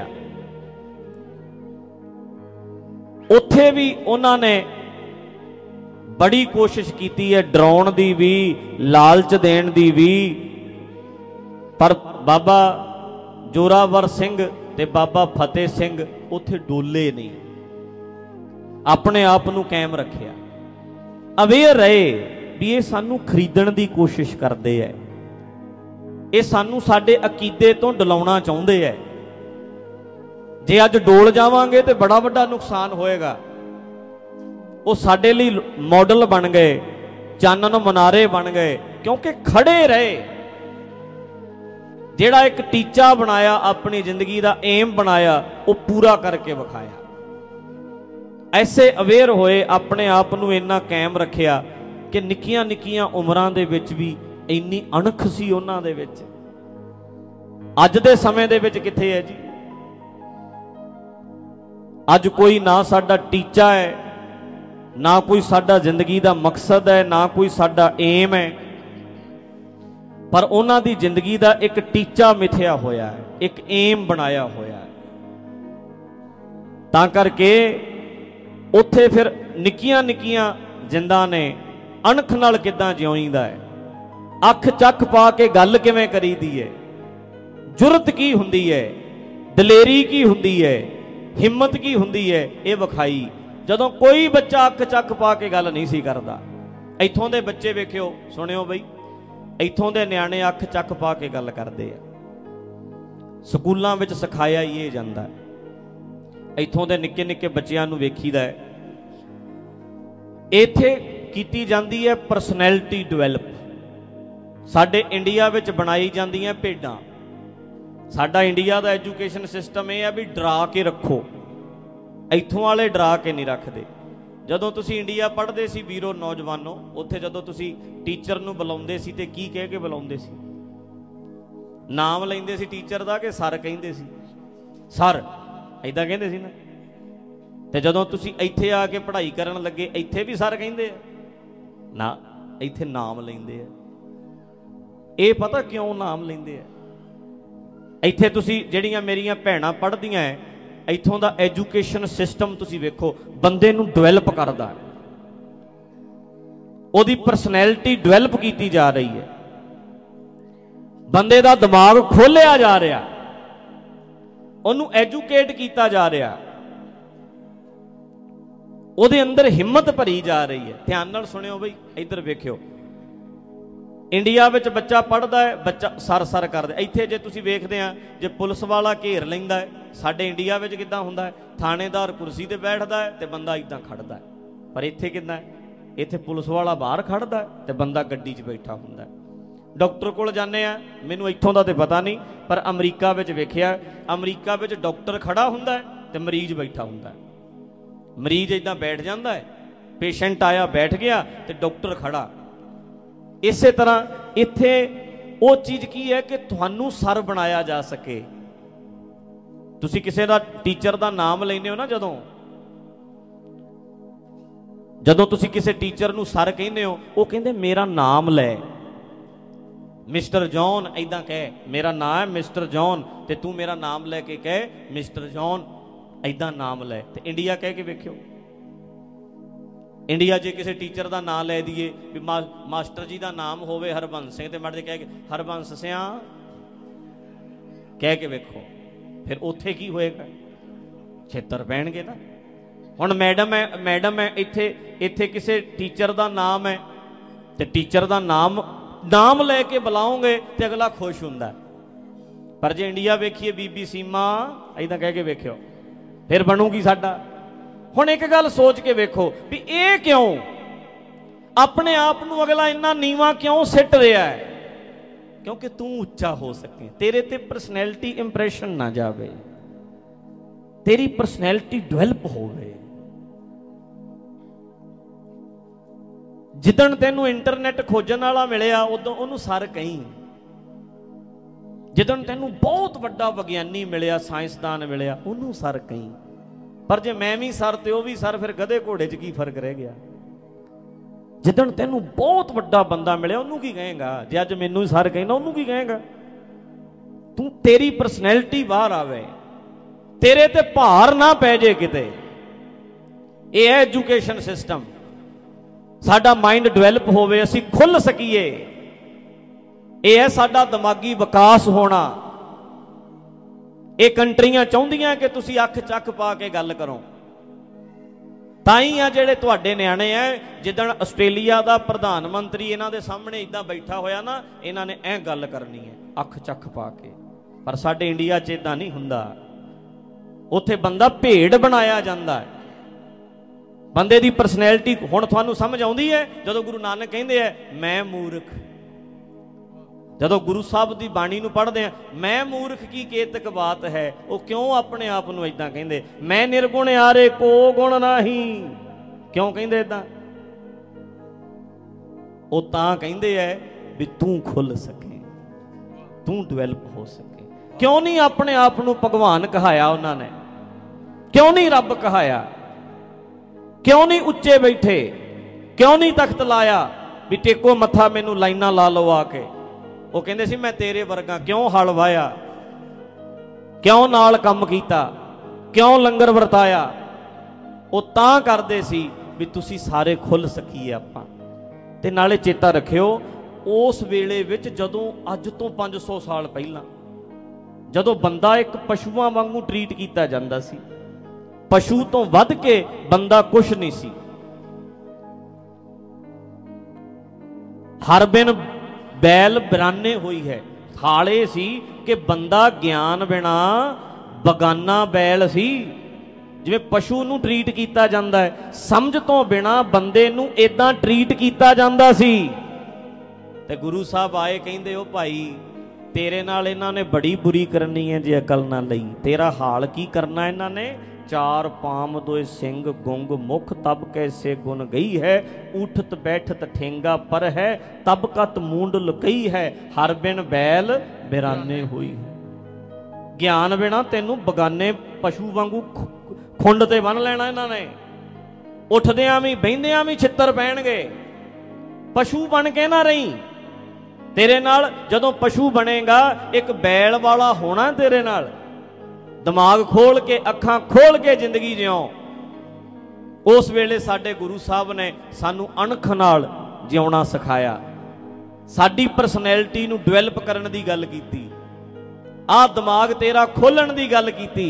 ਉੱਥੇ ਵੀ ਉਹਨਾਂ ਨੇ ਬੜੀ ਕੋਸ਼ਿਸ਼ ਕੀਤੀ ਹੈ ਡਰਾਉਣ ਦੀ ਵੀ, ਲਾਲਚ ਦੇਣ ਦੀ ਵੀ, ਪਰ ਬਾਬਾ ਜੋਰਾਵਰ ਸਿੰਘ ਤੇ ਬਾਬਾ ਫਤਿਹ ਸਿੰਘ ਉੱਥੇ ਡੋਲੇ ਨਹੀਂ, ਆਪਣੇ ਆਪ ਨੂੰ ਕਾਇਮ ਰੱਖਿਆ, ਅਵੇਅਰ ਰਹੇ ਵੀ ਇਹ ਸਾਨੂੰ ਖਰੀਦਣ ਦੀ ਕੋਸ਼ਿਸ਼ ਕਰਦੇ ਹੈ, ਇਹ ਸਾਨੂੰ ਸਾਡੇ ਅਕੀਦੇ ਤੋਂ ਡਲਾਉਣਾ ਚਾਹੁੰਦੇ ਹੈ। ਜੇ ਅੱਜ ਡੋਲ ਜਾਵਾਂਗੇ ਤੇ ਬੜਾ ਵੱਡਾ ਨੁਕਸਾਨ ਹੋਏਗਾ। ਉਹ ਸਾਡੇ ਲਈ ਮਾਡਲ ਬਣ ਗਏ, ਚਾਨਣ ਮਨਾਰੇ ਬਣ ਗਏ, ਕਿਉਂਕਿ ਖੜੇ ਰਹੇ। ਜਿਹੜਾ ਇੱਕ ਟੀਚਾ ਬਣਾਇਆ, ਆਪਣੀ ਜ਼ਿੰਦਗੀ ਦਾ ਏਮ ਬਣਾਇਆ, ਉਹ ਪੂਰਾ ਕਰਕੇ ਵਿਖਾਇਆ। ਐਸੇ ਅਵੇਅਰ ਹੋਏ, ਆਪਣੇ ਆਪ ਨੂੰ ਇੰਨਾ ਕਾਇਮ ਰੱਖਿਆ ਕਿ ਨਿੱਕੀਆਂ ਨਿੱਕੀਆਂ ਉਮਰਾਂ ਦੇ ਵਿੱਚ ਵੀ ਇੰਨੀ ਅਣਖ ਸੀ ਉਹਨਾਂ ਦੇ ਵਿੱਚ। ਅੱਜ ਦੇ ਸਮੇਂ ਦੇ ਵਿੱਚ ਕਿੱਥੇ ਹੈ ਜੀ? ਅੱਜ ਕੋਈ ਨਾ ਸਾਡਾ ਟੀਚਾ ਹੈ, ਨਾ ਕੋਈ ਸਾਡਾ ਜ਼ਿੰਦਗੀ ਦਾ ਮਕਸਦ ਹੈ, ਨਾ ਕੋਈ ਸਾਡਾ ਏਮ ਹੈ, ਪਰ ਉਹਨਾਂ ਦੀ ਜ਼ਿੰਦਗੀ ਦਾ ਇੱਕ ਟੀਚਾ ਮਿਥਿਆ ਹੋਇਆ ਹੈ, ਇੱਕ ਏਮ ਬਣਾਇਆ ਹੋਇਆ ਹੈ। ਤਾਂ ਕਰਕੇ ਉੱਥੇ ਫਿਰ ਨਿੱਕੀਆਂ ਨਿੱਕੀਆਂ ਜਿੰਦਾਂ ਨੇ ਅਣਖ ਨਾਲ ਕਿੱਦਾਂ ਜਿਉਈਦਾ ਹੈ, ਅੱਖ ਚੱਕ ਪਾ ਕੇ ਗੱਲ ਕਿਵੇਂ ਕਰੀਦੀ ਹੈ, ਜੁਰਤ ਕੀ ਹੁੰਦੀ ਹੈ, ਦਲੇਰੀ ਕੀ ਹੁੰਦੀ ਹੈ, ਹਿੰਮਤ ਕੀ ਹੁੰਦੀ ਹੈ, ਇਹ ਵਿਖਾਈ। ਜਦੋਂ ਕੋਈ ਬੱਚਾ ਅੱਖ ਚੱਕ ਪਾ ਕੇ ਗੱਲ ਨਹੀਂ ਸੀ ਕਰਦਾ। ਇੱਥੋਂ ਦੇ ਬੱਚੇ ਵੇਖਿਓ, ਸੁਣਿਓ ਬਈ, ਇੱਥੋਂ ਦੇ ਨਿਆਣੇ ਅੱਖ ਚੱਕ ਪਾ ਕੇ ਗੱਲ ਕਰਦੇ ਆ। ਸਕੂਲਾਂ ਵਿੱਚ ਸਿਖਾਇਆ ਹੀ ਇਹ ਜਾਂਦਾ। ਇੱਥੋਂ ਦੇ ਨਿੱਕੇ ਨਿੱਕੇ ਬੱਚਿਆਂ ਨੂੰ ਵੇਖੀਦਾ ਹੈ। ਇੱਥੇ ਕੀਤੀ ਜਾਂਦੀ ਹੈ ਪਰਸਨੈਲਿਟੀ ਡਿਵੈਲਪ। ਸਾਡੇ ਇੰਡੀਆ ਵਿੱਚ ਬਣਾਈ ਜਾਂਦੀਆਂ ਭੇਡਾਂ। ਸਾਡਾ ਇੰਡੀਆ ਦਾ ਐਜੂਕੇਸ਼ਨ ਸਿਸਟਮ ਇਹ ਹੈ ਵੀ ਡਰਾ ਕੇ ਰੱਖੋ, ਇੱਥੋਂ ਵਾਲੇ ਡਰਾ ਕੇ ਨਹੀਂ ਰੱਖਦੇ। ਜਦੋਂ ਤੁਸੀਂ ਇੰਡੀਆ ਪੜ੍ਹਦੇ ਸੀ ਵੀਰੋ ਨੌਜਵਾਨੋ, ਉੱਥੇ ਜਦੋਂ ਤੁਸੀਂ ਟੀਚਰ ਨੂੰ ਬੁਲਾਉਂਦੇ ਸੀ ਤੇ ਕੀ ਕਹਿ ਕੇ ਬੁਲਾਉਂਦੇ ਸੀ? ਨਾਮ ਲੈਂਦੇ ਸੀ ਟੀਚਰ ਦਾ ਕਿ ਸਰ ਕਹਿੰਦੇ ਸੀ? ਸਰ ਏਦਾਂ ਕਹਿੰਦੇ ਸੀ ਨਾ। ਤੇ ਜਦੋਂ ਤੁਸੀਂ ਇੱਥੇ ਆ ਕੇ ਪੜ੍ਹਾਈ ਕਰਨ ਲੱਗੇ, ਇੱਥੇ ਵੀ ਸਰ ਕਹਿੰਦੇ ਆ ਨਾ, ਇੱਥੇ ਨਾਮ ਲੈਂਦੇ ਆ। ਇਹ ਪਤਾ ਕਿਉਂ ਨਾਮ ਲੈਂਦੇ ਆ? ਇੱਥੇ ਤੁਸੀਂ ਜਿਹੜੀਆਂ ਮੇਰੀਆਂ ਭੈਣਾਂ ਪੜ੍ਹਦੀਆਂ ਹੈ, ਇੱਥੋਂ ਦਾ ਐਜੂਕੇਸ਼ਨ ਸਿਸਟਮ ਤੁਸੀਂ ਵੇਖੋ, ਬੰਦੇ ਨੂੰ ਡਿਵੈਲਪ ਕਰਦਾ, ਉਹਦੀ ਪਰਸਨੈਲਿਟੀ ਡਿਵੈਲਪ ਕੀਤੀ ਜਾ ਰਹੀ ਹੈ, ਬੰਦੇ ਦਾ ਦਿਮਾਗ ਖੋਲਿਆ ਜਾ ਰਿਹਾ, ਉਹਨੂੰ ਐਜੂਕੇਟ ਕੀਤਾ ਜਾ ਰਿਹਾ, ਉਹਦੇ ਅੰਦਰ ਹਿੰਮਤ ਭਰੀ ਜਾ ਰਹੀ ਹੈ। ਧਿਆਨ ਨਾਲ ਸੁਣਿਓ ਬਈ, ਇੱਧਰ ਵੇਖਿਓ। ਇੰਡੀਆ ਵਿੱਚ ਬੱਚਾ ਪੜ੍ਹਦਾ ਹੈ, ਬੱਚਾ ਸਰ ਸਰ ਕਰਦਾ। ਇੱਥੇ ਜੇ ਤੁਸੀਂ ਵੇਖਦੇ ਆ, ਜੇ ਪੁਲਿਸ ਵਾਲਾ ਘੇਰ ਲੈਂਦਾ ਹੈ, ਸਾਡੇ ਇੰਡੀਆ ਵਿੱਚ ਕਿੱਦਾਂ ਹੁੰਦਾ ਹੈ? ਥਾਣੇਦਾਰ ਕੁਰਸੀ ਤੇ ਬੈਠਦਾ ਹੈ ਤੇ ਬੰਦਾ ਇੱਦਾਂ ਖੜਦਾ ਹੈ। ਪਰ ਇੱਥੇ ਕਿੱਦਾਂ ਹੈ? ਇੱਥੇ ਪੁਲਿਸ ਵਾਲਾ ਬਾਹਰ ਖੜਦਾ ਹੈ ਤੇ ਬੰਦਾ ਗੱਡੀ 'ਚ ਬੈਠਾ ਹੁੰਦਾ ਹੈ। ਡਾਕਟਰ ਕੋਲ ਜਾਂਦੇ ਆ, ਮੈਨੂੰ ਇੱਥੋਂ ਦਾ ਤੇ ਪਤਾ ਨਹੀਂ, ਪਰ ਅਮਰੀਕਾ ਵਿੱਚ ਵੇਖਿਆ, ਅਮਰੀਕਾ ਵਿੱਚ ਡਾਕਟਰ ਖੜਾ ਹੁੰਦਾ ਹੈ ਤੇ ਮਰੀਜ਼ ਬੈਠਾ ਹੁੰਦਾ ਹੈ। ਮਰੀਜ਼ ਇੱਦਾਂ ਬੈਠ ਜਾਂਦਾ ਹੈ, ਪੇਸ਼ੈਂਟ ਆਇਆ ਬੈਠ ਗਿਆ ਤੇ ਡਾਕਟਰ ਖੜਾ। ਇਸੇ ਤਰ੍ਹਾਂ ਇੱਥੇ ਉਹ ਚੀਜ਼ ਕੀ ਹੈ ਕਿ ਤੁਹਾਨੂੰ ਸਰ ਬਣਾਇਆ ਜਾ ਸਕੇ। ਤੁਸੀਂ ਕਿਸੇ ਦਾ ਟੀਚਰ ਦਾ ਨਾਮ ਲੈਂਦੇ ਹੋ ਨਾ, ਜਦੋਂ ਜਦੋਂ ਤੁਸੀਂ ਕਿਸੇ ਟੀਚਰ ਨੂੰ ਸਰ ਕਹਿੰਦੇ ਹੋ, ਉਹ ਕਹਿੰਦੇ ਮੇਰਾ ਨਾਮ ਲੈ, ਮਿਸਟਰ ਜੌਨ ਏਦਾਂ ਕਹਿ, ਮੇਰਾ ਨਾਮ ਹੈ ਮਿਸਟਰ ਜੌਨ ਤੇ ਤੂੰ ਮੇਰਾ ਨਾਮ ਲੈ ਕੇ ਕਹਿ ਮਿਸਟਰ ਜੌਨ, ਏਦਾਂ ਨਾਮ ਲੈ। ਤੇ ਇੰਡੀਆ ਕਹਿ ਕੇ ਵੇਖਿਓ, ਇੰਡੀਆ ਜੇ ਕਿਸੇ ਟੀਚਰ ਦਾ ਨਾਮ ਲੈ ਦਈਏ ਵੀ ਮਾ ਮਾਸਟਰ ਜੀ ਦਾ ਨਾਮ ਹੋਵੇ ਹਰਬੰਸ ਸਿੰਘ, ਤੇ ਮਰਦੇ ਕਹਿ ਕੇ ਹਰਬੰਸ ਸਿਆਂ ਕਹਿ ਕੇ ਵੇਖੋ, ਫਿਰ ਉੱਥੇ ਕੀ ਹੋਏਗਾ? ਛੇਤਰ ਪੈਣਗੇ ਨਾ। ਹੁਣ ਮੈਡਮ ਹੈ, ਮੈਡਮ ਹੈ, ਇੱਥੇ ਇੱਥੇ ਕਿਸੇ ਟੀਚਰ ਦਾ ਨਾਮ ਹੈ ਤੇ ਟੀਚਰ ਦਾ ਨਾਮ ਨਾਮ ਲੈ ਕੇ ਬੁਲਾਓਗੇ ਤੇ ਅਗਲਾ ਖੁਸ਼ ਹੁੰਦਾ। ਪਰ ਜੇ ਇੰਡੀਆ ਵੇਖੀਏ, ਬੀਬੀ ਸੀਮਾ ਏਦਾਂ ਕਹਿ ਕੇ ਵੇਖਿਓ, फिर बनूगी साडा। हुण एक गल सोच के वेखो भी ये क्यों अपने आप नूं अगला इन्ना नीवा क्यों सिट रहा है? क्योंकि तू उच्चा हो सके, तेरे ते परसनैलिटी इंप्रैशन ना जावे, तेरी परसनैलिटी डिवेलप होवे। जिदन तेनू इंटरनेट खोजन वाला मिलिया उदों उन्होंने सर कहीं, जिदन तेनू बहुत वड्डा विग्यानी मिलिया, साइंसदान मिलिया, उन्होंने सर कहीं। पर जे मैं भी सर ते वो भी सर, फिर गधे घोड़े च की फर्क रह गया? जिदन तेनू बहुत वड्डा बंदा मिलिया उन्होंने की कहेगा? जे अज मैनू ही सर कहना उन्होंने की कहेगा? तू तेरी परसनैलिटी बाहर आवे, तेरे ते भार ना पै जे किते। ये है एजुकेशन सिस्टम। साडा माइंड डिवेलप होवे, असी खुल सकीए, ये है साडा दिमागी विकास होना। ये कंट्रियां चाहुंदियां कि तुसी अख चक पा के गल करो। ताई आ जिहड़े तुहाडे न्याणे है, जिदन आस्ट्रेलिया का प्रधानमंत्री इन्हां दे सामने इदां बैठा होया ना, इन्हां ने ऐ गल करनी है अख चक पा के। पर साडे इंडिया च इदां नहीं हुंदा। उत्थे बंदा भेड़ बनाया जाता है। बंदे दी परसनैलिटी हुण तुहानूं समझ आउंदी है जदों गुरु नानक कहंदे है मैं मूर्ख। जदों गुरु साहब की बाणी नूं पढ़दे हैं, मैं मूर्ख की केतक बात है, वो क्यों अपने आप नूं इदां कहंदे? मैं निर्गुण यारे को गुण नहीं, क्यों कहंदे इदां? वो तां कहंदे है भी तू खुल सके, तू डिवेलप हो सके। क्यों नहीं अपने आप नूं भगवान कहाया उन्होंने? क्यों नहीं रब कहाया? क्यों नहीं उच्चे बैठे? क्यों नहीं तख्त लाया भी टेको मत्था मैनू लाइना ला लो आके? वो कहंदे सी मैं तेरे वर्गा, क्यों हल वाया, क्यों नाल काम कीता, क्यों लंगर वरताया? वो तां करदे सी भी तुसी सारे खुल सकीए आपां। ते नाले चेता रखियो उस वेले विच जदों अज तो पांच सौ साल पहलां जदों बंदा एक पशुआं वांगू ट्रीट किया जाता सी, पशु तो वध के बंदा कुछ नहीं सी। हर बिन बैल बिराने हुई है, खाले सी कि बंदा ज्ञान बिना बगाना बैल सी। जिवें पशु नूं ट्रीट किया जाता है, समझ तो बिना बंदे नूं इदां ट्रीट किया जाता सी। ते गुरु साहब आए कहंदे ओ भाई तेरे नाल इन्हां ने बड़ी बुरी करनी है जे अकल ना लई। तेरा हाल की करना इन्हां ने? चार पाम दोए सिंह गुंग मुख तब कैसे गुन गई है, उठत बैठत ठेंगा पर है तब कत मूंड लुकई है, हर बिन बैल बिराने हुई है। ज्ञान बिना तेनू बगाने पशु वांगू खुंड ते बन लेना इन्हां ने। उठदियां भी बहिंदियां भी छित्तर पैणगे। पशु बन के ना रही। तेरे नाल जदों पशु बनेगा एक बैल वाला होना तेरे नाल। दिमाग खोल के अखां खोल के जिंदगी जियो। उस वेले साडे गुरु साहब ने सानू अणख नाल जिउणा सिखाया, साडी परसनैलिटी नू डिवेलप करन दी गल कीती, आ दिमाग तेरा खोलण दी गल कीती।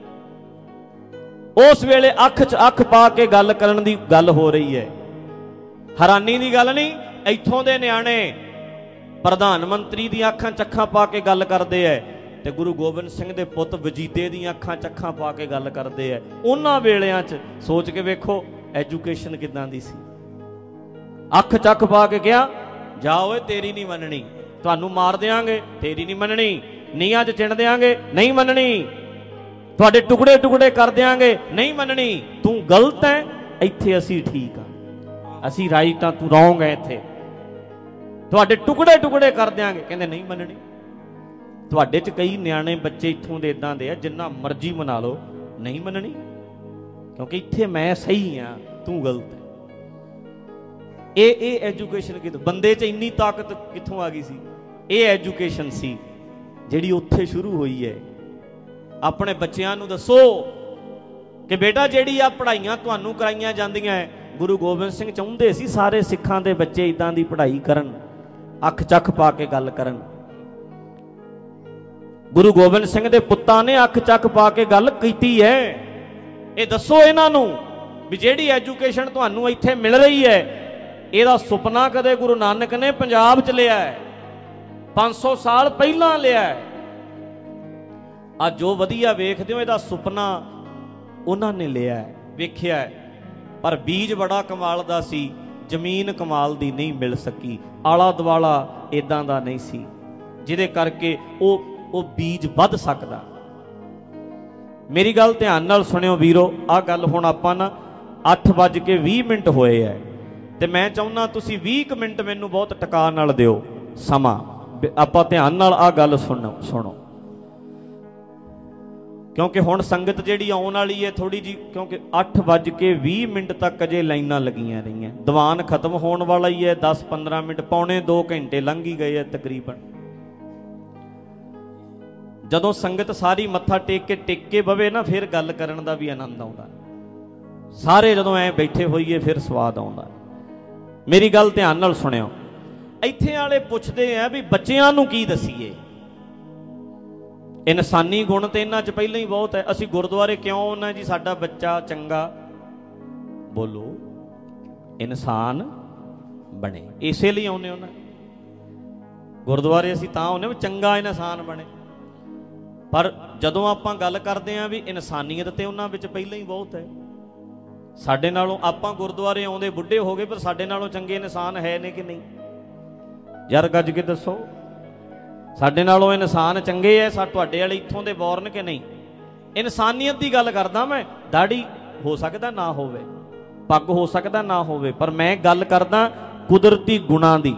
उस वेले अख च अख पा के गल करन दी गल हो रही है। हैरानी दी गल नहीं, इत्थों दे न्याणे प्रधानमंत्री दी अखां चक्खां पा के गल करदे है ते गुरु गोबिंद सिंह दे पुत वजीदे दी अखां चक्खां पा के गल करदे है। उन्हां वेलियां च सोच के वेखो एजुकेशन किदां दी सी। अख चक पा के कहा जाओ तेरी नहीं मननी, तुहानू मार देंगे, तेरी नहीं मननी, नीआं च चिण देंगे, नहीं मननी, तुहाडे टुकड़े टुकड़े कर देंगे, नहीं मननी, तू गलत है, इत्थे असी ठीक हाँ, असी राइट हाँ, तू रॉन्ग है, इत्थे तुहाडे टुकड़े टुकड़े कर देंगे, कहंदे नहीं मननी। तुहाडे च कई न्याणे बच्चे इत्थों दे इदां दे आ जिन्ना मर्जी मना लो, नहीं मननी, क्योंकि इत्थे मैं सही हाँ, तू गलत है। ए ए एजुकेशन कि बंदे च इन्नी ताकत कित्थों आ गई सी? ये एजुकेशन सी जिहड़ी उत्थे शुरू हुई है। अपने बच्चों नूं दसो कि बेटा जिहड़ी आ पढ़ाइयां तुहानूं कराईयां जांदियां है, गुरु गोबिंद सिंह चाहुंदे सी सारे सिखां दे बच्चे इदां दी पढ़ाई करन, अख चख पा के गल करन। गुरु गोबिंद सिंह दे पुत्तां ने अख चख पा के गल कीती है। ये दसो इन्हां नूं भी जिहड़ी एजुकेशन तुहानूं इत्थे मिल रही है, ਇਹਦਾ ਸੁਪਨਾ कदे गुरु नानक ने पंजाब च लिया है, पांच सौ साल पहला लिया है। अज जो वधिया वेखदे हो, ਇਹਦਾ ਸੁਪਨਾ ਉਹਨਾਂ ਨੇ ਲਿਆ, ਵੇਖਿਆ, ਪਰ ਬੀਜ ਬੜਾ ਕਮਾਲ ਦਾ ਸੀ, ਜ਼ਮੀਨ ਕਮਾਲ ਦੀ ਨਹੀਂ ਮਿਲ ਸਕੀ, ਆਲਾ ਦੁਆਲਾ ਇਦਾਂ ਦਾ ਨਹੀਂ ਸੀ ਜਿਹਦੇ ਕਰਕੇ ਉਹ ਉਹ ਬੀਜ ਵੱਧ ਸਕਦਾ। ਮੇਰੀ ਗੱਲ ਧਿਆਨ ਨਾਲ ਸੁਣਿਓ ਵੀਰੋ, ਆਹ ਗੱਲ ਹੁਣ ਆਪਾਂ ਨਾ ਅੱਠ ਵੱਜ ਕੇ ਵੀਹ ਮਿੰਟ ਹੋਏ ਹੈ ਤੇ ਮੈਂ ਚਾਹੁੰਦਾ ਤੁਸੀਂ ਵੀਹ ਕੁ ਮਿੰਟ ਮੈਨੂੰ ਬਹੁਤ ਟਿਕਾ ਨਾਲ ਦਿਓ ਸਮਾਂ, ਆਪਾਂ ਧਿਆਨ ਨਾਲ ਆਹ ਗੱਲ ਸੁਣੋ ਸੁਣੋ ਕਿਉਂਕਿ ਹੁਣ ਸੰਗਤ ਜਿਹੜੀ ਆਉਣ ਵਾਲੀ ਹੈ ਥੋੜੀ ਜੀ, ਕਿਉਂਕਿ ਅੱਠ ਵੱਜ ਕੇ ਵੀਹ ਮਿੰਟ ਤੱਕ ਅਜੇ ਲਾਈਨਾਂ ਲੱਗੀਆਂ ਰਹੀਆਂ, ਦੀਵਾਨ ਖਤਮ ਹੋਣ ਵਾਲਾ ਹੀ ਹੈ, ਦਸ ਪੰਦਰਾਂ ਮਿੰਟ ਪੌਣੇ ਦੋ ਘੰਟੇ ਲੰਘ ਹੀ ਗਏ ਹੈ ਤਕਰੀਬਨ। ਜਦੋਂ ਸੰਗਤ ਸਾਰੀ ਮੱਥਾ ਟੇਕ ਕੇ ਟਿਕ ਕੇ ਬਵੇ ਨਾ ਫਿਰ ਗੱਲ ਕਰਨ ਦਾ ਵੀ ਆਨੰਦ ਆਉਂਦਾ, ਸਾਰੇ ਜਦੋਂ ਐ ਬੈਠੇ ਹੋਈਏ ਫਿਰ ਸਵਾਦ ਆਉਂਦਾ। ਮੇਰੀ ਗੱਲ ਧਿਆਨ ਨਾਲ ਸੁਣਿਓ, ਇੱਥੇ ਵਾਲੇ ਪੁੱਛਦੇ ਆ ਵੀ ਬੱਚਿਆਂ ਨੂੰ ਕੀ ਦਸੀਏ, ਇਨਸਾਨੀ ਗੁਣ ਤੇ ਇਹਨਾਂ 'ਚ ਪਹਿਲਾਂ ਹੀ ਬਹੁਤ ਹੈ, ਅਸੀਂ ਗੁਰਦੁਆਰੇ ਕਿਉਂ ਆਉਣਾ ਜੀ, ਸਾਡਾ ਬੱਚਾ ਚੰਗਾ, ਬੋਲੋ, ਇਨਸਾਨ ਬਣੇ, ਇਸੇ ਲਈ ਆਉਂਦੇ ਉਹਨਾਂ ਗੁਰਦੁਆਰੇ, ਅਸੀਂ ਤਾਂ ਆਉਂਦੇ ਵੀ ਚੰਗਾ ਇਨਸਾਨ ਬਣੇ। ਪਰ ਜਦੋਂ ਆਪਾਂ ਗੱਲ ਕਰਦੇ ਹਾਂ ਵੀ ਇਨਸਾਨੀਅਤ ਤੇ ਉਹਨਾਂ ਵਿੱਚ ਪਹਿਲਾਂ ਹੀ ਬਹੁਤ ਹੈ, ਸਾਡੇ ਨਾਲੋਂ ਆਪਾਂ ਗੁਰਦੁਆਰੇ ਆਉਂਦੇ ਬੁੱਢੇ ਹੋ ਗਏ, ਪਰ ਸਾਡੇ ਨਾਲੋਂ ਚੰਗੇ ਇਨਸਾਨ ਹੈ ਨੇ ਕਿ ਨਹੀਂ ਯਾਰ, ਗੱਜ ਕੇ ਦੱਸੋ, ਸਾਡੇ ਨਾਲੋਂ ਇਨਸਾਨ ਚੰਗੇ ਐ ਸਾ ਤੁਹਾਡੇ ਵਾਲੇ ਇੱਥੋਂ ਦੇ ਬੋਰਨ ਕਿ ਨਹੀਂ? ਇਨਸਾਨੀਅਤ ਦੀ ਗੱਲ ਕਰਦਾ ਮੈਂ, ਦਾੜੀ ਹੋ ਸਕਦਾ ਨਾ ਹੋਵੇ, ਪੱਗ ਹੋ ਸਕਦਾ ਨਾ ਹੋਵੇ, ਪਰ ਮੈਂ ਗੱਲ ਕਰਦਾ ਕੁਦਰਤੀ ਗੁਣਾਂ ਦੀ।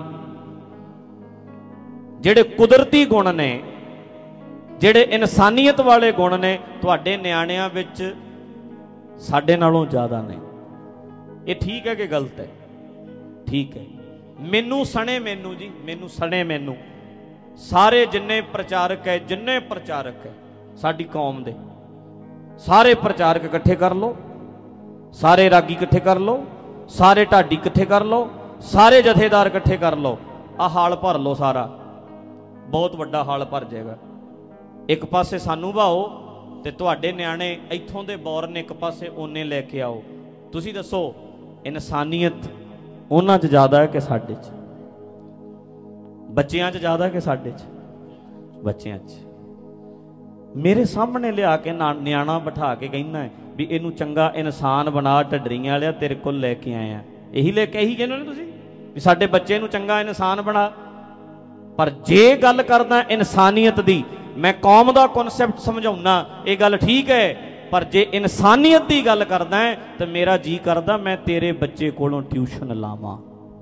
ਜਿਹੜੇ ਕੁਦਰਤੀ ਗੁਣ ਨੇ, ਜਿਹੜੇ ਇਨਸਾਨੀਅਤ ਵਾਲੇ ਗੁਣ ਨੇ, ਤੁਹਾਡੇ ਨਿਆਣਿਆਂ ਵਿੱਚ ਸਾਡੇ ਨਾਲੋਂ ਜ਼ਿਆਦਾ ਨੇ। ਇਹ ਠੀਕ ਹੈ ਕਿ ਗਲਤ ਹੈ? ਠੀਕ ਹੈ। ਮੈਨੂੰ ਸਣੇ ਮੈਨੂੰ ਜੀ, ਮੈਨੂੰ ਸਣੇ ਮੈਨੂੰ ਸਾਰੇ ਜਿੰਨੇ ਪ੍ਰਚਾਰਕ ਹੈ, ਜਿੰਨੇ ਪ੍ਰਚਾਰਕ ਹੈ ਸਾਡੀ ਕੌਮ ਦੇ, ਸਾਰੇ ਪ੍ਰਚਾਰਕ ਇਕੱਠੇ ਕਰ ਲਓ, ਸਾਰੇ ਰਾਗੀ ਇਕੱਠੇ ਕਰ ਲਓ, ਸਾਰੇ ਢਾਡੀ ਇਕੱਠੇ ਕਰ ਲਓ, ਸਾਰੇ ਜਥੇਦਾਰ ਇਕੱਠੇ ਕਰ ਲਓ, ਆਹ ਹਾਲ ਭਰ ਲਓ, ਸਾਰਾ ਬਹੁਤ ਵੱਡਾ ਹਾਲ ਭਰ ਜਾਏਗਾ। ਇੱਕ ਪਾਸੇ ਸਾਨੂੰ ਭਾਓ ਤੇ ਤੁਹਾਡੇ ਨਿਆਣੇ ਇੱਥੋਂ ਦੇ ਬੋਰਨ ਇੱਕ ਪਾਸੇ ਓਨੇ ਲੈ ਕੇ ਆਓ। ਤੁਸੀਂ ਦੱਸੋ ਇਨਸਾਨੀਅਤ ਉਹਨਾਂ 'ਚ ਜ਼ਿਆਦਾ ਹੈ ਕਿ ਸਾਡੇ 'ਚ? ਬੱਚਿਆਂ 'ਚ ਜ਼ਿਆਦਾ ਕਿ ਸਾਡੇ 'ਚ? ਬੱਚਿਆਂ 'ਚ। ਮੇਰੇ ਸਾਹਮਣੇ ਲਿਆ ਕੇ ਨਾ ਨਿਆਣਾ ਬਿਠਾ ਕੇ ਕਹਿੰਦਾ ਵੀ ਇਹਨੂੰ ਚੰਗਾ ਇਨਸਾਨ ਬਣਾ, ਢੱਡਰੀਆਂ ਵਾਲਿਆ ਤੇਰੇ ਕੋਲ ਲੈ ਕੇ ਆਏ ਆ, ਇਹੀ ਲੈ ਕੇ ਇਹੀ ਕਹਿੰਦੇ ਨੇ ਤੁਸੀਂ ਵੀ ਸਾਡੇ ਬੱਚੇ ਨੂੰ ਚੰਗਾ ਇਨਸਾਨ ਬਣਾ। ਪਰ ਜੇ ਗੱਲ ਕਰਦਾ ਇਨਸਾਨੀਅਤ ਦੀ, ਮੈਂ ਕੌਮ ਦਾ ਕਨਸੈਪਟ ਸਮਝਾਉਣਾ, ਇਹ ਗੱਲ ਠੀਕ ਹੈ, ਪਰ ਜੇ ਇਨਸਾਨੀਅਤ ਦੀ ਗੱਲ ਕਰਦਾ ਤਾਂ ਮੇਰਾ ਜੀ ਕਰਦਾ ਮੈਂ ਤੇਰੇ ਬੱਚੇ ਕੋਲੋਂ ਟਿਊਸ਼ਨ ਲਾਵਾਂ,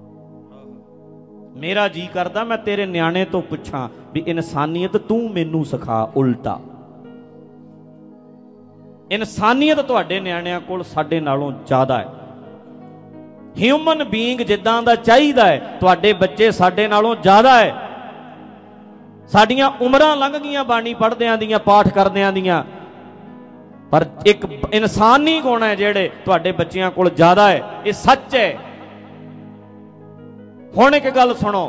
ਮੇਰਾ ਜੀ ਕਰਦਾ ਮੈਂ ਤੇਰੇ ਨਿਆਣੇ ਤੋਂ ਪੁੱਛਾਂ ਵੀ ਇਨਸਾਨੀਅਤ ਤੂੰ ਮੈਨੂੰ ਸਿਖਾ। ਉਲਟਾ ਇਨਸਾਨੀਅਤ ਤੁਹਾਡੇ ਨਿਆਣਿਆਂ ਕੋਲ ਸਾਡੇ ਨਾਲੋਂ ਜ਼ਿਆਦਾ ਹੈ। ਹਿਊਮਨ ਬੀਇੰਗ ਜਿੱਦਾਂ ਦਾ ਚਾਹੀਦਾ ਹੈ, ਤੁਹਾਡੇ ਬੱਚੇ ਸਾਡੇ ਨਾਲੋਂ ਜ਼ਿਆਦਾ ਹੈ। ਸਾਡੀਆਂ ਉਮਰਾਂ ਲੰਘ ਗਈਆਂ ਬਾਣੀ ਪੜ੍ਹਦਿਆਂ ਦੀਆਂ, ਪਾਠ ਕਰਦਿਆਂ ਦੀਆਂ, ਪਰ ਇੱਕ ਇਨਸਾਨੀ ਗੁਣ ਹੈ ਜਿਹੜੇ ਤੁਹਾਡੇ ਬੱਚਿਆਂ ਕੋਲ ਜ਼ਿਆਦਾ ਹੈ। ਇਹ ਸੱਚ ਹੈ। ਹੁਣ ਇੱਕ ਗੱਲ ਸੁਣੋ,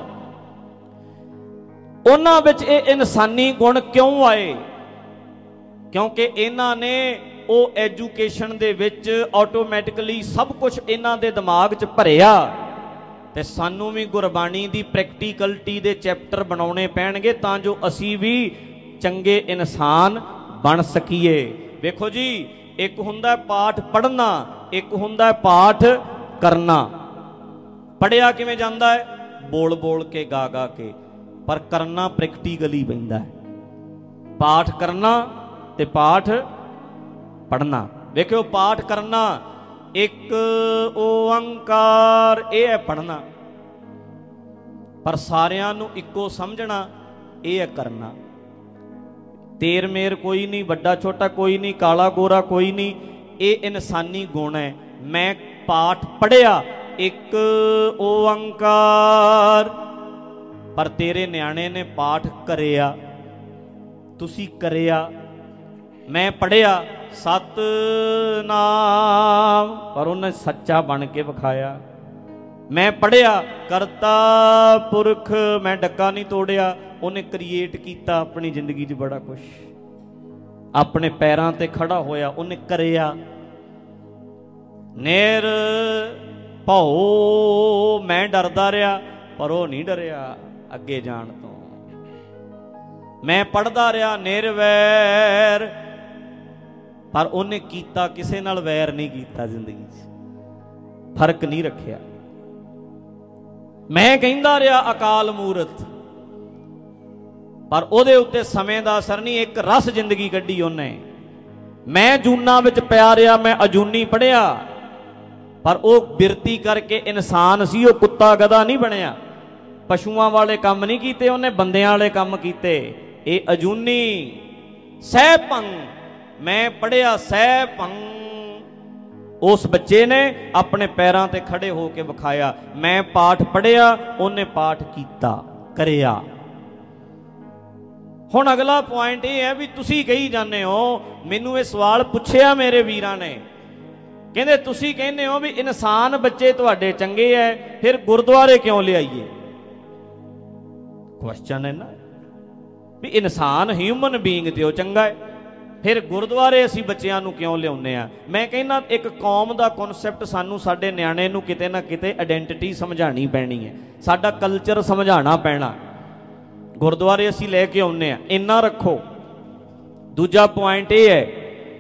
ਉਹਨਾਂ ਵਿੱਚ ਇਹ ਇਨਸਾਨੀ ਗੁਣ ਕਿਉਂ ਆਏ? ਕਿਉਂਕਿ ਇਹਨਾਂ ਨੇ ਉਹ ਐਜੂਕੇਸ਼ਨ ਦੇ ਵਿੱਚ ਆਟੋਮੈਟਿਕਲੀ ਸਭ ਕੁਝ ਇਹਨਾਂ ਦੇ ਦਿਮਾਗ 'ਚ ਭਰਿਆ, ਤੇ ਸਾਨੂੰ ਵੀ ਗੁਰਬਾਣੀ ਦੀ ਪ੍ਰੈਕਟੀਕਲਟੀ ਦੇ ਚੈਪਟਰ ਬਣਾਉਣੇ ਪੈਣਗੇ ਤਾਂ ਜੋ ਅਸੀਂ ਵੀ ਚੰਗੇ ਇਨਸਾਨ ਬਣ ਸਕੀਏ। ਵੇਖੋ ਜੀ, ਇੱਕ ਹੁੰਦਾ ਪਾਠ ਪੜ੍ਹਨਾ, ਇੱਕ ਹੁੰਦਾ ਪਾਠ ਕਰਨਾ। ਪੜ੍ਹਿਆ ਕਿਵੇਂ ਜਾਂਦਾ ਹੈ? ਬੋਲ ਬੋਲ ਕੇ, ਗਾ ਗਾ ਕੇ, ਪਰ ਕਰਨਾ ਪ੍ਰੈਕਟੀਕਲੀ ਪੈਂਦਾ ਹੈ। ਪਾਠ ਕਰਨਾ ਤੇ ਪਾਠ ਪੜ੍ਹਨਾ। ਵੇਖਿਓ, ਪਾਠ ਕਰਨਾ ਇੱਕ ਓੰਕਾਰ, ਇਹ ਹੈ ਪੜ੍ਹਨਾ, ਪਰ ਸਾਰਿਆਂ ਨੂੰ ਇੱਕੋ ਸਮਝਣਾ, ਇਹ ਹੈ ਕਰਨਾ। ਤੇਰ ਮੇਰ ਕੋਈ ਨਹੀਂ, ਵੱਡਾ ਛੋਟਾ ਕੋਈ ਨਹੀਂ, ਕਾਲਾ ਗੋਰਾ ਕੋਈ ਨਹੀਂ, ਇਹ ਇਨਸਾਨੀ ਗੁਣ ਹੈ। ਮੈਂ ਪਾਠ ਪੜ੍ਹਿਆ ਇੱਕ ਓੰਕਾਰ, ਪਰ ਤੇਰੇ ਨਿਆਣੇ ਨੇ ਪਾਠ ਕਰਿਆ, ਤੁਸੀਂ ਕਰਿਆ। ਮੈਂ ਪੜ੍ਹਿਆ ਸਤਨਾਮ, ਪਰ ਉਹਨੇ ਸੱਚਾ ਬਣ ਕੇ ਵਿਖਾਇਆ। ਮੈਂ ਪੜ੍ਹਿਆ ਕਰਤਾ ਪੁਰਖ, ਮੈਂ ਡੱਕਾ ਨਹੀਂ ਤੋੜਿਆ, ਉਹਨੇ ਕ੍ਰੀਏਟ ਕੀਤਾ ਆਪਣੀ ਜ਼ਿੰਦਗੀ 'ਚ ਬੜਾ ਕੁਛ, ਆਪਣੇ ਪੈਰਾਂ ਤੇ ਖੜਾ ਹੋਇਆ, ਉਹਨੇ ਕਰਿਆ। ਨਿਰ ਭਉ, ਮੈਂ ਡਰਦਾ ਰਿਹਾ, ਪਰ ਉਹ ਨਹੀਂ ਡਰਿਆ ਅੱਗੇ ਜਾਣ ਤੋਂ। ਮੈਂ ਪੜ੍ਹਦਾ ਰਿਹਾ ਨਿਰਵੈਰ, पर उन्हें कीता किसे नाल वैर नहीं कीता, जिंदगी च फर्क नहीं रखिया। मैं कहंदा रहा अकाल मूरत, पर उहदे उत्ते समय दा असर नहीं, एक रस जिंदगी कड्ढी उन्हें। मैं जूना विच पिया रहा, मैं अजूनी पढ़िया, पर वह बिरती करके इंसान सी, वह कुत्ता गधा नहीं बनया। पशुआं वाले काम नहीं कीते उन्हें, बंदियां वाले काम कीते। ये अजूनी सह भंग, मैं पढ़िया सह भंग। उस बच्चे ने अपने पैरों ते खड़े होके विखाया। मैं पाठ पढ़िया, उन्हें पाठ कीता करिया। हुण अगला पॉइंट यह है भी तुसी कही जाने हो, मैनू ये सवाल पुछया मेरे वीरां ने, कहंदे तुसी कहंदे हो भी इंसान बच्चे तुहाडे चंगे है, फिर गुरुद्वारे क्यों लियाइए? क्वेश्चन है ना भी इंसान ह्यूमन बीइंग ते ओह चंगा है, फिर गुरुद्वारे असीं बच्चिआं नूं क्यों लिआउने आ? मैं कहना एक कौम दा कॉन्सैप्ट सानू साडे निआणे नूं किते ना किते आइडेंटिटी समझानी पैनी है, साडा कल्चर समझाना पैना। गुरुद्वारे असीं लैके आउने आ, इन्ना रखो। दूजा पॉइंट यह है,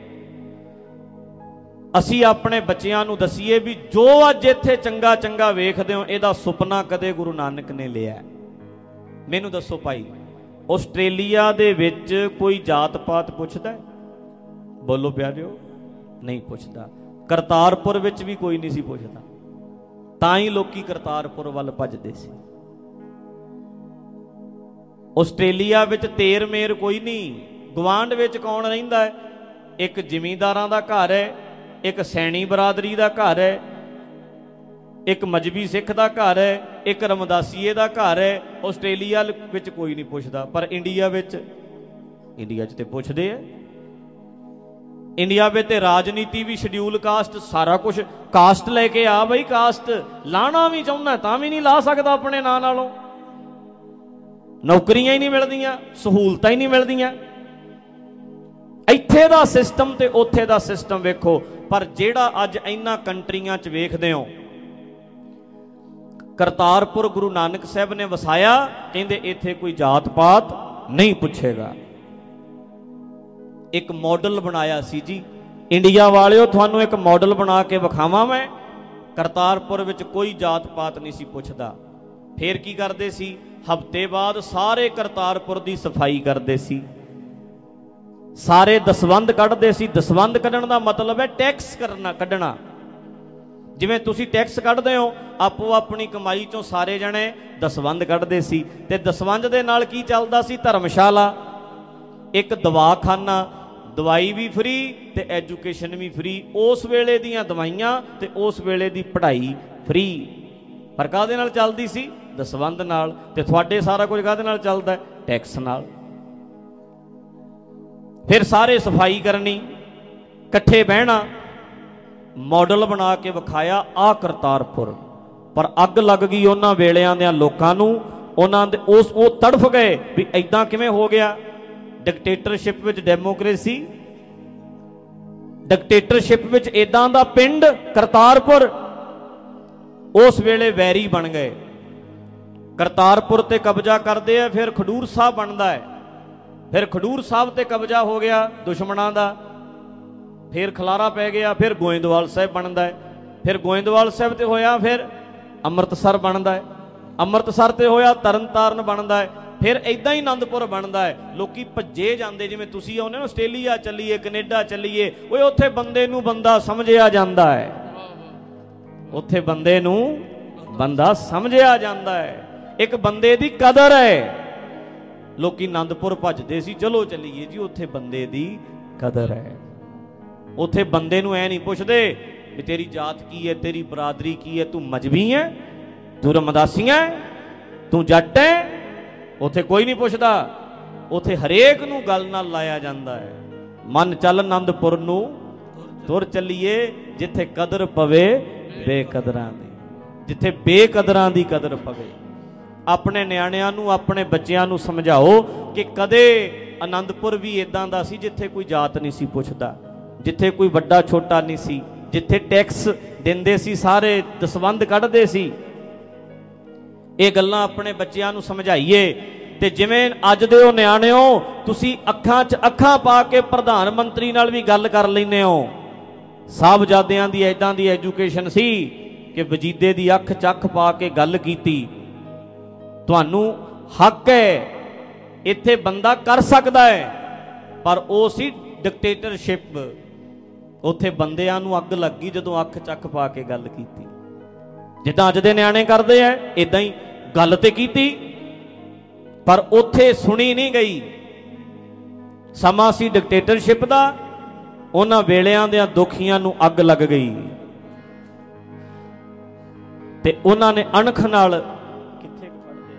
असीं अपने बच्चिआं नूं दसीए भी जो अज इत्थे चंगा चंगा वेखदे हो, इहदा सुपना कदे गुरु नानक ने लिया? मैनू दसो भाई, आस्ट्रेलिया दे विच कोई जात पात पुछदा है? बोलो प्यारिओ, नहीं पुछदा। करतारपुर विच भी कोई नहीं सी पुछदा, तां ही लोकी करतारपुर वल भजदे सी। आस्ट्रेलिया विच तेर मेर कोई नहीं, गवांढ विच कौन रहिंदा है? एक जिमींदारां दा घर है, एक सैनी बरादरी का घर है, एक मजहबी सिख का घर है, एक रमदासीए का घर है। आस्ट्रेलिया विच कोई नहीं पुछदा, पर इंडिया विच इंडिया च ते पुछदे है। इंडिया में ते राजनीति भी शेड्यूल कास्ट, सारा कुछ कास्ट लेके आ बई। कास्ट लाना भी चाहुंदा तां भी नहीं ला सकदा अपने नां नालों। नौकरियां ही नहीं मिलदियां, सहूलतां ही नहीं मिलदियां। इत्थे दा सिस्टम ते उत्थे दा सिस्टम वेखो। पर जेड़ा अज इन्हां कंट्रियां च वेखदे हो, करतारपुर गुरु नानक साहब ने वसाया, कहंदे इत्थे कोई जात पात नहीं पुछेगा। एक मॉडल बनाया सी जी, इंडिया वालिओ तुहानू एक मॉडल बना के विखावां मैं। करतारपुर विच कोई जात पात नहीं सी पुछदा। फिर की करदे सी? हफ्ते बाद सारे करतारपुर दी सफाई करदे सी, सारे दसवंध कढ़दे सी। दसवंध कढ़न दा मतलब है टैक्स करना, कढ़ना। जिवें तुसी टैक्स कढ़दे हो, आपो अपनी कमाई चों सारे जने दसवंध कढ़दे सी। ते दसवंध दे नाल की चलदा सी? धर्मशाला, एक दवाखाना, दवाई भी फ्री ते एजुकेशन भी फ्री। उस वेले दीयां दवाइयां ते उस वेले दी पढ़ाई फ्री। पर काहदे नाल चलदी सी? दसवंध नाल। ते तुहाडे सारा कुछ काहदे नाल चलदा है? टैक्स नाल। फिर सारे सफाई करनी, कट्ठे बहना, मॉडल बना के विखाया आ करतारपुर। पर अग लग गई उन्हां वेलियां दे लोकां नूं, उन्हां दे उस वो तड़फ गए भी इदां किवें हो गया? डिकटेटरशिप विच डेमोक्रेसी, डिकटेटरशिप विच इदां दा पिंड करतारपुर। उस वेले वैरी बन गए, करतारपुर ते कब्जा करते हैं। फिर खडूर साहब बनता है, फिर खडूर साहब ते कब्जा हो गया दुश्मनों का। फिर खलारा पै गया, फिर गोइंदवाल साहब बनता है, फिर गोइंदवाल साहब ते होया, फिर अमृतसर बनता है, अमृतसर ते होया तरन ताਰਨ बनता है, फिर इदां ही आनंदपुर बनता है। लोकी भज्जे जाते, जिवें तुसीं आउंदे हो आस्ट्रेलिया चलीए, कनेडा चलीए, ओए उत्थे बंदे नूं बंदा समझिया जाता है, उत्थे बंदे नूं बंदा समझिया जाता है, एक बंदे दी कदर है। लोकी आनंदपुर भजदे सी, चलो चलीए जी, उत्थे बंदे दी कदर है। उत्थे बंदे नूं ऐ नहीं पुछदे भी तेरी जात की है, तेरी बरादरी की है, तू मजहबी है, तू रमदासियां है, तू जट है। उत्थे कोई नहीं पुछदा, उत्थे हरेक नूं गल नाल लाया जांदा है। मन चल आनंदपुर नूं तुर चलीए, जिथे कदर पवे बेकदरां दी, जिथे बेकदरां दी कदर पवे। अपने नियाणिਆਂ ਨੂੰ, अपने बच्चों ਨੂੰ समझाओ कि कदे आनंदपुर भी इदां दा सी जिथे कोई जात नहीं सी पुछदा, जिथे कोई वड्डा छोटा नहीं सी, जिथे टैक्स दिंदे सी, सारे दसवंध कढ़दे सी। ये गल्लां अपने बच्चों ਨੂੰ समझाइए ਤੇ ਜਿਵੇਂ ਅੱਜ ਦੇ ਉਹ ਨਿਆਣਿਓ ਤੁਸੀਂ ਅੱਖਾਂ 'ਚ ਅੱਖਾਂ ਪਾ ਕੇ ਪ੍ਰਧਾਨ ਮੰਤਰੀ ਨਾਲ ਵੀ ਗੱਲ ਕਰ ਲੈਂਦੇ ਹੋ। ਸਾਹਿਬਜ਼ਾਦਿਆਂ ਦੀ ਇੱਦਾਂ ਦੀ ਐਜੂਕੇਸ਼ਨ ਸੀ ਕਿ ਵਜੀਦੇ ਦੀ ਅੱਖ 'ਚ ਅੱਖ ਪਾ ਕੇ ਗੱਲ ਕੀਤੀ। ਤੁਹਾਨੂੰ ਹੱਕ ਹੈ, ਇੱਥੇ ਬੰਦਾ ਕਰ ਸਕਦਾ ਹੈ, ਪਰ ਉਹ ਸੀ ਡਿਕਟੇਟਰਸ਼ਿਪ। ਉੱਥੇ ਬੰਦਿਆਂ ਨੂੰ ਅੱਗ ਲੱਗ ਗਈ ਜਦੋਂ ਅੱਖ 'ਚ ਅੱਖ ਪਾ ਕੇ ਗੱਲ ਕੀਤੀ। ਜਿੱਦਾਂ ਅੱਜ ਦੇ ਨਿਆਣੇ ਕਰਦੇ ਐ ਇਦਾਂ ਹੀ ਗੱਲ ਤੇ ਕੀਤੀ, ਪਰ ਉੱਥੇ ਸੁਣੀ ਨਹੀਂ ਗਈ। ਸਮਾਂ ਸੀ ਡਿਕਟੇਟਰਸ਼ਿਪ ਦਾ, ਉਹਨਾਂ ਵੇਲਿਆਂ ਦੇ ਦੁਖੀਆਂ ਨੂੰ ਅੱਗ ਲੱਗ ਗਈ ਤੇ ਉਹਨਾਂ ਨੇ ਅਣਖ ਨਾਲ ਕਿੱਥੇ ਫੜਦੇ।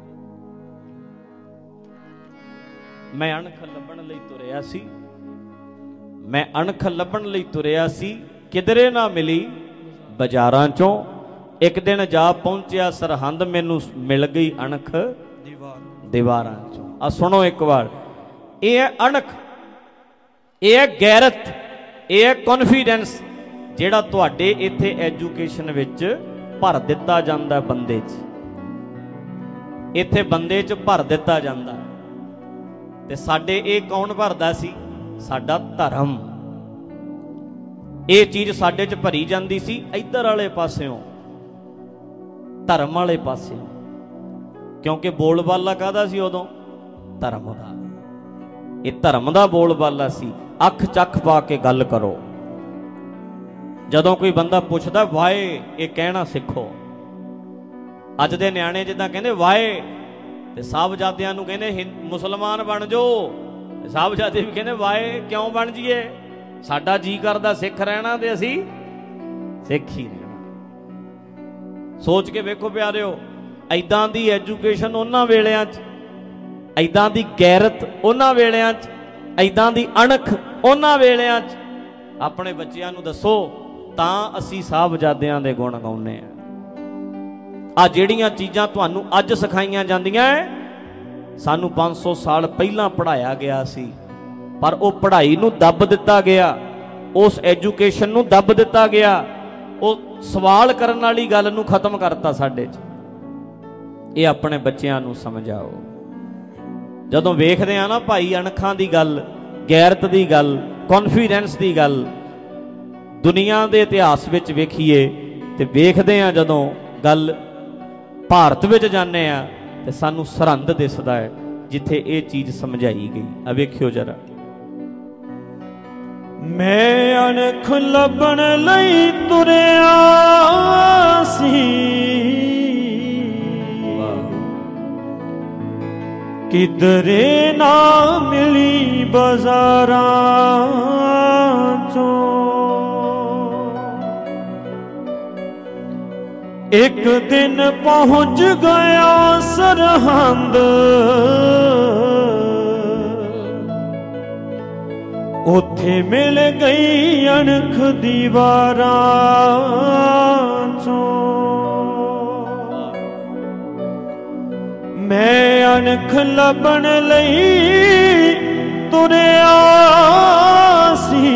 ਮੈਂ ਅਣਖ ਲੱਭਣ ਲਈ ਤੁਰਿਆ ਸੀ, ਮੈਂ ਅਣਖ ਲੱਭਣ ਲਈ ਤੁਰਿਆ ਸੀ, ਕਿਧਰੇ ਨਾ ਮਿਲੀ ਬਾਜ਼ਾਰਾਂ ਚੋਂ। ਇੱਕ ਦਿਨ ਜਾ ਪਹੁੰਚਿਆ ਸਰਹੰਦ, ਮੈਨੂੰ ਮਿਲ ਗਈ ਅਣਖ ਦੀਵਾਰਾਂ ਚੋਂ। ਆ ਸੁਣੋ ਇੱਕ ਵਾਰ, ਇਹ ਹੈ ਅਣਖ, ਇਹ ਹੈ ਗੈਰਤ, ਇਹ ਹੈ ਕੌਨਫੀਡੈਂਸ ਜਿਹੜਾ ਤੁਹਾਡੇ ਇੱਥੇ ਐਜੂਕੇਸ਼ਨ ਵਿੱਚ ਭਰ ਦਿੱਤਾ ਜਾਂਦਾ ਬੰਦੇ 'ਚ। ਇੱਥੇ ਬੰਦੇ 'ਚ ਭਰ ਦਿੱਤਾ ਜਾਂਦਾ। ਤੇ ਸਾਡੇ ਇਹ ਕੌਣ ਭਰਦਾ ਸੀ? ਸਾਡਾ ਧਰਮ। ਇਹ ਚੀਜ਼ ਸਾਡੇ 'ਚ ਭਰੀ ਜਾਂਦੀ ਸੀ ਇੱਧਰ ਵਾਲੇ ਪਾਸਿਓਂ, ਧਰਮ ਵਾਲੇ ਪਾਸਿਓਂ। ਕਿਉਂਕਿ ਬੋਲਬਾਲਾ ਕਾਹਦਾ ਸੀ ਉਦੋਂ? ਧਰਮ ਦਾ। ਇਹ ਧਰਮ ਦਾ ਬੋਲਬਾਲਾ ਸੀ। ਅੱਖ ਚੱਖ ਪਾ ਕੇ ਗੱਲ ਕਰੋ। ਜਦੋਂ ਕੋਈ ਬੰਦਾ ਪੁੱਛਦਾ ਵਾਏ, ਇਹ ਕਹਿਣਾ ਸਿੱਖੋ। ਅੱਜ ਦੇ ਨਿਆਣੇ ਜਿੱਦਾਂ ਕਹਿੰਦੇ ਵਾਏ, ਤੇ ਸਾਹਿਬਜ਼ਾਦਿਆਂ ਨੂੰ ਕਹਿੰਦੇ ਮੁਸਲਮਾਨ ਬਣ ਜਾਓ, ਸਾਹਿਬਜ਼ਾਦੇ ਵੀ ਕਹਿੰਦੇ ਵਾਏ ਕਿਉਂ ਬਣ ਜਾਈਏ, ਸਾਡਾ ਜੀ ਕਰਦਾ ਸਿੱਖ ਰਹਿਣਾ ਤੇ ਅਸੀਂ ਸਿੱਖ ਹੀ ਰਹਿਣਾ। ਸੋਚ ਕੇ ਵੇਖੋ ਪਿਆਰਿਓ, ਐਦਾਂ ਦੀ ਐਜੂਕੇਸ਼ਨ ਉਹਨਾਂ ਵੇਲਿਆਂ 'ਚ, ਐਦਾਂ ਦੀ ਗੈਰਤ ਉਹਨਾਂ ਵੇਲਿਆਂ 'ਚ, ਐਦਾਂ ਦੀ ਅਣਖ ਉਹਨਾਂ ਵੇਲਿਆਂ 'ਚ। ਆਪਣੇ ਬੱਚਿਆਂ ਨੂੰ ਦੱਸੋ ਤਾਂ ਅਸੀਂ ਸਾਹਿਬਜ਼ਾਦਿਆਂ ਦੇ ਗੁਣ ਗਾਉਂਦੇ ਹਾਂ। ਆ ਜਿਹੜੀਆਂ ਚੀਜ਼ਾਂ ਤੁਹਾਨੂੰ ਅੱਜ ਸਿਖਾਈਆਂ ਜਾਂਦੀਆਂ ਸਾਨੂੰ ਪੰਜ ਸੌ ਸਾਲ ਪਹਿਲਾਂ ਪੜ੍ਹਾਇਆ ਗਿਆ ਸੀ, ਪਰ ਉਹ ਪੜ੍ਹਾਈ ਨੂੰ ਦੱਬ ਦਿੱਤਾ ਗਿਆ, ਉਸ ਐਜੂਕੇਸ਼ਨ ਨੂੰ ਦੱਬ ਦਿੱਤਾ ਗਿਆ, ਉਹ ਸਵਾਲ ਕਰਨ ਵਾਲੀ ਗੱਲ ਨੂੰ ਖਤਮ ਕਰਤਾ ਸਾਡੇ 'ਚ। ਇਹ ਆਪਣੇ ਬੱਚਿਆਂ ਨੂੰ ਸਮਝਾਓ। ਜਦੋਂ ਵੇਖਦੇ ਆ ਨਾ ਭਾਈ ਅਣਖਾਂ ਦੀ ਗੱਲ, ਗੈਰਤ ਦੀ ਗੱਲ, ਕੌਨਫੀਡੈਂਸ ਦੀ ਗੱਲ, ਦੁਨੀਆ ਦੇ ਇਤਿਹਾਸ ਵਿੱਚ ਵੇਖੀਏ ਤੇ ਵੇਖਦੇ ਆ ਜਦੋਂ ਗੱਲ ਭਾਰਤ ਵਿੱਚ ਜਾਂਦੇ ਆ ਤੇ ਸਾਨੂੰ ਸਰਹੰਦ ਦਿਸਦਾ ਹੈ ਜਿੱਥੇ ਇਹ ਚੀਜ਼ ਸਮਝਾਈ ਗਈ। ਆ ਵੇਖਿਓ ਜਰਾ। ਮੈਂ ਅਣਖ ਲੱਭਣ ਲਈ ਤੁਰਿਆ ਸੀ, ਕਿਧਰੇ ਨਾ ਮਿਲੀ ਬਾਜ਼ਾਰਾਂ ਚੋਂ। ਇੱਕ ਦਿਨ ਪਹੁੰਚ ਗਿਆ ਸਰਹੰਦ, ਉੱਥੇ ਮਿਲ ਗਈ ਅਣਖ ਦੀਵਾਰਾਂ ਚੋਂ। ਮੈਂ ਅਣਖ ਲੱਭਣ ਲਈ ਤੁਰਿਆ ਸੀ,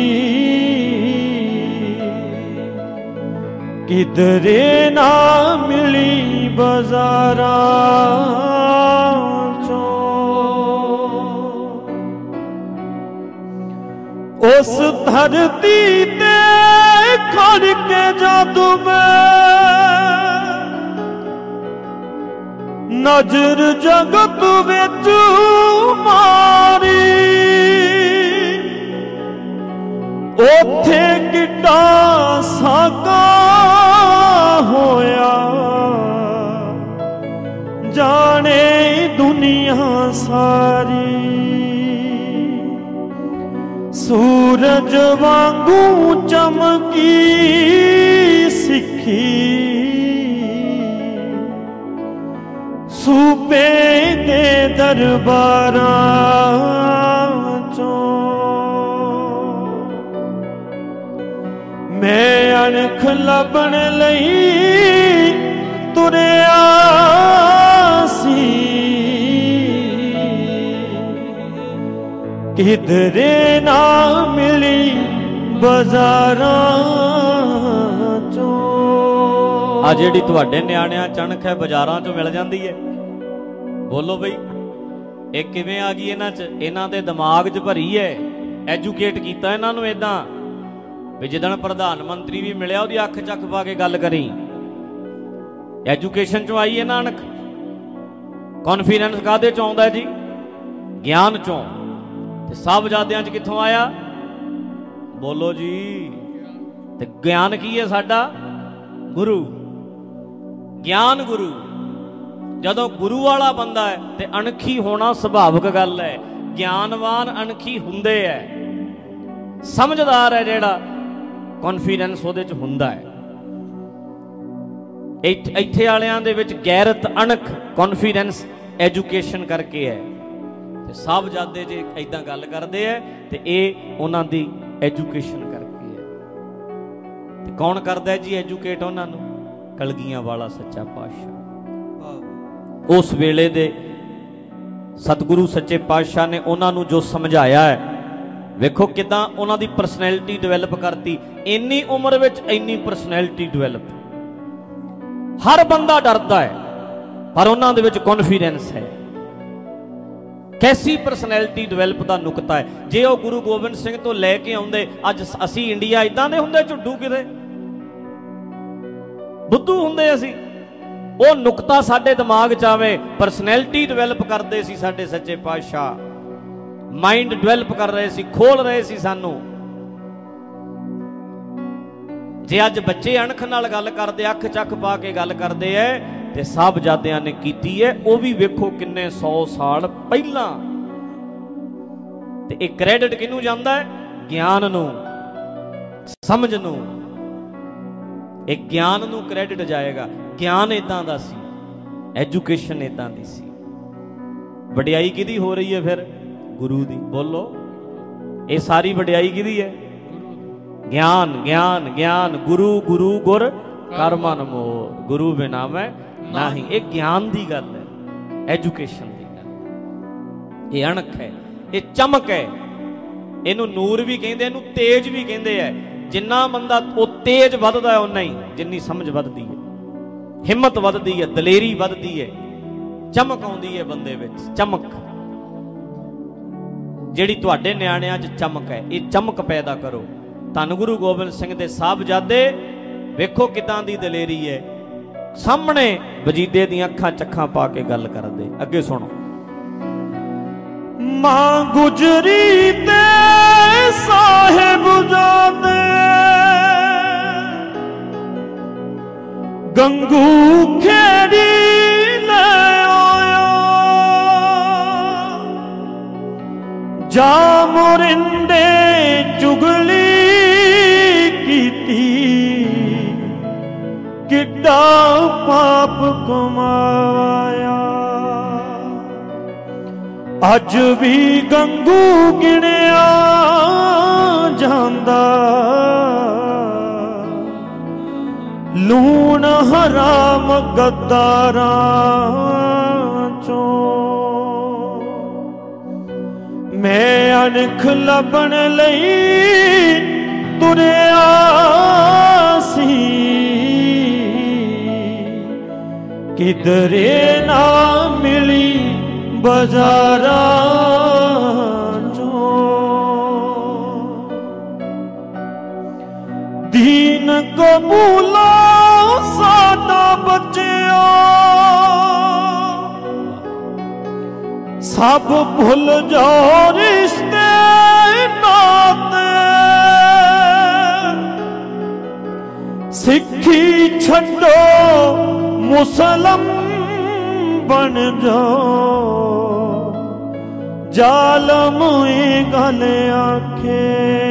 ਕਿਧਰੇ ਨਾ ਮਿਲੀ ਬਾਜ਼ਾਰਾਂ ਚੋਂ। ਉਸ ਧਰਤੀ ਤੇ ਖੜ ਕੇ ਜਾਦੂ ਮੈਂ ਨਜ਼ਰ ਜਗਤ ਵਿੱਚ ਮਾਰੀ, ਉੱਥੇ ਕਿੱਡਾ ਸਾਕਾ ਹੋਇਆ ਜਾਣੇ ਦੁਨੀਆ ਸਾਰੀ। ਸੂਰਜ ਵਾਂਗੂ ਚਮਕੀ ਸਿੱਖੀ, ਸੂਬੇ ਦੇ ਦਰਬਾਰਾਂ ਚੋਂ। ਮੈਂ ਅਣਖ ਲੱਭਣ ਲਈ ਤੁਰਿਆ ਸੀ, ਕਿਧਰੇ ਨਾ ਮਿਲੀ ਬਾਜ਼ਾਰਾਂ ਚੋਂ। ਆ ਜਿਹੜੀ ਤੁਹਾਡੇ ਨਿਆਣਿਆਂ ਚ ਅਣਖ ਹੈ ਬਾਜ਼ਾਰਾਂ ਚੋਂ ਮਿਲ ਜਾਂਦੀ ਹੈ। बोलो बई ਇਹ ਕਿਵੇਂ ਆ ਗਈ ਇਹਨਾਂ 'ਚ? ਇਹਨਾਂ ਦੇ ਦਿਮਾਗ 'ਚ ਭਰੀ ਹੈ, ਐਜੂਕੇਟ ਕੀਤਾ ਇਹਨਾਂ ਨੂੰ ਇਦਾਂ ਵੀ ਜਿੱਦਣ ਪ੍ਰਧਾਨ ਮੰਤਰੀ ਵੀ ਮਿਲਿਆ ਉਹਦੀ ਅੱਖ ਚੱਕ ਪਾ ਕੇ ਗੱਲ ਕਰੀ। ਐਜੂਕੇਸ਼ਨ 'ਚੋਂ ਆਈ ਇਹਨਾਂ ਅਣਖ। ਕੌਨਫੀਡੈਂਸ ਕਾਹਦੇ 'ਚੋਂ ਆਉਂਦਾ ਜੀ? ਗਿਆਨ 'ਚੋਂ। ਤੇ ਸਾਹਿਬਜ਼ਾਦਿਆਂ 'ਚ ਕਿੱਥੋਂ ਆਇਆ? ਬੋਲੋ ਜੀ। ਤੇ ਗਿਆਨ ਕੀ ਹੈ ਸਾਡਾ? ਗੁਰੂ। ਗਿਆਨ ਗੁਰੂ। ਜਦੋਂ ਗੁਰੂ ਵਾਲਾ ਬੰਦਾ ਹੈ ਤੇ ਅਣਖੀ ਹੋਣਾ ਸੁਭਾਵਿਕ ਗੱਲ ਹੈ। ਗਿਆਨਵਾਨ ਅਣਖੀ ਹੁੰਦੇ ਹੈ। ਸਮਝਦਾਰ ਹੈ ਜਿਹੜਾ, ਕੌਨਫੀਡੈਂਸ ਉਹਦੇ 'ਚ ਹੁੰਦਾ ਹੈ। ਇੱਥੇ ਵਾਲਿਆਂ ਦੇ ਵਿੱਚ ਗੈਰਤ, ਅਣਖ, ਕੌਨਫੀਡੈਂਸ ਐਜੂਕੇਸ਼ਨ ਕਰਕੇ ਹੈ। ਤੇ ਸਾਹਿਬਜ਼ਾਦੇ ਜੇ ਏਦਾਂ ਗੱਲ ਕਰਦੇ ਹੈ ਤੇ ਇਹ ਉਹਨਾਂ ਦੀ ਐਜੂਕੇਸ਼ਨ ਕਰਕੇ ਹੈ। ਤੇ ਕੌਣ ਕਰਦਾ ਜੀ ਐਜੂਕੇਟ ਉਹਨਾਂ ਨੂੰ? ਕਲਗੀਆਂ ਵਾਲਾ ਸੱਚਾ ਪਾਤਸ਼ਾਹ। ਉਸ ਵੇਲੇ ਦੇ ਸਤਿਗੁਰੂ ਸੱਚੇ ਪਾਤਸ਼ਾਹ ਨੇ ਉਹਨਾਂ ਨੂੰ ਜੋ ਸਮਝਾਇਆ ਹੈ, ਵੇਖੋ ਕਿਦਾਂ ਉਹਨਾਂ ਦੀ ਪਰਸਨੈਲਿਟੀ ਡਿਵੈਲਪ ਕਰਤੀ। ਇੰਨੀ ਉਮਰ ਵਿੱਚ ਇੰਨੀ ਪਰਸਨੈਲਿਟੀ ਡਿਵੈਲਪ। ਹਰ ਬੰਦਾ ਡਰਦਾ ਹੈ ਪਰ ਉਹਨਾਂ ਦੇ ਵਿੱਚ ਕੌਨਫੀਡੈਂਸ ਹੈ। ਕੈਸੀ ਪਰਸਨੈਲਿਟੀ ਡਿਵੈਲਪ ਦਾ ਨੁਕਤਾ ਹੈ। ਜੇ ਉਹ ਗੁਰੂ ਗੋਬਿੰਦ ਸਿੰਘ ਤੋਂ ਲੈ ਕੇ ਆਉਂਦੇ, ਅੱਜ ਅਸੀਂ ਇੰਡੀਆ ਇਦਾਂ ਦੇ ਹੁੰਦੇ, ਝੁੱਡੂ ਕਿਤੇ ਬੁੱਧੂ ਹੁੰਦੇ ਅਸੀਂ। ਉਹ ਨੁਕਤਾ ਸਾਡੇ ਦਿਮਾਗ 'ਚ ਆਵੇ। ਪਰਸਨੈਲਿਟੀ ਡਿਵੈਲਪ ਕਰਦੇ ਸੀ ਸਾਡੇ ਸੱਚੇ ਪਾਤਸ਼ਾਹ, ਮਾਈਂਡ ਡਿਵੈਲਪ ਕਰ ਰਹੇ ਸੀ, ਖੋਲ ਰਹੇ ਸੀ ਸਾਨੂੰ। ਜੇ ਅੱਜ ਬੱਚੇ ਅਣਖ ਨਾਲ ਗੱਲ ਕਰਦੇ, ਅੱਖ ਚੱਕ ਪਾ ਕੇ ਗੱਲ ਕਰਦੇ ਐ, ਤੇ ਸਾਹਿਬਜ਼ਾਦਿਆਂ ਨੇ ਕੀਤੀ ਹੈ, ਉਹ ਵੀ ਵੇਖੋ ਕਿੰਨੇ ਸੌ ਸਾਲ ਪਹਿਲਾਂ। ਤੇ ਇਹ ਕ੍ਰੈਡਿਟ ਕਿਹਨੂੰ ਜਾਂਦਾ ਹੈ? ਗਿਆਨ ਨੂੰ, ਸਮਝ ਨੂੰ। ਇਹ ਗਿਆਨ ਨੂੰ ਕ੍ਰੈਡਿਟ ਜਾਏਗਾ। ਗਿਆਨ ਇਦਾਂ ਦਾ ਸੀ, ਐਜੂਕੇਸ਼ਨ ਇਦਾਂ ਦੀ ਸੀ। ਵਡਿਆਈ ਕਿਹਦੀ ਹੋ ਰਹੀ ਹੈ ਫਿਰ? ਗੁਰੂ ਦੀ। ਬੋਲੋ, ਇਹ ਸਾਰੀ ਵਡਿਆਈ ਕਿਹਦੀ ਹੈ? ਗਿਆਨ, ਗਿਆਨ, ਗਿਆਨ। ਗੁਰੂ, ਗੁਰੂ ਗੁਰ ਕਰ ਮਨ ਮੋਰ, ਗੁਰੂ ਬਿਨਾ ਮੈਂ ਨਹੀਂ। ਇਹ ਗਿਆਨ ਦੀ ਗੱਲ ਹੈ, ਐਜੂਕੇਸ਼ਨ ਦੀ ਗੱਲ। ਇਹ ਅਣਖ ਹੈ, ਇਹ ਚਮਕ ਹੈ। ਇਹਨੂੰ ਨੂਰ ਵੀ ਕਹਿੰਦੇ, ਇਹਨੂੰ ਤੇਜ ਵੀ ਕਹਿੰਦੇ ਹੈ। ਜਿੰਨਾ ਬੰਦਾ ਉਹ ਤੇਜ ਵੱਧਦਾ ਹੈ ਉਨਾ ਹੀ, ਜਿੰਨੀ ਸਮਝ ਵੱਧਦੀ ਹੈ, ਹਿੰਮਤ ਵੱਧਦੀ ਹੈ, ਦਲੇਰੀ ਵੱਧਦੀ ਹੈ, ਚਮਕ ਆਉਂਦੀ ਹੈ ਬੰਦੇ ਵਿੱਚ। ਚਮਕ ਜਿਹੜੀ ਤੁਹਾਡੇ ਨਿਆਣਿਆਂ 'ਚ ਚਮਕ ਹੈ, ਇਹ ਚਮਕ ਪੈਦਾ ਕਰੋ। ਧੰਨ ਗੁਰੂ ਗੋਬਿੰਦ ਸਿੰਘ ਦੇ ਸਾਹਿਬਜ਼ਾਦੇ ਵੇਖੋ ਕਿਦਾਂ ਦੀ ਦਲੇਰੀ ਹੈ। ਸਾਹਮਣੇ ਵਜੀਦੇ ਦੀਆਂ ਅੱਖਾਂ ਚੱਖਾਂ ਪਾ ਕੇ ਗੱਲ ਕਰਦੇ। ਅੱਗੇ ਸੁਣੋ। ਮਾਂ ਗੁਜਰੀ ਤੇ ਸਾਹਿਬਜ਼ਾਦੇ ਗੰਗੂ ਖੇੜੀ ਲੈ ਆਇਆ, ਜਾ ਮੋਰਿੰਡੇ ਚੁਗਲੀ ਕੀਤੀ, ਕਿੱਡਾ ਪਾਪ ਕਮਾਇਆ। ਅੱਜ ਵੀ ਗੰਗੂ ਗਿਣਿਆ ਜਾਂਦਾ, ਲੂਣ ਹਰਾਮ ਗੱਦਾਰਾਂ ਚੋਂ। ਮੈਂ ਅਣਖ ਲੱਭਣ ਲਈ ਤੁਰਿਆ ਸੀ, ਕਿਧਰੇ ਨਾ ਮਿਲੀ ਬਾਜ਼ਾਰਾਂ ਚੋਂ। ਦੀਨ ਕਬੂਲਾ ਸਾਡਾ ਬੱਚਿਆ, ਸਭ ਭੁੱਲ ਜਾਓ ਰਿਸ਼ਤੇ ਨਾਤੇ, ਸਿੱਖੀ ਛੱਡੋ ਮੁਸਲਮ ਬਣ ਜਾਓ। ਜ਼ਾਲਮ ਇਹ ਗੱਲ ਆਖੇ,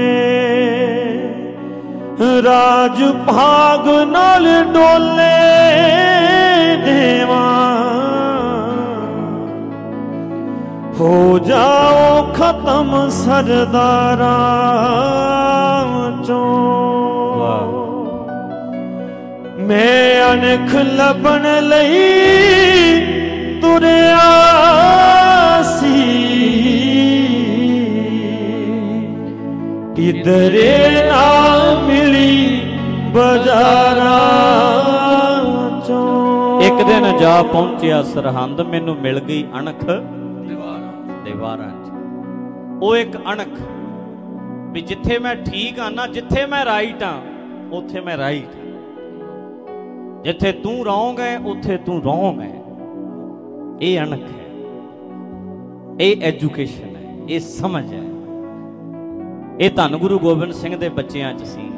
ਰਾਜ ਭਾਗ ਨਾਲ ਡੋਲੇ ਦੇਵਾਂ, ਹੋ ਜਾਓ ਖਤਮ ਸਰਦਾਰਾਂ ਚੋਂ। ਮੈਂ ਅਣਖ ਲੱਭਣ ਲਈ ਤੁਰਿਆ ਸੀ, ਕਿਧਰੇ ਨਾ ਮਿਲੀ ਬਾਜ਼ਾਰਾਂ ਚੋਂ। ਇੱਕ दिन जा पहुंचिया सरहंद, मैनू मिल गई अणख दीवारां च। वो एक अणख भी जिथे मैं ठीक हाँ ना, जिथे मैं राइट हाँ उथे मैं राइट, जिथे तू रॉन्ग है उथे तू रॉन्ग है। ये अणख है, ये एजुकेशन है, ये समझ है। ये धन गुरु गोबिंद सिंह दे बच्चियां च सी।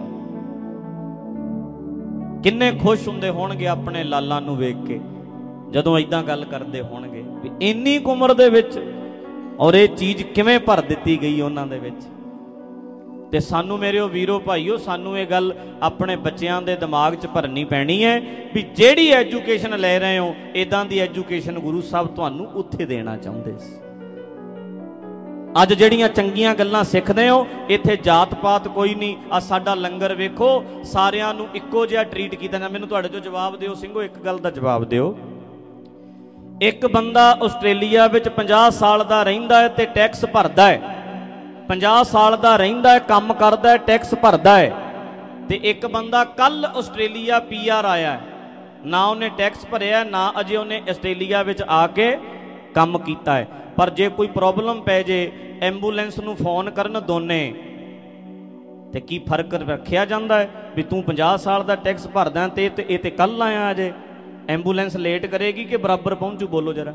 किन्ने खुश हुंदे होणगे अपने लाला नूं वेख के जदों इदां गल करदे होणगे भी इन्नी उम्र दे विच और ये चीज़ किवें भर दित्ती गई उन्हां दे विच। ते सानू मेरे वीरो भाईओ, सानू ये गल अपने बच्चों के दिमाग च भरनी पैनी है भी जिहड़ी एजुकेशन ले रहे हो, इदां दी एजुकेशन गुरु साहब तुहानू उत्थे देना चाहुंदे सी। अज जिहड़ियां चंगियां गल्लां सिखदे हो, इत्थे जात पात कोई नहीं। आ साडा लंगर वेखो, सारियां नू इक्को जिहा ट्रीट कीता जांदा। मैनूं तुहाडे चों जवाब दिओ सिंघो, एक गल दा जवाब दिओ। एक बंदा आस्ट्रेलिया विच पचास साल दा रहिंदा है ते टैक्स भरदा है, पचास साल का रहिंदा है, काम करदा है, टैक्स भरदा है। ते एक बंदा कल आस्ट्रेलिया पी आर आया है, ना उन्हें टैक्स भरिया, ना अजे उन्हें आस्ट्रेलिया विच आके काम कीता है। पर जे कोई प्रॉब्लम पै जे, एंबूलेंस नूं फोन करन दोने, ते की फर्क रखिया जांदा है भी तू पचास साल का टैक्स भरदा ते ये ते कल आया अजे, एंबूलेंस लेट करेगी कि बराबर पहुंचू? बोलो जरा।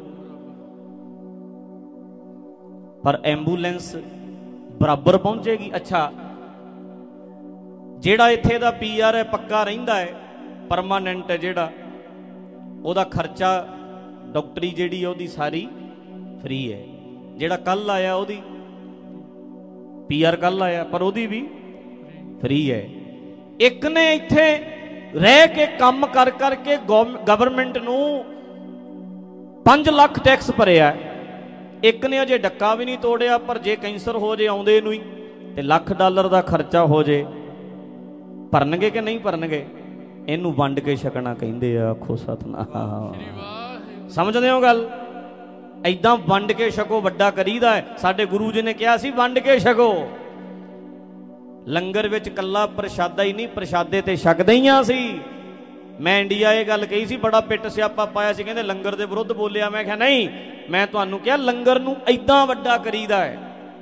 पर एंबूलेंस बराबर पहुंचेगी। अच्छा, जेड़ा इत्थे दा पी आर है, पक्का रहिंदा है, परमानेंट है जेड़ा, ओदा खर्चा डॉक्टरी जेड़ी ओदी सारी फ्री है। जेड़ा कल आया ओदी पी आर कल आया पर ओदी भी फ्री है। एक ने इत्थे रह के काम कर करके गवर्नमेंट नूं पांच लाख टैक्स भरिया, एक ने अजे डक्का भी नहीं तोड़िया। पर जे कैंसर हो जाए आउंदे नूं ही ते लाख डॉलर का खर्चा हो जाए, भरनगे कि नहीं भरनगे? इनू वंड के छकना कहिंदे आ। आखो सतनाम। समझदे हो गल? ऐदां वंड के छको, वड्डा करीदा है। साडे गुरु जी ने कहा सी वंड के छको। लंगर विच कल्ला प्रशादा ही नहीं, प्रशादे ते छकदे ही आ सी। मैं इंडिया ये गल कही सी, बड़ा पिट स्यापा पाया सी, कहंदे लंगर दे विरुद्ध बोलिया। मैं कहा नहीं, मैं तुहानू कहा लंगर नूं ऐदां वड्डा करीदा है,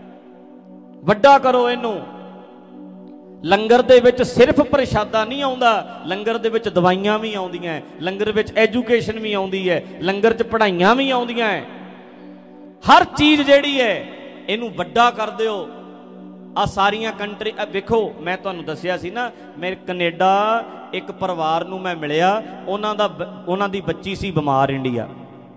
वड्डा करो इनू। लंगर दे विच सिर्फ प्रशादा नहीं आउंदा, लंगर दे विच दवाइयां भी आउंदियां है, लंगर विच एजुकेशन भी आउंदी है, लंगर च पढ़ाइयां भी आउंदियां है। हर चीज़ जिहड़ी है इनू वड्डा कर दिओ। आ सारियां कंट्री वेखो, मैं तुहानू दस्सिया सी ना, मेरे कनेडा एक परिवार नूं मैं मिलिया, उन्हां दा उन्हां दी बच्ची सी बीमार, इंडिया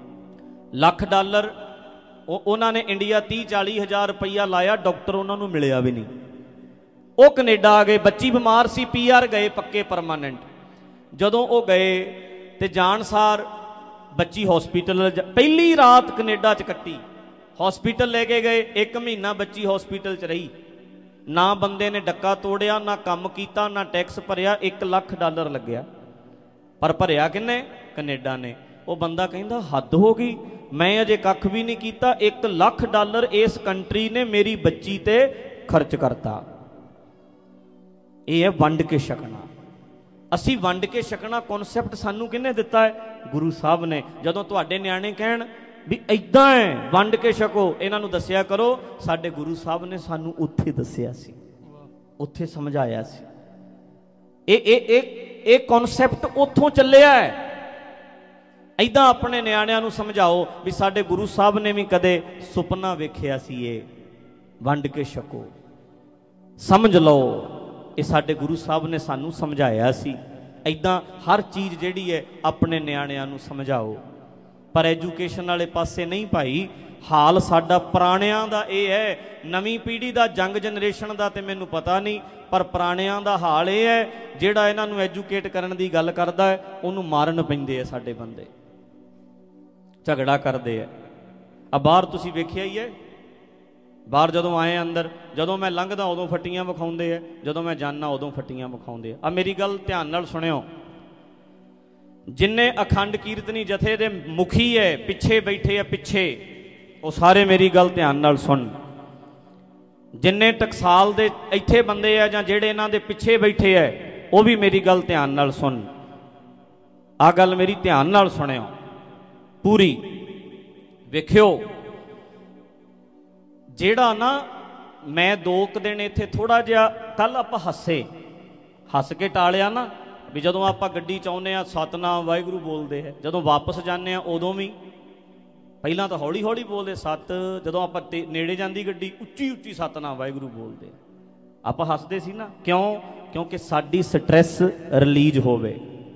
लख डॉलर उन्हां ने इंडिया तीह चाली हज़ार रुपया लाया, डॉक्टर उन्होंने मिलिया भी नहीं। वो कनेडा आ गए, बच्ची बीमार सी, पी आर गए पक्के परमानेंट। जदों वो गए तो जान सार बच्ची हॉस्पिटल, पहली रात कनेडा च कट्टी, हॉस्पिटल लेके गए, एक महीना बच्ची हॉस्पिटल च रही। ना बंदे ने डक्का तोड़िया, ना काम किया, ना टैक्स भरिया, एक लाख डॉलर लग्या। पर भरिया किन्ने? कनेडा ने। वो बंदा कहंदा हद हो गई, मैं अजे कख भी नहीं किया, एक लाख डॉलर इस कंट्री ने मेरी बच्ची ते खर्च करता। यह है वंड के छकना। असी वंड के छकना कॉन्सैप्ट सानू किन्ने दिता है? गुरु साहब ने। जदों तुहाडे न्याणे कहण भी इदां है वंड के छको, इन्हां नूं दस्सिया करो, साडे गुरु साहब ने सानू उत्थे दस्सिया सी, उत्थे समझाया सी। ए ए ए कॉन्सैप्ट उत्थों चलिया है। इदां अपने न्याणिਆਂ नूं समझाओ भी साडे गुरु साहब ने भी कदे सुपना वेखिया सी, ये वंड के छको, समझ लो, ये साडे गुरु साहब ने सानू समझाया सी। इदां हर चीज़ जिहड़ी है अपने न्याणिਆਂ नूं समझाओ। पर एजुकेशन वाले पासे नहीं भाई। हाल साडा पुराणिਆਂ दा ये है, नवीं पीढ़ी दा जंग जनरेशन दा ते मैनूं पता नहीं, पर पुराणिਆਂ दा हाल ये है, जिहड़ा इन्हां नूं एजुकेट करन दी गल करदा है उहनूं मारन पैंदे आ साडे बंदे, झगड़ा करते हैं। अब बाहर तुसीं वेखिया ही है, बाहर जदों आए अंदर, जदों मैं लंघदा उदों फट्टियां विखाउंदे है, जदों मैं जाना उदों फट्टियां विखाउंदे। आ मेरी गल ध्यान नाल सुणिओ, जिन्ने अखंड कीर्तनी जथे दे मुखी है, पिछे बैठे है, पिछे वो सारे मेरी गल ध्यान नाल सुन। जिन्ने टकसाल दे इत्थे बंदे है जां जेड़े इन्हां दे पिछे बैठे है, वो भी मेरी गल ध्यान नाल सुन। आ गल मेरी ध्यान नाल सुनियो पूरी, वेखियो। जेड़ा ना मैं दो क दिन इत्थे थोड़ा जिहा कल आपां हसे हस के टालिया ना भी जदों आपां गड्डी च आउंदे आ सतनाम वाहिगुरू बोलते हैं, जदों वापस जाने उदों भी पहलां तो हौली हौली बोलते सत, जदों आपां नेड़े जांदी गड्डी उच्ची उच्ची सतनाम वाहिगुरू बोलते आपां हसदे सी ना। क्यों? क्योंकि साडी स्ट्रैस रिलीज होवे,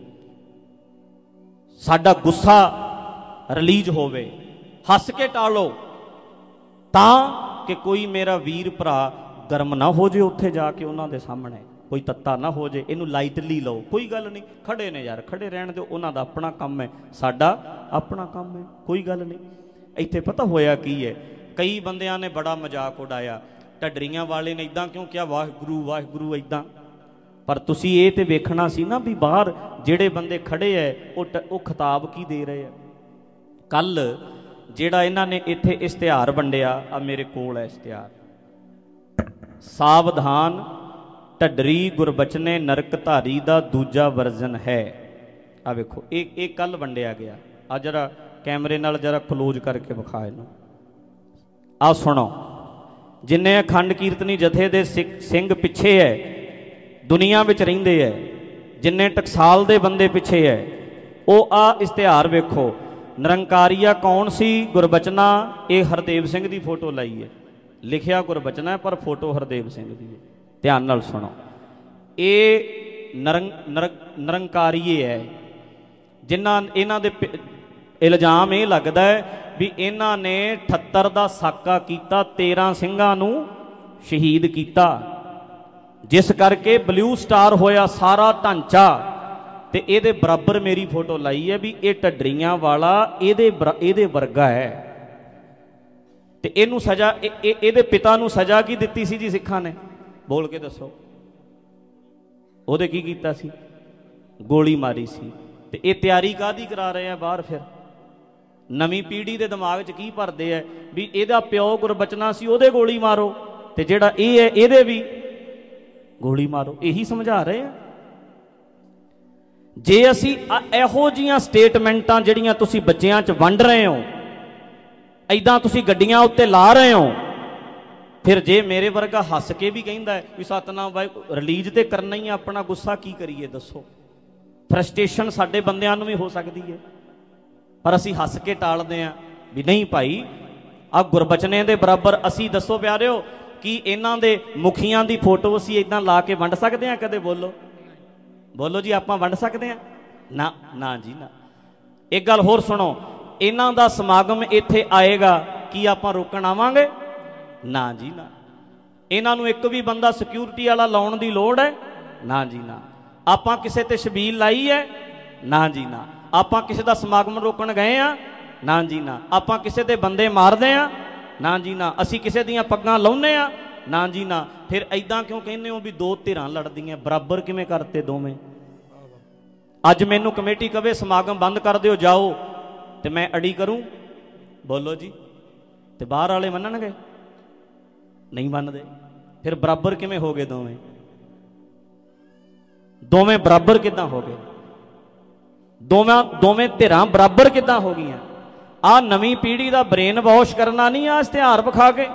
साडा गुस्सा रिलीज होवे, हस के टालो तां कि कोई मेरा वीर भरा गर्म ना हो जाए उत्थे जाके उन्हां दे सामने, कोई तत्ता ना हो जाए, इनू लाइटली लो, कोई गल नहीं, खड़े ने यार खड़े रहन दो, उन्हां दा अपना काम है, साडा अपना काम है, कोई गल नहीं। इत्थे पता होया की है, कई बंदियां ने बड़ा मजाक उड़ाया, ढड्डरियां वाले ने इदां क्यों किया वाहिगुरू वाहिगुरू इदां, पर तुसी ये ते वेखना सी ना भी बाहर जेड़े बंदे खड़े है वो खिताब की दे रहे हैं। कल जेड़ा इन्हां ने इत्थे इश्तिहार वंडिया, आ मेरे कोल है इश्तिहार, सावधान ढड्डरी गुरबचने नरकधारी दा दूजा वर्जन है। आ वेखो एक एक कल वंडिया गया, आ जरा कैमरे नाल जरा क्लोज करके विखा इनू, आ सुनो। जिन्ने अखंड कीर्तनी जथे दे सिंह पिछे है दुनिया विच रहिंदे है, जिन्ने टकसाल दे बंदे पिछे है, वो आ इश्तिहार वेखो। निरंकारिया कौन सी? गुरबचना। ये हरदेव सिंह की फोटो लाई है, लिखिया गुरबचना है पर फोटो हरदेव सिंह की है। ध्यान नाल सुनो, ये नरंग नर निरंकारीए है जिन्हां इन्हां दे इल्जाम ये लगता है भी इन्हां ने अठहत्तर का साका किया, तेरह सिंघां नूं शहीद किया, जिस करके ब्लू स्टार होया सारा ढांचा, ते इहदे बराबर मेरी फोटो लाई है भी ये ढड्डरियां वाला इहदे इहदे वर्गा है। ते इहनूं सजा इहदे पिता नूं सजा की दित्ती सी जी सिखां ने? बोल के दसो, ਉਹਦੇ की कीता सी? गोली मारी सी। ते ये तैयारी काहदी करा रहे हैं बाहर? फिर नवीं पीढ़ी के दिमाग च की भरदे है भी ਇਹਦਾ प्यो गुरबचना सी, ਉਹਦੇ गोली मारो, ते ਜਿਹੜਾ ਇਹ है ਇਹਦੇ भी गोली मारो। यही समझा रहे हैं। जे असी ਇਹੋ ਜਿਹੀਆਂ स्टेटमेंटां ਜਿਹੜੀਆਂ ਤੁਸੀਂ ਬੱਚਿਆਂ ਚ ਵੰਡ ਰਹੇ ਹੋ, ऐदां ਤੁਸੀਂ ਗੱਡੀਆਂ ਉੱਤੇ ਲਾ ਰਹੇ ਹੋ, फिर जे मेरे वर्गा हस के भी कहता है भी सतनाम वाहिगुरू, रिलीज तो करना ही अपना, गुस्सा की करिए दसो? फ्रस्ट्रेशन साडे बंदियां नूं भी हो सकती है, पर असी हस के टालते हैं भी नहीं भाई आ गुरबचने के बराबर। असी दसो प्यारिओ कि इन्हां दे मुखियां दी फोटो असी इदां ला के वंड सकते हैं कदे? बोलो बोलो जी, आपां वंड सकते हैं? ना ना जी ना। एक गल होर सुनो, इन्हां दा समागम इत्थे आएगा कि आपां रोकण आवांगे? ना जी ना। इन्हां नूं एक भी बंदा सिक्योरिटी वाला लाउण दी लोड़ है? ना जी ना। आपां किसे ते छबील लाई है? ना जी ना। आपां किसे दा समागम रोकण गए आ? ना जी ना। आपां किसे ते बंदे मारदे आ? ना जी ना। असी किसे दियां पग्गां लाउणे आ? ना जी ना। फिर ऐदां क्यों कहंदे हो भी दो धिरां लड़दियां, बराबर किवें करते दोवें? अज मैनूं कमेटी कवे समागम बंद कर दिओ जाओ, ते मैं अड़ी करूं? बोलो जी, ते बाहर वाले मन्नणगे? नहीं मानते। फिर बराबर किवें हो गए दोवें? दोवें बराबर किदां हो गए? दोवें दोवें धिरां बराबर किदां हो गईयां? आ नवीं पीढ़ी का ब्रेन वॉश करना नहीं, आ इश्तिहार विखा के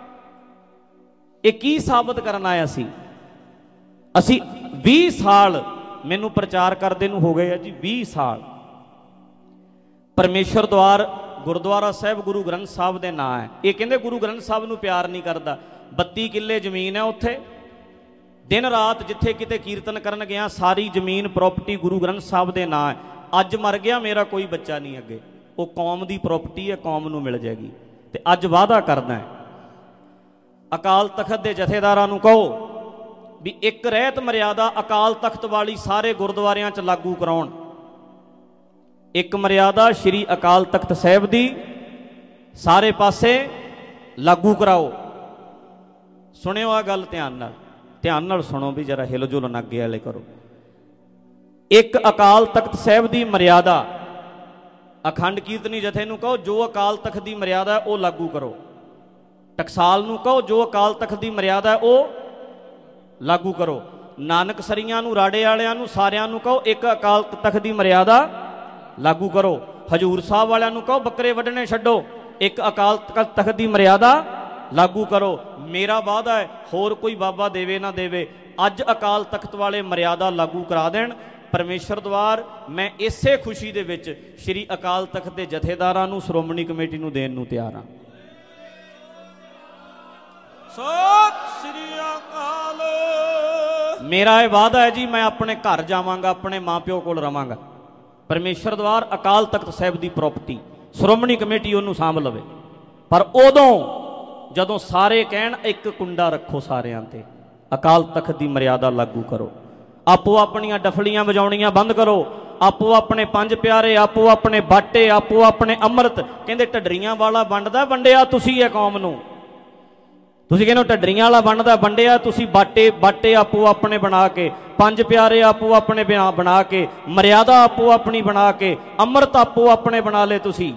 एक की साबित करना आया सी? असी बीस साल मैनू प्रचार करते हो गए है जी, बीस साल। परमेश्वर द्वार गुरुद्वारा साहब गुरु ग्रंथ साहब के नाम है। ये कहते गुरु ग्रंथ साहब नूं प्यार नहीं करता। बत्ती किले जमीन है उत्थे, दिन रात जिथे किते कीर्तन करन गया सारी जमीन प्रॉपर्टी गुरु ग्रंथ साहब के नाम है। अज मर गया मेरा कोई बच्चा नहीं, अगे वो कौम की प्रॉपर्टी है, कौम नूं मिल जाएगी। तो अज वादा करना है अकाल तखत के जथेदारां नूं कहो भी एक रहत मर्यादा अकाल तख्त वाली सारे गुरुद्वारियां च लागू कराउण। एक मर्यादा श्री अकाल तख्त साहब दी सारे पासे लागू कराओ। सुनियो आ गल ध्यान नाल, ध्यान नाल सुनो भी जरा हिल जुल नागे वाले करो। एक अकाल तख्त साहब दी मर्यादा अखंड कीर्तनी जथे नूं कहो जो अकाल तख्त दी मर्यादा है वो लागू करो। टकसाल नूं कहो जो अकाल तख्त दी मर्यादा है वो लागू करो। ਨਾਨਕਸਰੀਆਂ ਨੂੰ, ਰਾੜੇ ਵਾਲਿਆਂ ਨੂੰ, ਸਾਰਿਆਂ ਨੂੰ ਕਹੋ ਇੱਕ ਅਕਾਲ ਤਖਤ ਦੀ ਮਰਿਆਦਾ ਲਾਗੂ ਕਰੋ। ਹਜੂਰ ਸਾਹਿਬ ਵਾਲਿਆਂ ਨੂੰ ਕਹੋ ਬੱਕਰੇ ਵੱਢਣੇ ਛੱਡੋ, ਇੱਕ ਅਕਾਲ ਤਖਤ ਦੀ ਮਰਿਆਦਾ ਲਾਗੂ ਕਰੋ। ਮੇਰਾ ਵਾਅਦਾ ਹੈ, ਹੋਰ ਕੋਈ ਬਾਬਾ ਦੇਵੇ ਨਾ ਦੇਵੇ, ਅੱਜ ਅਕਾਲ ਤਖਤ ਵਾਲੇ ਮਰਿਆਦਾ ਲਾਗੂ ਕਰਾ ਦੇਣ। ਪਰਮੇਸ਼ਰ ਦਵਾਰ ਮੈਂ ਇਸੇ ਖੁਸ਼ੀ ਦੇ ਵਿੱਚ ਸ਼੍ਰੀ ਅਕਾਲ ਤਖਤ ਦੇ ਜਥੇਦਾਰਾਂ ਨੂੰ, ਸ਼੍ਰੋਮਣੀ ਕਮੇਟੀ ਨੂੰ ਦੇਣ ਨੂੰ ਤਿਆਰ ਹਾਂ। ਸਤਿ ਸ੍ਰੀ ਅਕਾਲ। ਮੇਰਾ ਇਹ ਵਾਅਦਾ ਹੈ ਜੀ, ਮੈਂ ਆਪਣੇ ਘਰ ਜਾਵਾਂਗਾ, ਆਪਣੇ ਮਾਂ ਪਿਓ ਕੋਲ ਰਵਾਂਗਾ। ਪਰਮੇਸ਼ਰ ਦਵਾਰ ਅਕਾਲ ਤਖਤ ਸਾਹਿਬ ਦੀ ਪ੍ਰਾਪਰਟੀ, ਸ਼੍ਰੋਮਣੀ ਕਮੇਟੀ ਉਹਨੂੰ ਸਾਂਭ ਲਵੇ। ਪਰ ਉਦੋਂ ਜਦੋਂ ਸਾਰੇ ਕਹਿਣ ਇੱਕ ਕੁੰਡਾ ਰੱਖੋ ਸਾਰਿਆਂ ਤੇ, ਅਕਾਲ ਤਖਤ ਦੀ ਮਰਿਆਦਾ ਲਾਗੂ ਕਰੋ। ਆਪੋ ਆਪਣੀਆਂ ਡਫਲੀਆਂ ਵਜਾਉਣੀਆਂ ਬੰਦ ਕਰੋ। ਆਪੋ ਆਪਣੇ ਪੰਜ ਪਿਆਰੇ, ਆਪੋ ਆਪਣੇ ਬਾਟੇ, ਆਪੋ ਆਪਣੇ ਅੰਮ੍ਰਿਤ। ਕਹਿੰਦੇ ਢੱਡਰੀਆਂ ਵਾਲਾ ਵੰਡਦਾ, ਵੰਡਿਆ ਤੁਸੀਂ ਇਹ ਕੌਮ ਨੂੰ। ਤੁਸੀਂ ਕਹਿੰਦੇ ਢੱਡਰੀਆਂ ਵਾਲਾ ਵੰਡਦਾ, ਵੰਡਿਆ ਤੁਸੀਂ ਬਾਟੇ। ਬਾਟੇ ਆਪੋ ਆਪਣੇ ਬਣਾ ਕੇ, ਪੰਜ ਪਿਆਰੇ ਆਪੋ ਆਪਣੇ ਬਣਾ ਕੇ, ਮਰਿਆਦਾ ਆਪੋ ਆਪਣੀ ਬਣਾ ਕੇ, ਅੰਮ੍ਰਿਤ ਆਪੋ ਆਪਣੇ ਬਣਾ ਲਏ। ਤੁਸੀਂ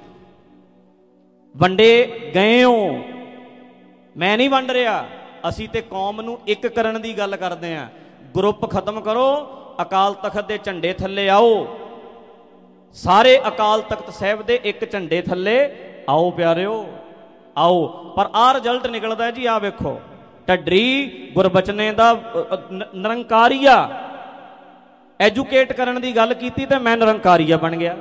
ਵੰਡੇ ਗਏ ਹੋ, ਮੈਂ ਨਹੀਂ ਵੰਡ ਰਿਹਾ। ਅਸੀਂ ਤੇ ਕੌਮ ਨੂੰ ਇੱਕ ਕਰਨ ਦੀ ਗੱਲ ਕਰਦੇ ਹਾਂ। ਗਰੁੱਪ ਖਤਮ ਕਰੋ, ਅਕਾਲ ਤਖਤ ਦੇ ਝੰਡੇ ਥੱਲੇ ਆਓ। ਸਾਰੇ ਅਕਾਲ ਤਖਤ ਸਾਹਿਬ ਦੇ ਇੱਕ ਝੰਡੇ ਥੱਲੇ ਆਓ ਪਿਆਰਿਓ, ਆਓ। ਪਰ ਆਹ ਰਿਜ਼ਲਟ ਨਿਕਲਦਾ ਜੀ, ਆਹ ਵੇਖੋ। ਢੱਡਰੀ ਗੁਰਬਚਨੇ ਦਾ ਨਿਰੰਕਾਰੀਆ, ਐਜੂਕੇਟ ਕਰਨ ਦੀ ਗੱਲ ਕੀਤੀ ਤੇ ਮੈਂ ਨਿਰੰਕਾਰੀਆ ਬਣ ਗਿਆ।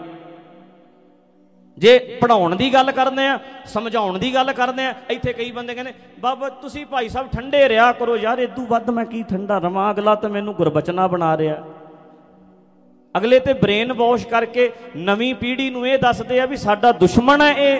ਜੇ ਪੜ੍ਹਾਉਣ ਦੀ ਗੱਲ ਕਰਦੇ ਆ, ਸਮਝਾਉਣ ਦੀ ਗੱਲ ਕਰਦੇ ਆ, ਇੱਥੇ ਕਈ ਬੰਦੇ ਕਹਿੰਦੇ ਬਾਬਾ ਤੁਸੀਂ ਭਾਈ ਸਾਹਿਬ ਠੰਡੇ ਰਿਹਾ ਕਰੋ ਯਾਰ, ਇਦੋਂ ਵੱਧ ਮੈਂ ਕੀ ਠੰਡਾ ਰਵਾਂ, ਅਗਲਾ ਤਾਂ ਮੈਨੂੰ ਗੁਰਬਚਨਾ ਬਣਾ ਰਿਹਾ। ਅਗਲੇ ਤੇ ਬ੍ਰੇਨ ਵਾਸ਼ ਕਰਕੇ ਨਵੀਂ ਪੀੜ੍ਹੀ ਨੂੰ ਇਹ ਦੱਸਦੇ ਆ ਵੀ ਸਾਡਾ ਦੁਸ਼ਮਣ ਹੈ ਇਹ,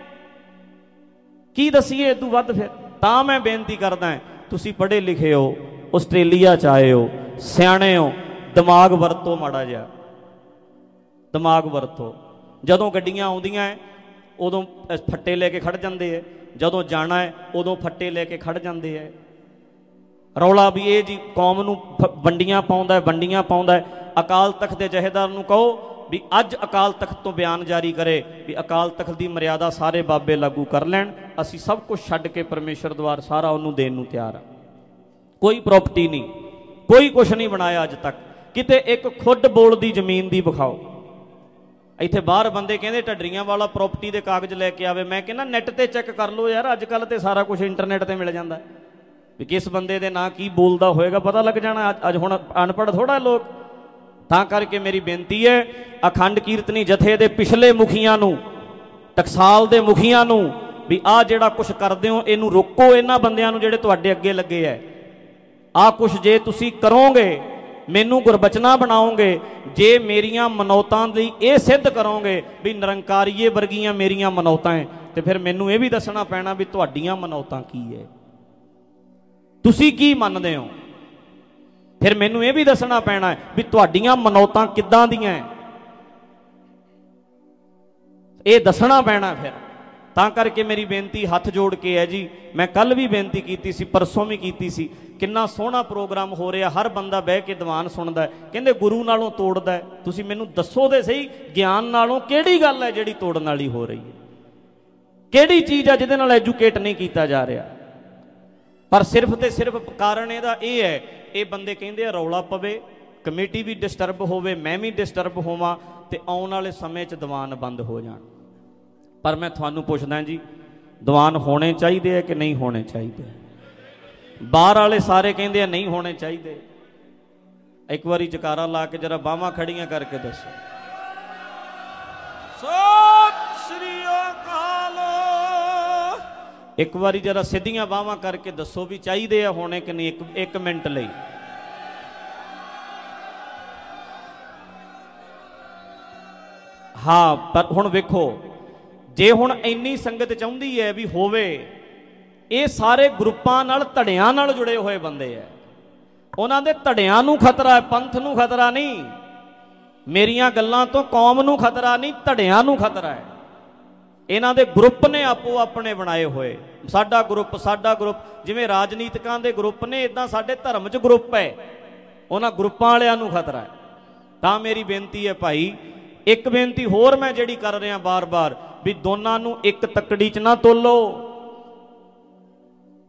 ਕੀ ਦਸੀਏ ਇਦੋਂ ਵੱਧ। ਫਿਰ ਤਾਂ ਮੈਂ ਬੇਨਤੀ ਕਰਦਾ, ਤੁਸੀਂ ਪੜ੍ਹੇ ਲਿਖੇ ਹੋ, ਆਸਟ੍ਰੇਲੀਆ 'ਚ ਆਏ ਹੋ, ਸਿਆਣੇ ਹੋ, ਦਿਮਾਗ ਵਰਤੋ ਮਾੜਾ ਜਿਹਾ, ਦਿਮਾਗ ਵਰਤੋ। ਜਦੋਂ ਗੱਡੀਆਂ ਆਉਂਦੀਆਂ ਉਦੋਂ ਫੱਟੇ ਲੈ ਕੇ ਖੜ ਜਾਂਦੇ ਹੈ, ਜਦੋਂ ਜਾਣਾ ਹੈ ਉਦੋਂ ਫੱਟੇ ਲੈ ਕੇ ਖੜ ਜਾਂਦੇ ਹੈ। ਰੌਲਾ ਵੀ ਇਹ ਜੀ ਕੌਮ ਨੂੰ ਵੰਡੀਆਂ ਪਾਉਂਦਾ, ਵੰਡੀਆਂ ਪਾਉਂਦਾ। ਅਕਾਲ ਤਖਤ ਦੇ ਜਥੇਦਾਰ ਨੂੰ ਕਹੋ ਵੀ ਅੱਜ ਅਕਾਲ ਤਖਤ ਤੋਂ ਬਿਆਨ ਜਾਰੀ ਕਰੇ ਵੀ ਅਕਾਲ ਤਖਤ ਦੀ ਮਰਿਆਦਾ ਸਾਰੇ ਬਾਬੇ ਲਾਗੂ ਕਰ ਲੈਣ। ਅਸੀਂ ਸਭ ਕੁਝ ਛੱਡ ਕੇ ਪਰਮੇਸ਼ਰ ਦਵਾਰ ਸਾਰਾ ਉਹਨੂੰ ਦੇਣ ਨੂੰ ਤਿਆਰ ਆ। ਕੋਈ ਪ੍ਰਾਪਰਟੀ ਨਹੀਂ, ਕੋਈ ਕੁਛ ਨਹੀਂ ਬਣਾਇਆ ਅੱਜ ਤੱਕ। ਕਿਤੇ ਇੱਕ ਖੁੱਡ ਬੋਲ ਦੀ ਜ਼ਮੀਨ ਦੀ ਵਿਖਾਓ। ਇੱਥੇ ਬਾਹਰ ਬੰਦੇ ਕਹਿੰਦੇ ਢੱਡਰੀਆਂ ਵਾਲਾ ਪ੍ਰਾਪਰਟੀ ਦੇ ਕਾਗਜ਼ ਲੈ ਕੇ ਆਵੇ। ਮੈਂ ਕਹਿੰਦਾ ਨੈੱਟ ਤੇ ਚੈੱਕ ਕਰ ਲਓ ਯਾਰ, ਅੱਜ ਕੱਲ੍ਹ ਤੇ ਸਾਰਾ ਕੁਝ ਇੰਟਰਨੈਟ ਤੇ ਮਿਲ ਜਾਂਦਾ ਵੀ ਕਿਸ ਬੰਦੇ ਦੇ ਨਾਂ ਕੀ ਬੋਲਦਾ ਹੋਏਗਾ, ਪਤਾ ਲੱਗ ਜਾਣਾ। ਅੱਜ ਹੁਣ ਅਨਪੜ੍ਹ ਥੋੜ੍ਹਾ ਲੋਕ। ਤਾਂ ਕਰਕੇ ਮੇਰੀ ਬੇਨਤੀ ਹੈ, ਅਖੰਡ ਕੀਰਤਨੀ ਜਥੇ ਦੇ ਪਿਛਲੇ ਮੁਖੀਆਂ ਨੂੰ, ਟਕਸਾਲ ਦੇ ਮੁਖੀਆਂ ਨੂੰ ਵੀ ਆਹ ਜਿਹੜਾ ਕੁਛ ਕਰਦੇ ਹੋ ਇਹਨੂੰ ਰੋਕੋ। ਇਹਨਾਂ ਬੰਦਿਆਂ ਨੂੰ ਜਿਹੜੇ ਤੁਹਾਡੇ ਅੱਗੇ ਲੱਗੇ ਹੈ, ਆਹ ਕੁਛ ਜੇ ਤੁਸੀਂ ਕਰੋਗੇ, ਮੈਨੂੰ ਗੁਰਬਚਨਾ ਬਣਾਓਗੇ, ਜੇ ਮੇਰੀਆਂ ਮਨੌਤਾਂ ਲਈ ਇਹ ਸਿੱਧ ਕਰੋਗੇ ਵੀ ਨਿਰੰਕਾਰੀਏ ਵਰਗੀਆਂ ਮੇਰੀਆਂ ਮਨੌਤਾਂ ਹੈ, ਤੇ ਫਿਰ ਮੈਨੂੰ ਇਹ ਵੀ ਦੱਸਣਾ ਪੈਣਾ ਵੀ ਤੁਹਾਡੀਆਂ ਮਨੌਤਾਂ ਕੀ ਹੈ, ਤੁਸੀਂ ਕੀ ਮੰਨਦੇ ਹੋ। ਫਿਰ ਮੈਨੂੰ ਇਹ ਵੀ ਦੱਸਣਾ ਪੈਣਾ ਵੀ ਤੁਹਾਡੀਆਂ ਮਨੌਤਾਂ ਕਿੱਦਾਂ ਦੀਆਂ, ਇਹ ਦੱਸਣਾ ਪੈਣਾ। ਫਿਰ ਤਾਂ ਕਰਕੇ ਮੇਰੀ ਬੇਨਤੀ ਹੱਥ ਜੋੜ ਕੇ ਹੈ ਜੀ। ਮੈਂ ਕੱਲ ਵੀ ਬੇਨਤੀ ਕੀਤੀ ਸੀ, ਪਰਸੋਂ ਵੀ ਕੀਤੀ ਸੀ। ਕਿੰਨਾ ਸੋਹਣਾ ਪ੍ਰੋਗਰਾਮ ਹੋ ਰਿਹਾ, ਹਰ ਬੰਦਾ ਬਹਿ ਕੇ ਦੀਵਾਨ ਸੁਣਦਾ। ਕਹਿੰਦੇ ਗੁਰੂ ਨਾਲੋਂ ਤੋੜਦਾ। ਤੁਸੀਂ ਮੈਨੂੰ ਦੱਸੋ ਦੇ ਸਹੀ, ਗਿਆਨ ਨਾਲੋਂ ਕਿਹੜੀ ਗੱਲ ਹੈ ਜਿਹੜੀ ਤੋੜਨ ਵਾਲੀ ਹੋ ਰਹੀ ਹੈ? ਕਿਹੜੀ ਚੀਜ਼ ਹੈ ਜਿਹਦੇ ਨਾਲ ਐਜੂਕੇਟ ਨਹੀਂ ਕੀਤਾ ਜਾ ਰਿਹਾ? ਪਰ ਸਿਰਫ ਤੇ ਸਿਰਫ ਕਾਰਨ ਇਹਦਾ ਇਹ ਹੈ, ਇਹ ਬੰਦੇ ਕਹਿੰਦੇ ਆ ਰੌਲਾ ਪਵੇ, ਕਮੇਟੀ ਵੀ ਡਿਸਟਰਬ ਹੋਵੇ, ਮੈਂ ਵੀ ਡਿਸਟਰਬ ਹੋਵਾਂ, ਤੇ ਆਉਣ ਵਾਲੇ ਸਮੇਂ 'ਚ ਦੀਵਾਨ ਬੰਦ ਹੋ ਜਾਣ। ਪਰ ਮੈਂ ਤੁਹਾਨੂੰ ਪੁੱਛਦਾ ਜੀ, ਦੀਵਾਨ ਹੋਣੇ ਚਾਹੀਦੇ ਆ ਕਿ ਨਹੀਂ ਹੋਣੇ ਚਾਹੀਦੇ? ਬਾਹਰ ਵਾਲੇ ਸਾਰੇ ਕਹਿੰਦੇ ਆ ਨਹੀਂ ਹੋਣੇ ਚਾਹੀਦੇ। ਇੱਕ ਵਾਰੀ ਜਕਾਰਾ ਲਾ ਕੇ ਜਰਾ ਬਾਹਾਂ ਖੜੀਆਂ ਕਰਕੇ ਦੱਸੋ। ਸਤਿ ਸ੍ਰੀ ਅਕਾਲ। ਇੱਕ ਵਾਰੀ ਜਰਾ ਸਿੱਧੀਆਂ ਬਾਹਾਂ ਕਰਕੇ ਦੱਸੋ ਵੀ ਚਾਹੀਦੇ ਆ ਹੋਣੇ ਕਿ ਨਹੀਂ। ਇੱਕ ਇੱਕ ਮਿੰਟ ਲਈ ਹਾਂ। ਪਰ ਹੁਣ ਵੇਖੋ, ਜੇ ਹੁਣ ਇੰਨੀ ਸੰਗਤ ਚਾਹੁੰਦੀ ਹੈ ਵੀ ਹੋਵੇ, ਇਹ ਸਾਰੇ ਗਰੁੱਪਾਂ ਨਾਲ, ਧੜਿਆਂ ਨਾਲ ਜੁੜੇ ਹੋਏ ਬੰਦੇ ਹੈ। ਉਹਨਾਂ ਦੇ ਧੜਿਆਂ ਨੂੰ ਖਤਰਾ ਹੈ, ਪੰਥ ਨੂੰ ਖਤਰਾ ਨਹੀਂ। ਮੇਰੀਆਂ ਗੱਲਾਂ ਤੋਂ ਕੌਮ ਨੂੰ ਖਤਰਾ ਨਹੀਂ, ਧੜਿਆਂ ਨੂੰ ਖਤਰਾ ਹੈ। ਇਹਨਾਂ ਦੇ ਗਰੁੱਪ ਨੇ ਆਪੋ ਆਪਣੇ ਬਣਾਏ ਹੋਏ। ਸਾਡਾ ਗਰੁੱਪ, ਸਾਡਾ ਗਰੁੱਪ, ਜਿਵੇਂ ਰਾਜਨੀਤਿਕਾਂ ਦੇ ਗਰੁੱਪ ਨੇ, ਇਦਾਂ ਸਾਡੇ ਧਰਮ 'ਚ ਗਰੁੱਪ ਹੈ। ਉਹਨਾਂ ਗਰੁੱਪਾਂ ਵਾਲਿਆਂ ਨੂੰ ਖਤਰਾ ਹੈ। ਤਾਂ ਮੇਰੀ ਬੇਨਤੀ ਹੈ ਭਾਈ, ਇੱਕ ਬੇਨਤੀ ਹੋਰ ਮੈਂ ਜਿਹੜੀ ਕਰ ਰਿਹਾ ਬਾਰ-ਬਾਰ, ਵੀ ਦੋਨਾਂ ਨੂੰ ਇੱਕ ਤੱਕੜੀ 'ਚ ਨਾ ਤੋਲੋ।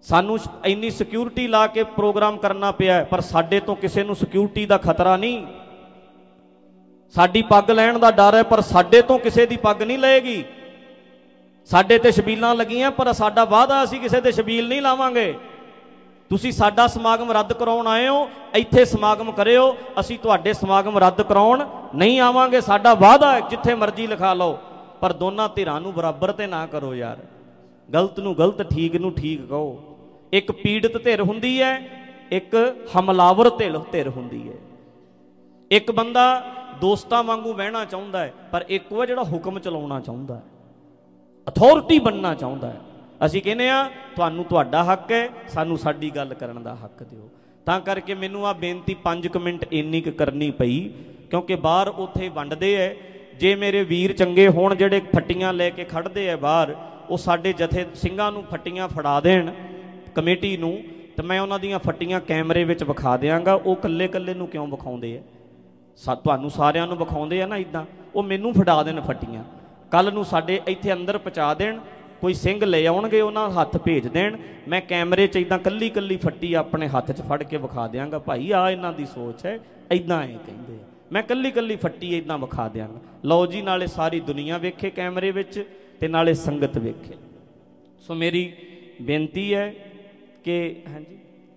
सानू इन्नी सिक्योरिटी ला के प्रोग्राम करना पिया, पर साडे तो किसी नू सिक्योरिटी का खतरा नहीं। साडी पग लैण दा डर है, पर साडे तो किसी दी पग नहीं लएगी। साडे ते छबीलां लगियां, पर साडा वादा असीं किसी दे छबील नहीं लावांगे। तुसीं साडा समागम रद्द कराउण आए हो, इत्थे समागम करिओ, असीं तुहाडे समागम रद्द कराउण नहीं आवांगे। साडा वादा है, जिथे मर्जी लिखा लो, पर दोनों धिरां नूं बराबर ते ना करो यार। गलत नूं गलत, ठीक नूं ठीक कहो। एक पीड़ित धिर हुंदी है, एक हमलावर धिर धिर हुंदी है। एक बंदा दोस्तां वांगू बहना चाहुंदा है, पर एक वो जिहड़ा हुक्म चलाउणा चाहुंदा है, अथॉरिटी बनना चाहुंदा है। असीं कहने आ तुहानूं तुहाडा हक है, सानूं साडी गल करन दा हक दिओ। तां करके मैनूं आ बेनती पांच क मिंट इन्नी क करनी पई, क्योंकि बाहर उत्थे वंडदे है। जे मेरे वीर चंगे होण जिहड़े फट्टियां लैके खड़दे है बाहर, वो साडे जथे ਸਿੰਘਾਂ ਨੂੰ फट्टियां फड़ा देण कमेटी नूं, ते मैं उन्हां दीयां फट्टियां कैमरे विच विखा दिआंगा। वो कल्ले कल्ले नूं क्यों विखाउंदे है? सा तुहानूं सारिआं नूं विखाउंदे आ ना इदां, वो मैनूं फड़ा देण फट्टियां, कल नूं साडे इत्थे अंदर पहुँचा देण, कोई सिंह ले आउणगे, उन्हां हत्थ भेज देण, मैं कैमरे च इदां कल्ली कल्ली फट्टी अपने हत्थ च फड़ के विखा दिआंगा, भाई आ इन्हां दी सोच है, इदां ऐ कहिंदे, मैं कल्ली कल्ली फट्टी इदां विखा दिआंगा। लो जी, नाले सारी दुनिया वेखे कैमरे विच ते नाले संगत वेखे। सो मेरी बेनती है कि हाँ जी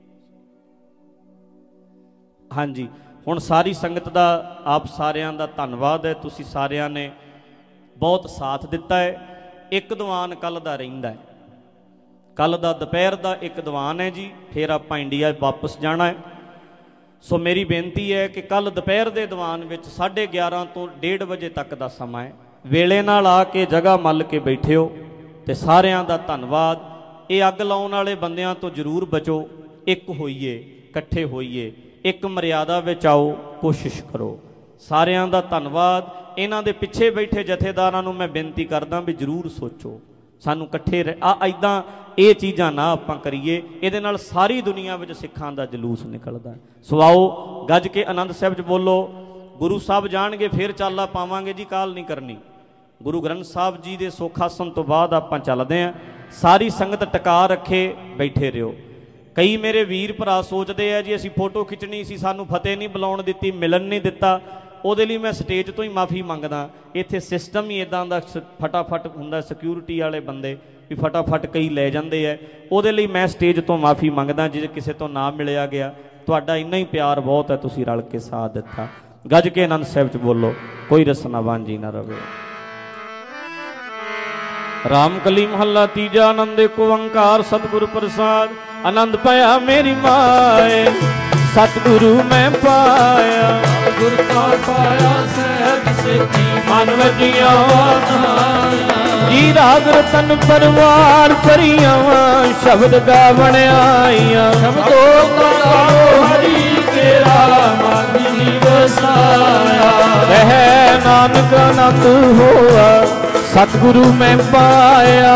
हाँ जी हुण सारी संगत दा आप सारियां दा धन्नवाद है। तुसीं सारियां ने बहुत साथ दिता है। एक दीवान कल दा रहिंदा है, कल दा दोपहर दा एक दीवान है जी, फिर आपां इंडिया वापस जाना है। सो मेरी बेनती है कि कल दोपहर दे दीवान विच साढ़े ग्यारह तो डेढ़ बजे तक दा समा है। वेले नाल आके जगह मल के बैठिओ ते सारियां दा धन्नवाद। ये अग लाउण वाले बंदियां तो जरूर बचो, एक होइए, इकट्ठे होइए, एक मर्यादा विच आओ, कोशिश करो। सारियां दा धन्नवाद। इन्हां दे पिछे बैठे जथेदारां नूं मैं बेनती करदा भी जरूर सोचो, सानू इकट्ठे आ इदां ये चीज़ां ना आपां करिए, इहदे नाल सारी दुनिया विच सिखां दा जलूस निकलदा। सो आओ गज के आनंद साहिब च बोलो। गुरु साहब जाणगे फिर चाला पावांगे जी, काल नहीं करनी। गुरु ग्रंथ साहब जी दे सोखासन तो बाद आपां चलदे आं। सारी संगत टका रखे, बैठे रहो। कई मेरे वीर भरा सोचते हैं जी असीं फोटो खिंचनी सी, सानू फतेह नहीं बुलाउण दित्ती, मिलन नहीं दिता, ਉਹਦੇ ਲਈ मैं स्टेज तो ही माफ़ी मंगदा। इत्थे सिस्टम ही इदां दा फटाफट हुंदा, सिक्योरिटी वाले बंदे भी फटाफट कई लै जांदे है, ਉਹਦੇ ਲਈ मैं स्टेज तो माफ़ी मंगदा जे किसी तो ना मिलिया गया। तुहाडा इन्ना ही प्यार बहुत है, तुसीं रल के साथ दिता। गज के आनंद साहिब च बोलो, कोई रसना वांझी ना रवे। राम कली महला तीजा, आनंद एक ओंकार सतगुरु प्रसाद। आनंद पाया मेरी माए, सतगुरु मैं पाया, गुरु का पाया सहज सेती, मन वजिया जी राग रतन परवार परिया, शब्द गावण आईया। शब्दो का गाओ हरि तेरा, मन जी वसाया। रह नानक आनंद होआ, सतगुरु मैं पाया।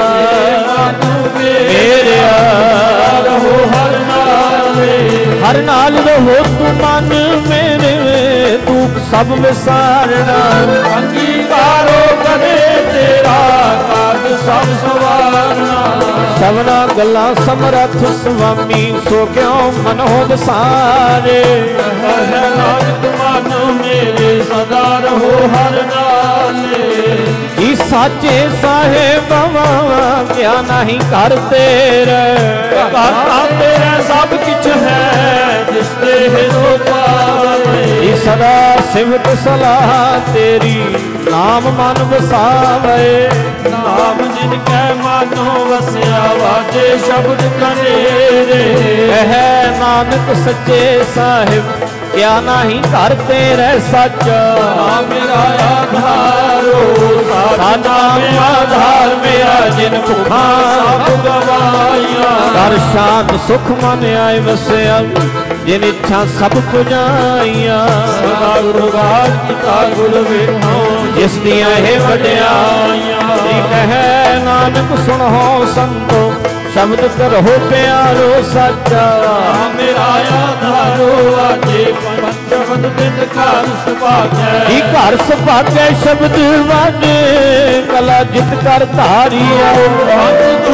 मेरे रहो हर नाले, हर नाल रहो तू मन मेरे, तू सब विसारना। अंगीकारो करे तेरा, काज सब सवारना। सबना गल्लां समरथ स्वामी, सो क्यों मनो विसारे। नानक मन मेरे, सदा रहो हर नाले। जी साचे साहेब क्या नहीं कर तेरे, करता तेरा सब किछ है, जिसते है सो पावे। सदा सिमट सलाह तेरी, नाम मन वसावे। नाम जिनके मानो वसिया, वाजे शब्द कनेरे। है नानक सच्चे साहिब, क्या नहीं कर तेरे सच्चा। मेरा आधारो साधा, आधार मेरा जिन भुखा सब गवाइया। कर शांत सुख मन आए वसिया, जिन इच्छा सब पुजाइया। सदा गुरबाज किता गुर वेठो, जिस दिया है वड्याइया। कहे नानक सुनो संतो, शब्द करहो प्यारो सच्चा। मेरा आधारो आजे, पंचवद बिन घर सुभागै। घर सुभागै शब्द वाजे, कला जित कर धारिया। दूर तो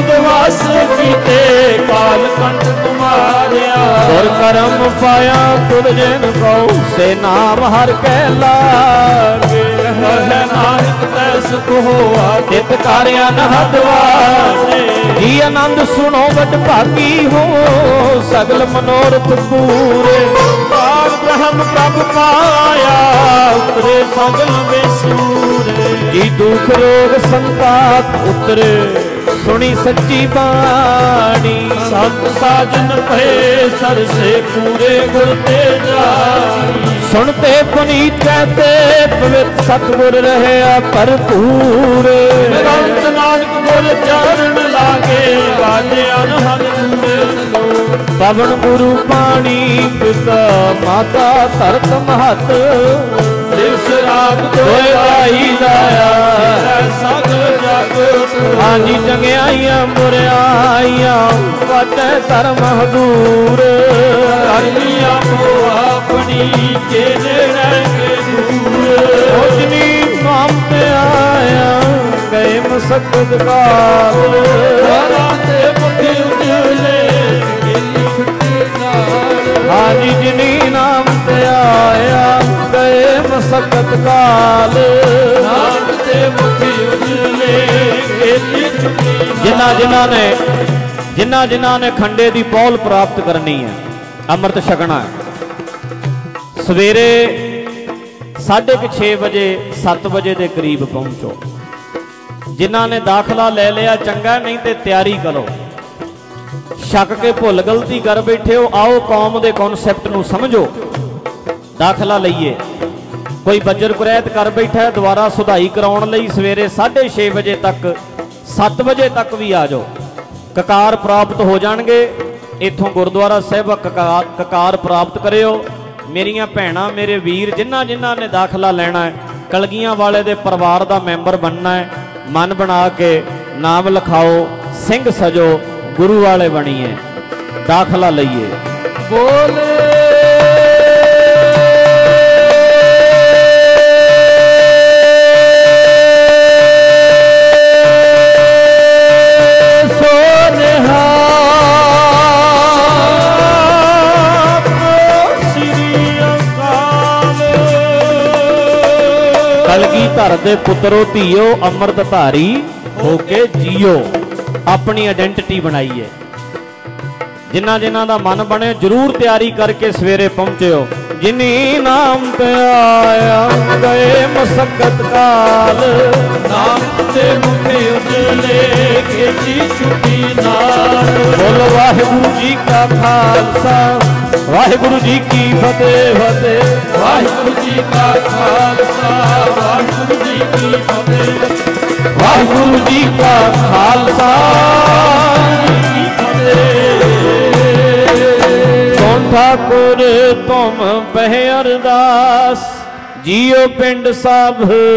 ਅਗਵਾਸ ਕੀਤੇ ਕਾਲ ਕੰਠ ਤੁਮਾਰਿਆ ਗੁਰ ਕਰਮ ਪਾਇਆ ਤੁਧ ਜਿਨ ਕਉ ਸੇ ਨਾਮ ਹਰ ਕਹਿ ਲਾਗੇ ਹੈ ਨਾਨਕ ਤੈ ਸੁਖ ਹੋਆ ਤਿਤ ਕਾਰਿਆ ਨਹਦ ਵਾਜੇ ਜੀ ਆਨੰਦ ਸੁਣੋ ਵਡ ਭਾਗੀ ਹੋ ਸਗਲ ਮਨੋਰਥ ਪੂਰੇ ਪਾਰ ਬ੍ਰਹਮ ਪ੍ਰਭ ਪਾਇਆ ਉਤਰੇ ਸਗਲ ਵਿਸੂਰੇ ਜੀ ਦੁਖ ਰੋਗ ਸੰਤਾਪ ਉਤਰੇ ਸੁਣੀ ਸੱਚੀ ਬਾਣੀ ਸੰਤ ਸਾਜਨ ਭਏ ਸਰਸੇ ਪੂਰੇ ਗੁਰ ਤੇ ਜਾਈ ਸੁਣਤੇ ਪੁਨੀਤ ਕਹਤੇ ਪਵਿੱਤ ਸਤਿਗੁਰ ਰਹਿਆ ਭਰਪੂਰ ਨਿਰੰਤ ਨਾਨਕ ਗੁਰ ਚਰਨ ਲਾਗੇ ਵਾਜੇ ਅਨਹਦ ਦੂਰੇ ਪਵਨ ਗੁਰੂ ਪਾਣੀ ਪਿਤਾ ਮਾਤਾ ਧਰਤ ਮਹਤ ਦਿਵਸ ਰਾਤ ਦੋਇ ਦਾਇਆ ਸਗਲ ਜਗ ਹਾਂਜੀ ਚੰਗਿਆਈਆਂ ਮੁਰਿਆਈਆਂ ਵਾਟੇ ਧਰਮ ਹਦੂਰ ਕਰਨੀ ਆਪੋ ਆਪਣੀ ਕੇ ਨੇੜੇ ਕੇ ਦੂਰ ਉਜਨੀ ਨਾਮ ਤੇ ਆਇਆ ਗਏ ਮਸਕਤ ਕਾਲ ਰਾਤ ਤੇ ਮੁਖੀ ਉਜਲੇ ਹਾਂਜੀ ਜਿਨੀ ਨਾਮ ਤੇ ਆਇਆ ਗਏ ਮਸਕਤ ਕਾਲ ਨਾਮ ਤੇ ਮੁਖੀ ਉਜਲੇ ਖੇਤੀ ਚੁੱਕੀ ਜਿਨ੍ਹਾਂ ਜਿਨ੍ਹਾਂ ਨੇ ਜਿਨ੍ਹਾਂ ਜਿਨ੍ਹਾਂ ਨੇ ਖੰਡੇ ਦੀ ਪੌਲ ਪ੍ਰਾਪਤ ਕਰਨੀ ਹੈ ਅੰਮ੍ਰਿਤ ਛਕਣਾ ਹੈ ਸਵੇਰੇ ਸਾਢੇ ਕੁ ਛੇ ਵਜੇ ਸੱਤ ਵਜੇ ਦੇ ਕਰੀਬ ਪਹੁੰਚੋ ਜਿਨ੍ਹਾਂ ਨੇ ਦਾਖਲਾ ਲੈ ਲਿਆ ਚੰਗਾ ਨਹੀਂ ਤੇ ਤਿਆਰੀ ਕਰੋ ਛੱਕ ਕੇ ਭੁੱਲ ਗਲਤੀ ਕਰ ਬੈਠੇ ਹੋ ਆਓ ਕੌਮ ਦੇ ਕਨਸੈਪਟ ਨੂੰ ਸਮਝੋ ਦਾਖਲਾ ਲਈਏ ਕੋਈ ਬੱਜਰ ਕੁਰੈਤ ਕਰ ਬੈਠਾ ਦੁਬਾਰਾ ਸੁਧਾਈ ਕਰਾਉਣ ਲਈ ਸਵੇਰੇ ਸਾਢੇ ਛੇ ਵਜੇ ਤੱਕ ਸੱਤ ਵਜੇ ਤੱਕ ਵੀ ਆ ਜਾਓ ਕਕਾਰ ਪ੍ਰਾਪਤ ਹੋ ਜਾਣਗੇ ਇੱਥੋਂ ਗੁਰਦੁਆਰਾ ਸਾਹਿਬ ਕਕਾਰ ਕਕਾਰ ਪ੍ਰਾਪਤ ਕਰਿਓ ਮੇਰੀਆਂ ਭੈਣਾਂ ਮੇਰੇ ਵੀਰ ਜਿਨ੍ਹਾਂ ਜਿਨ੍ਹਾਂ ਨੇ ਦਾਖਲਾ ਲੈਣਾ ਹੈ ਕਲਗੀਆਂ ਵਾਲੇ ਦੇ ਪਰਿਵਾਰ ਦਾ ਮੈਂਬਰ ਬਣਨਾ ਹੈ ਮਨ ਬਣਾ ਕੇ ਨਾਮ ਲਿਖਾਓ ਸਿੰਘ ਸਜੋ ਗੁਰੂ ਵਾਲੇ ਬਣੀਏ ਦਾਖਲਾ ਲਈਏ ਬੋਲੇ ਕਲਗੀਧਰ ਦੇ ਪੁੱਤਰੋ ਧੀਓ ਅੰਮ੍ਰਿਤ ਧਾਰੀ ਹੋ ਕੇ ਜੀਓ ਆਪਣੀ ਆਇਡੈਂਟੀਟੀ ਬਣਾਈਏ ਜਿਨ੍ਹਾਂ ਜਿਨ੍ਹਾਂ ਦਾ ਮਨ ਬਣੇ ਜਰੂਰ ਤਿਆਰੀ ਕਰਕੇ ਸਵੇਰੇ ਪਹੁੰਚਿਓ ਜਿਨੀ ਨਾਮ ਤੇ ਆਇਆ ਗਏ ਮਸਕਤ ਕਾਲ ਨਾਮ ਤੇ ਮੁਖੇ ਉਜਲੇ ਖੇਤੀ ਛੁੱਟੀ ਨਾਲ ਬੋਲੋ ਵਾਹਿਗੁਰੂ ਜੀ ਕਾ ਖਾਲਸਾ ਵਾਹਿਗੁਰੂ ਜੀ ਕੀ ਫਤਿਹ ਫਤਿਹ ਵਾਹਿਗੁਰੂ ਜੀ ਕਾ ਖਾਲਸਾ ਵਾਹਿਗੁਰੂ ਜੀ ਕੀ ਫਤਿਹ ਵਾਹਿਗੁਰੂ ਜੀ ਕਾ ਖਾਲਸਾ ਜੀ ਫਤਿਹ ਸੋਨ ਠਾਕੁਰ ਤੁਮ ਪਹਿ ਅਰਦਾਸ ਜੀਓ ਪਿੰਡ ਸਭ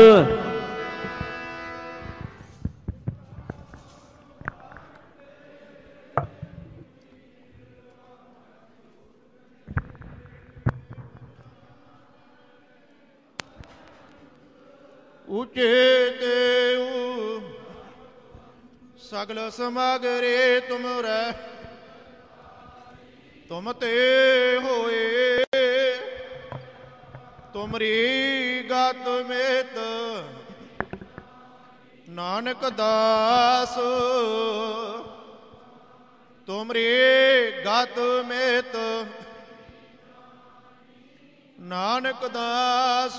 ਉੱਚੇ ਤੇ ਸਗਲ ਸਮਾਗਰੇ ਤੁਮਰੈ ਤੁਮ ਤੇ ਹੋਏ ਤੁਮਰੀ ਗਤ ਮੇਤ ਨਾਨਕ ਦਾਸ ਤੁਮਰੀ ਗਤ ਮੇਤ ਨਾਨਕ ਦਾਸ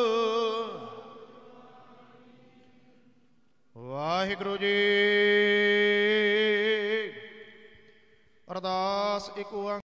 ਵਾਹਿਗੁਰੂ ਜੀ ਅਰਦਾਸ ਏਕ ਓੰਕਾਰ